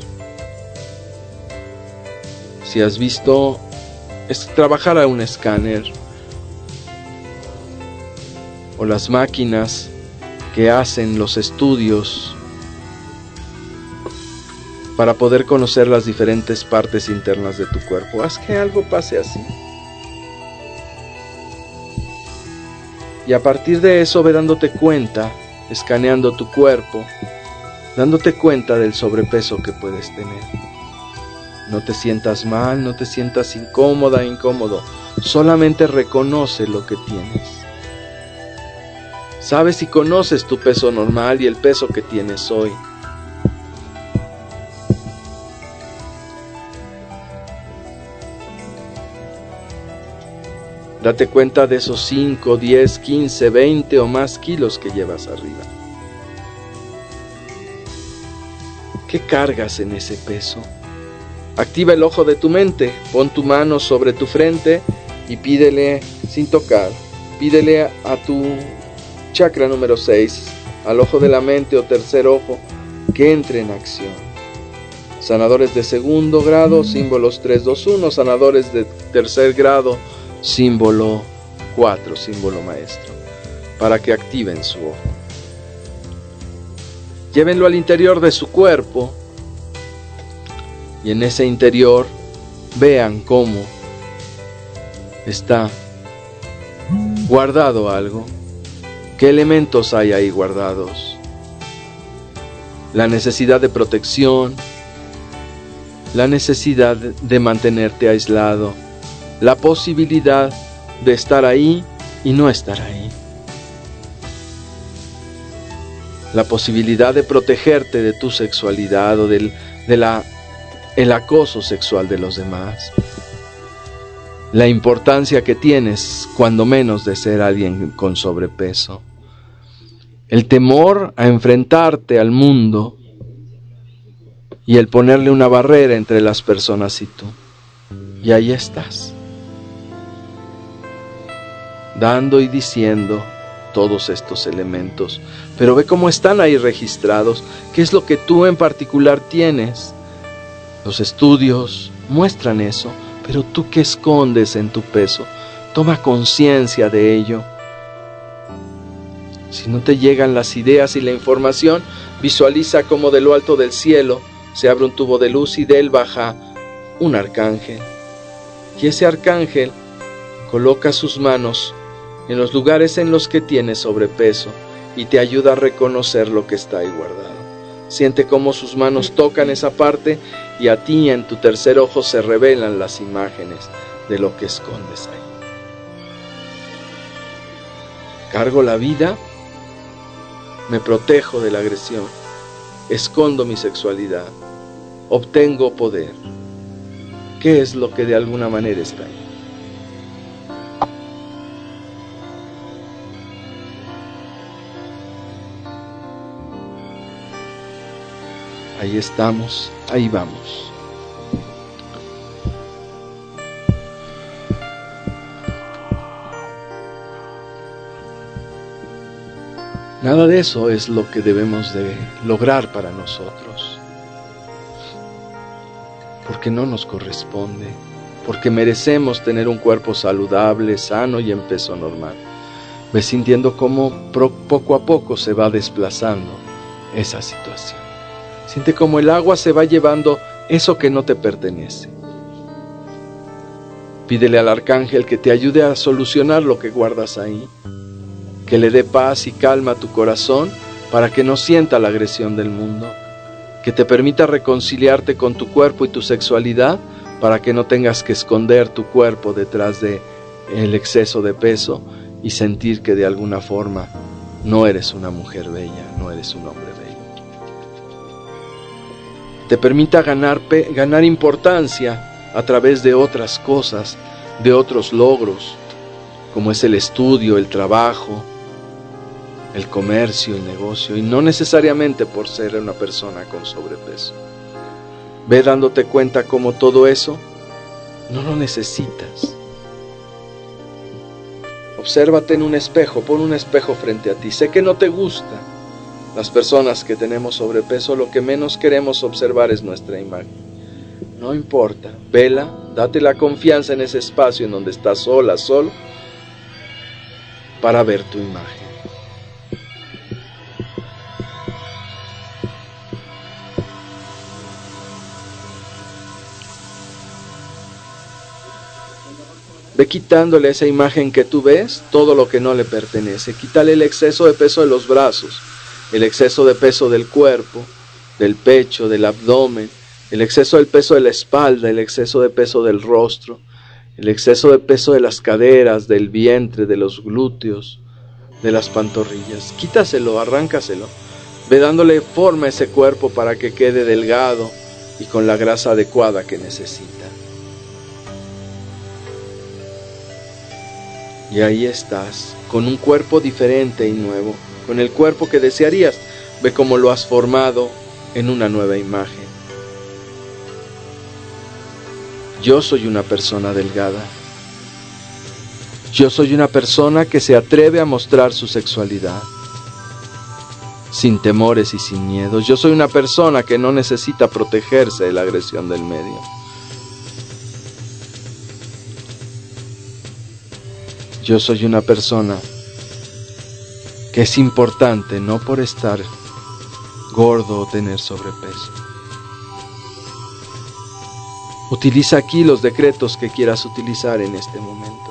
Si has visto es trabajar a un escáner o las máquinas que hacen los estudios para poder conocer las diferentes partes internas de tu cuerpo, haz que algo pase así. Y a partir de eso ve dándote cuenta, escaneando tu cuerpo, dándote cuenta del sobrepeso que puedes tener. No te sientas mal, no te sientas incómoda, incómodo. Solamente reconoce lo que tienes. Sabes y conoces tu peso normal y el peso que tienes hoy. Date cuenta de esos cinco, diez, quince, veinte o más kilos que llevas arriba. ¿Qué cargas en ese peso? Activa el ojo de tu mente, pon tu mano sobre tu frente y pídele, sin tocar, pídele a tu chakra número seis, al ojo de la mente o tercer ojo, que entre en acción. Sanadores de segundo grado, símbolos tres, dos, uno, sanadores de tercer grado, símbolo cuatro, símbolo maestro, para que activen su ojo. Llévenlo al interior de su cuerpo y en ese interior vean cómo está guardado algo. ¿Qué elementos hay ahí guardados? La necesidad de protección, la necesidad de mantenerte aislado, la posibilidad de estar ahí y no estar ahí, la posibilidad de protegerte de tu sexualidad o del de la, el acoso sexual de los demás, la importancia que tienes, cuando menos, de ser alguien con sobrepeso, el temor a enfrentarte al mundo y el ponerle una barrera entre las personas y tú. Y ahí estás, dando y diciendo todos estos elementos, pero ve cómo están ahí registrados, qué es lo que tú en particular tienes. Los estudios muestran eso, pero tú qué escondes en tu peso, toma conciencia de ello. Si no te llegan las ideas y la información, visualiza cómo de lo alto del cielo se abre un tubo de luz y de él baja un arcángel. Y ese arcángel coloca sus manos en los lugares en los que tienes sobrepeso y te ayuda a reconocer lo que está ahí guardado. Siente cómo sus manos tocan esa parte y a ti en tu tercer ojo se revelan las imágenes de lo que escondes ahí. Cargo la vida, me protejo de la agresión, escondo mi sexualidad, obtengo poder. ¿Qué es lo que de alguna manera está ahí? Ahí estamos, ahí vamos. Nada de eso es lo que debemos de lograr para nosotros, porque no nos corresponde, porque merecemos tener un cuerpo saludable, sano y en peso normal. Ves sintiendo cómo poco a poco se va desplazando esa situación. Siente cómo el agua se va llevando eso que no te pertenece. Pídele al arcángel que te ayude a solucionar lo que guardas ahí, que le dé paz y calma a tu corazón para que no sienta la agresión del mundo, que te permita reconciliarte con tu cuerpo y tu sexualidad para que no tengas que esconder tu cuerpo detrás de el exceso de peso y sentir que de alguna forma no eres una mujer bella, no eres un hombre bello. Te permita ganar, ganar importancia a través de otras cosas, de otros logros, como es el estudio, el trabajo, el comercio, el negocio, y no necesariamente por ser una persona con sobrepeso. Ve dándote cuenta cómo todo eso no lo necesitas. Obsérvate en un espejo, pon un espejo frente a ti. Sé que no te gusta. Las personas que tenemos sobrepeso, lo que menos queremos observar es nuestra imagen. No importa, vela, date la confianza en ese espacio en donde estás sola, solo, para ver tu imagen. Ve quitándole a esa imagen que tú ves todo lo que no le pertenece. Quítale el exceso de peso de los brazos, el exceso de peso del cuerpo, del pecho, del abdomen, el exceso del peso de la espalda, el exceso de peso del rostro, el exceso de peso de las caderas, del vientre, de los glúteos, de las pantorrillas. Quítaselo, arráncaselo. Ve dándole forma a ese cuerpo para que quede delgado y con la grasa adecuada que necesita. Y ahí estás, con un cuerpo diferente y nuevo, con el cuerpo que desearías. Ve cómo lo has formado en una nueva imagen. Yo soy una persona delgada. Yo soy una persona que se atreve a mostrar su sexualidad, sin temores y sin miedos. Yo soy una persona que no necesita protegerse de la agresión del medio. Yo soy una persona que es importante no por estar gordo o tener sobrepeso. Utiliza aquí los decretos que quieras utilizar en este momento.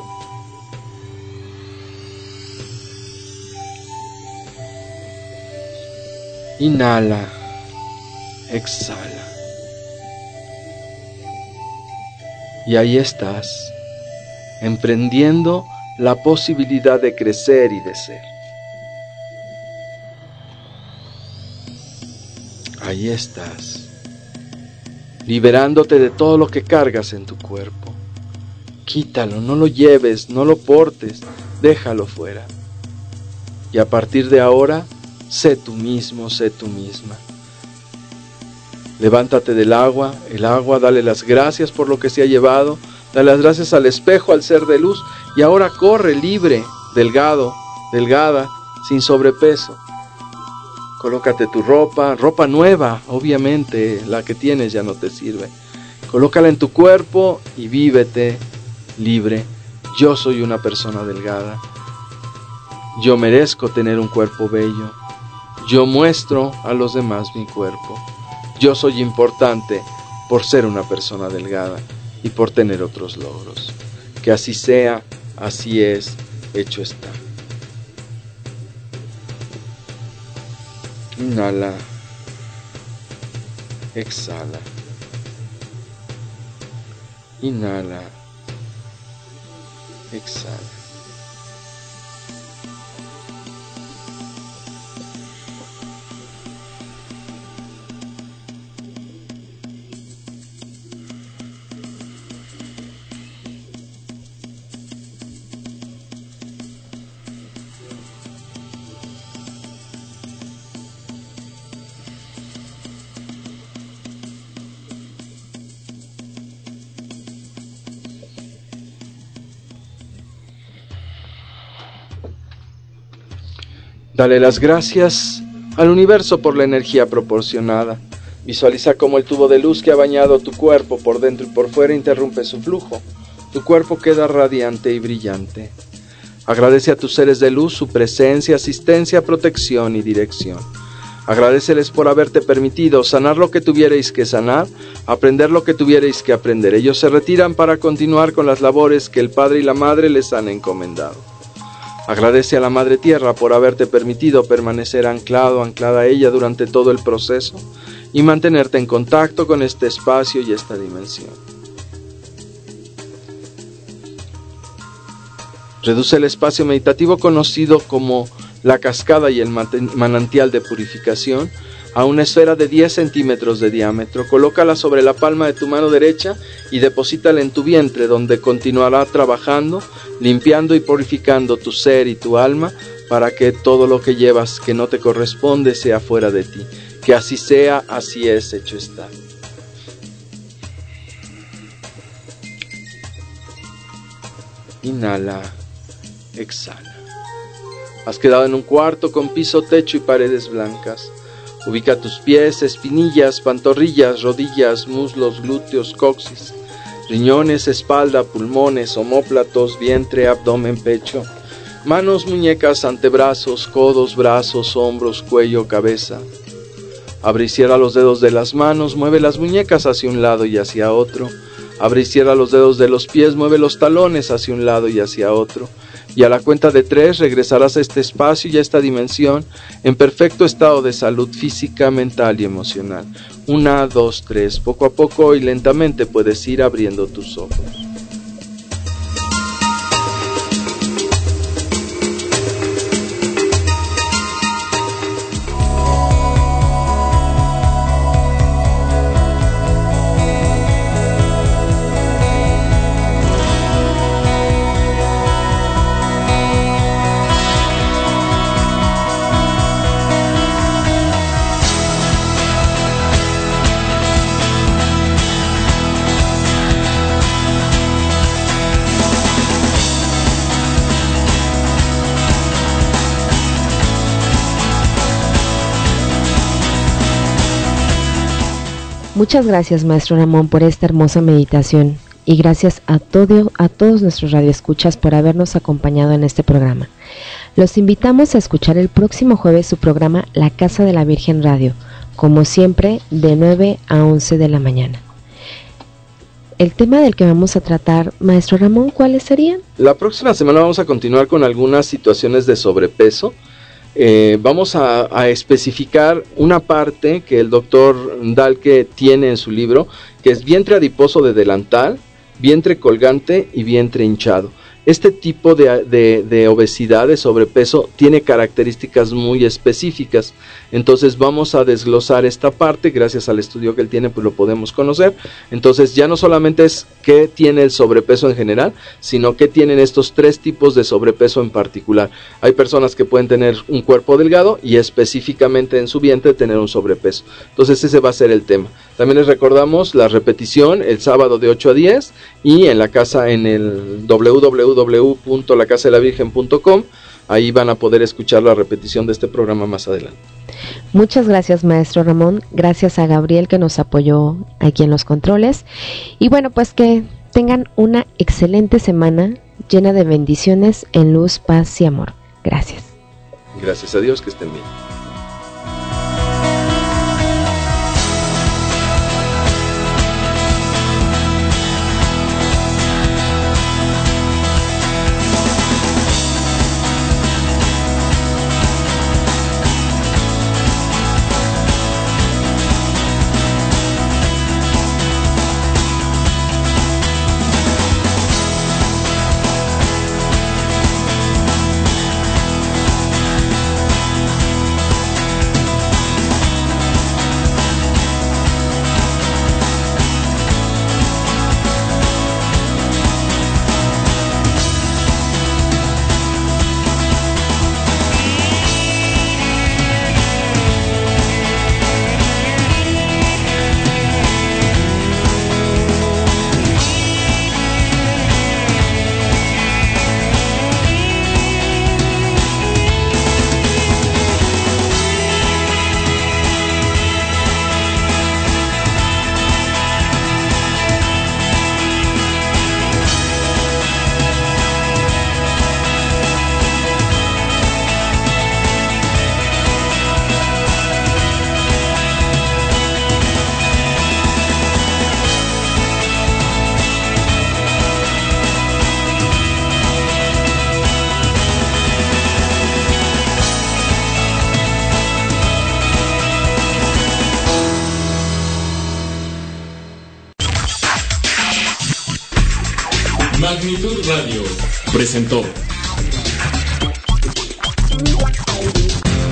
Inhala, exhala. Y ahí estás, emprendiendo la posibilidad de crecer y de ser. Ahí estás, liberándote de todo lo que cargas en tu cuerpo. Quítalo, no lo lleves, no lo portes, déjalo fuera. Y a partir de ahora, sé tú mismo, sé tú misma. Levántate del agua, el agua, dale las gracias por lo que se ha llevado, dale las gracias al espejo, al ser de luz, y ahora corre libre, delgado, delgada, sin sobrepeso. Colócate tu ropa, ropa nueva, obviamente, la que tienes ya no te sirve. Colócala en tu cuerpo y vívete libre. Yo soy una persona delgada. Yo merezco tener un cuerpo bello. Yo muestro a los demás mi cuerpo. Yo soy importante por ser una persona delgada y por tener otros logros. Que así sea, así es, hecho está. Inhala, exhala. Inhala, exhala. Dale las gracias al universo por la energía proporcionada. Visualiza cómo el tubo de luz que ha bañado tu cuerpo por dentro y por fuera interrumpe su flujo. Tu cuerpo queda radiante y brillante. Agradece a tus seres de luz su presencia, asistencia, protección y dirección. Agradeceles por haberte permitido sanar lo que tuvierais que sanar, aprender lo que tuvierais que aprender. Ellos se retiran para continuar con las labores que el Padre y la Madre les han encomendado. Agradece a la Madre Tierra por haberte permitido permanecer anclado, anclada a ella durante todo el proceso y mantenerte en contacto con este espacio y esta dimensión. Reduce el espacio meditativo conocido como la cascada y el manantial de purificación a una esfera de diez centímetros de diámetro. Colócala sobre la palma de tu mano derecha y deposítala en tu vientre, donde continuará trabajando, limpiando y purificando tu ser y tu alma para que todo lo que llevas que no te corresponde sea fuera de ti. Que así sea, así es, hecho está. Inhala, exhala. Has quedado en un cuarto con piso, techo y paredes blancas. Ubica tus pies, espinillas, pantorrillas, rodillas, muslos, glúteos, coxis, riñones, espalda, pulmones, omóplatos, vientre, abdomen, pecho, manos, muñecas, antebrazos, codos, brazos, hombros, cuello, cabeza. Abre y cierra los dedos de las manos, mueve las muñecas hacia un lado y hacia otro. Abre y cierra los dedos de los pies, mueve los talones hacia un lado y hacia otro. Y a la cuenta de tres regresarás a este espacio y a esta dimensión en perfecto estado de salud física, mental y emocional. Una, dos, tres. Poco a poco y lentamente puedes ir abriendo tus ojos. Muchas gracias, Maestro Ramón, por esta hermosa meditación y gracias a, todo, a todos nuestros radioescuchas por habernos acompañado en este programa. Los invitamos a escuchar el próximo jueves su programa La Casa de la Virgen Radio, como siempre de nueve a once de la mañana. El tema del que vamos a tratar, Maestro Ramón, ¿cuáles serían? La próxima semana vamos a continuar con algunas situaciones de sobrepeso. Eh, vamos a, a especificar una parte que el doctor Dahlke tiene en su libro, que es vientre adiposo de delantal, vientre colgante y vientre hinchado. Este tipo de, de, de obesidad, de sobrepeso, tiene características muy específicas. Entonces vamos a desglosar esta parte, gracias al estudio que él tiene, pues lo podemos conocer. Entonces ya no solamente es qué tiene el sobrepeso en general, sino qué tienen estos tres tipos de sobrepeso en particular. Hay personas que pueden tener un cuerpo delgado y específicamente en su vientre tener un sobrepeso. Entonces ese va a ser el tema. También les recordamos la repetición el sábado de ocho a diez y en la casa en el doble u doble u doble u punto la casa de la virgen punto com. Ahí van a poder escuchar la repetición de este programa más adelante. Muchas gracias, Maestro Ramón. Gracias a Gabriel que nos apoyó aquí en los controles. Y bueno, pues que tengan una excelente semana llena de bendiciones en luz, paz y amor. Gracias. Gracias a Dios, que estén bien. Magnitud Radio presentó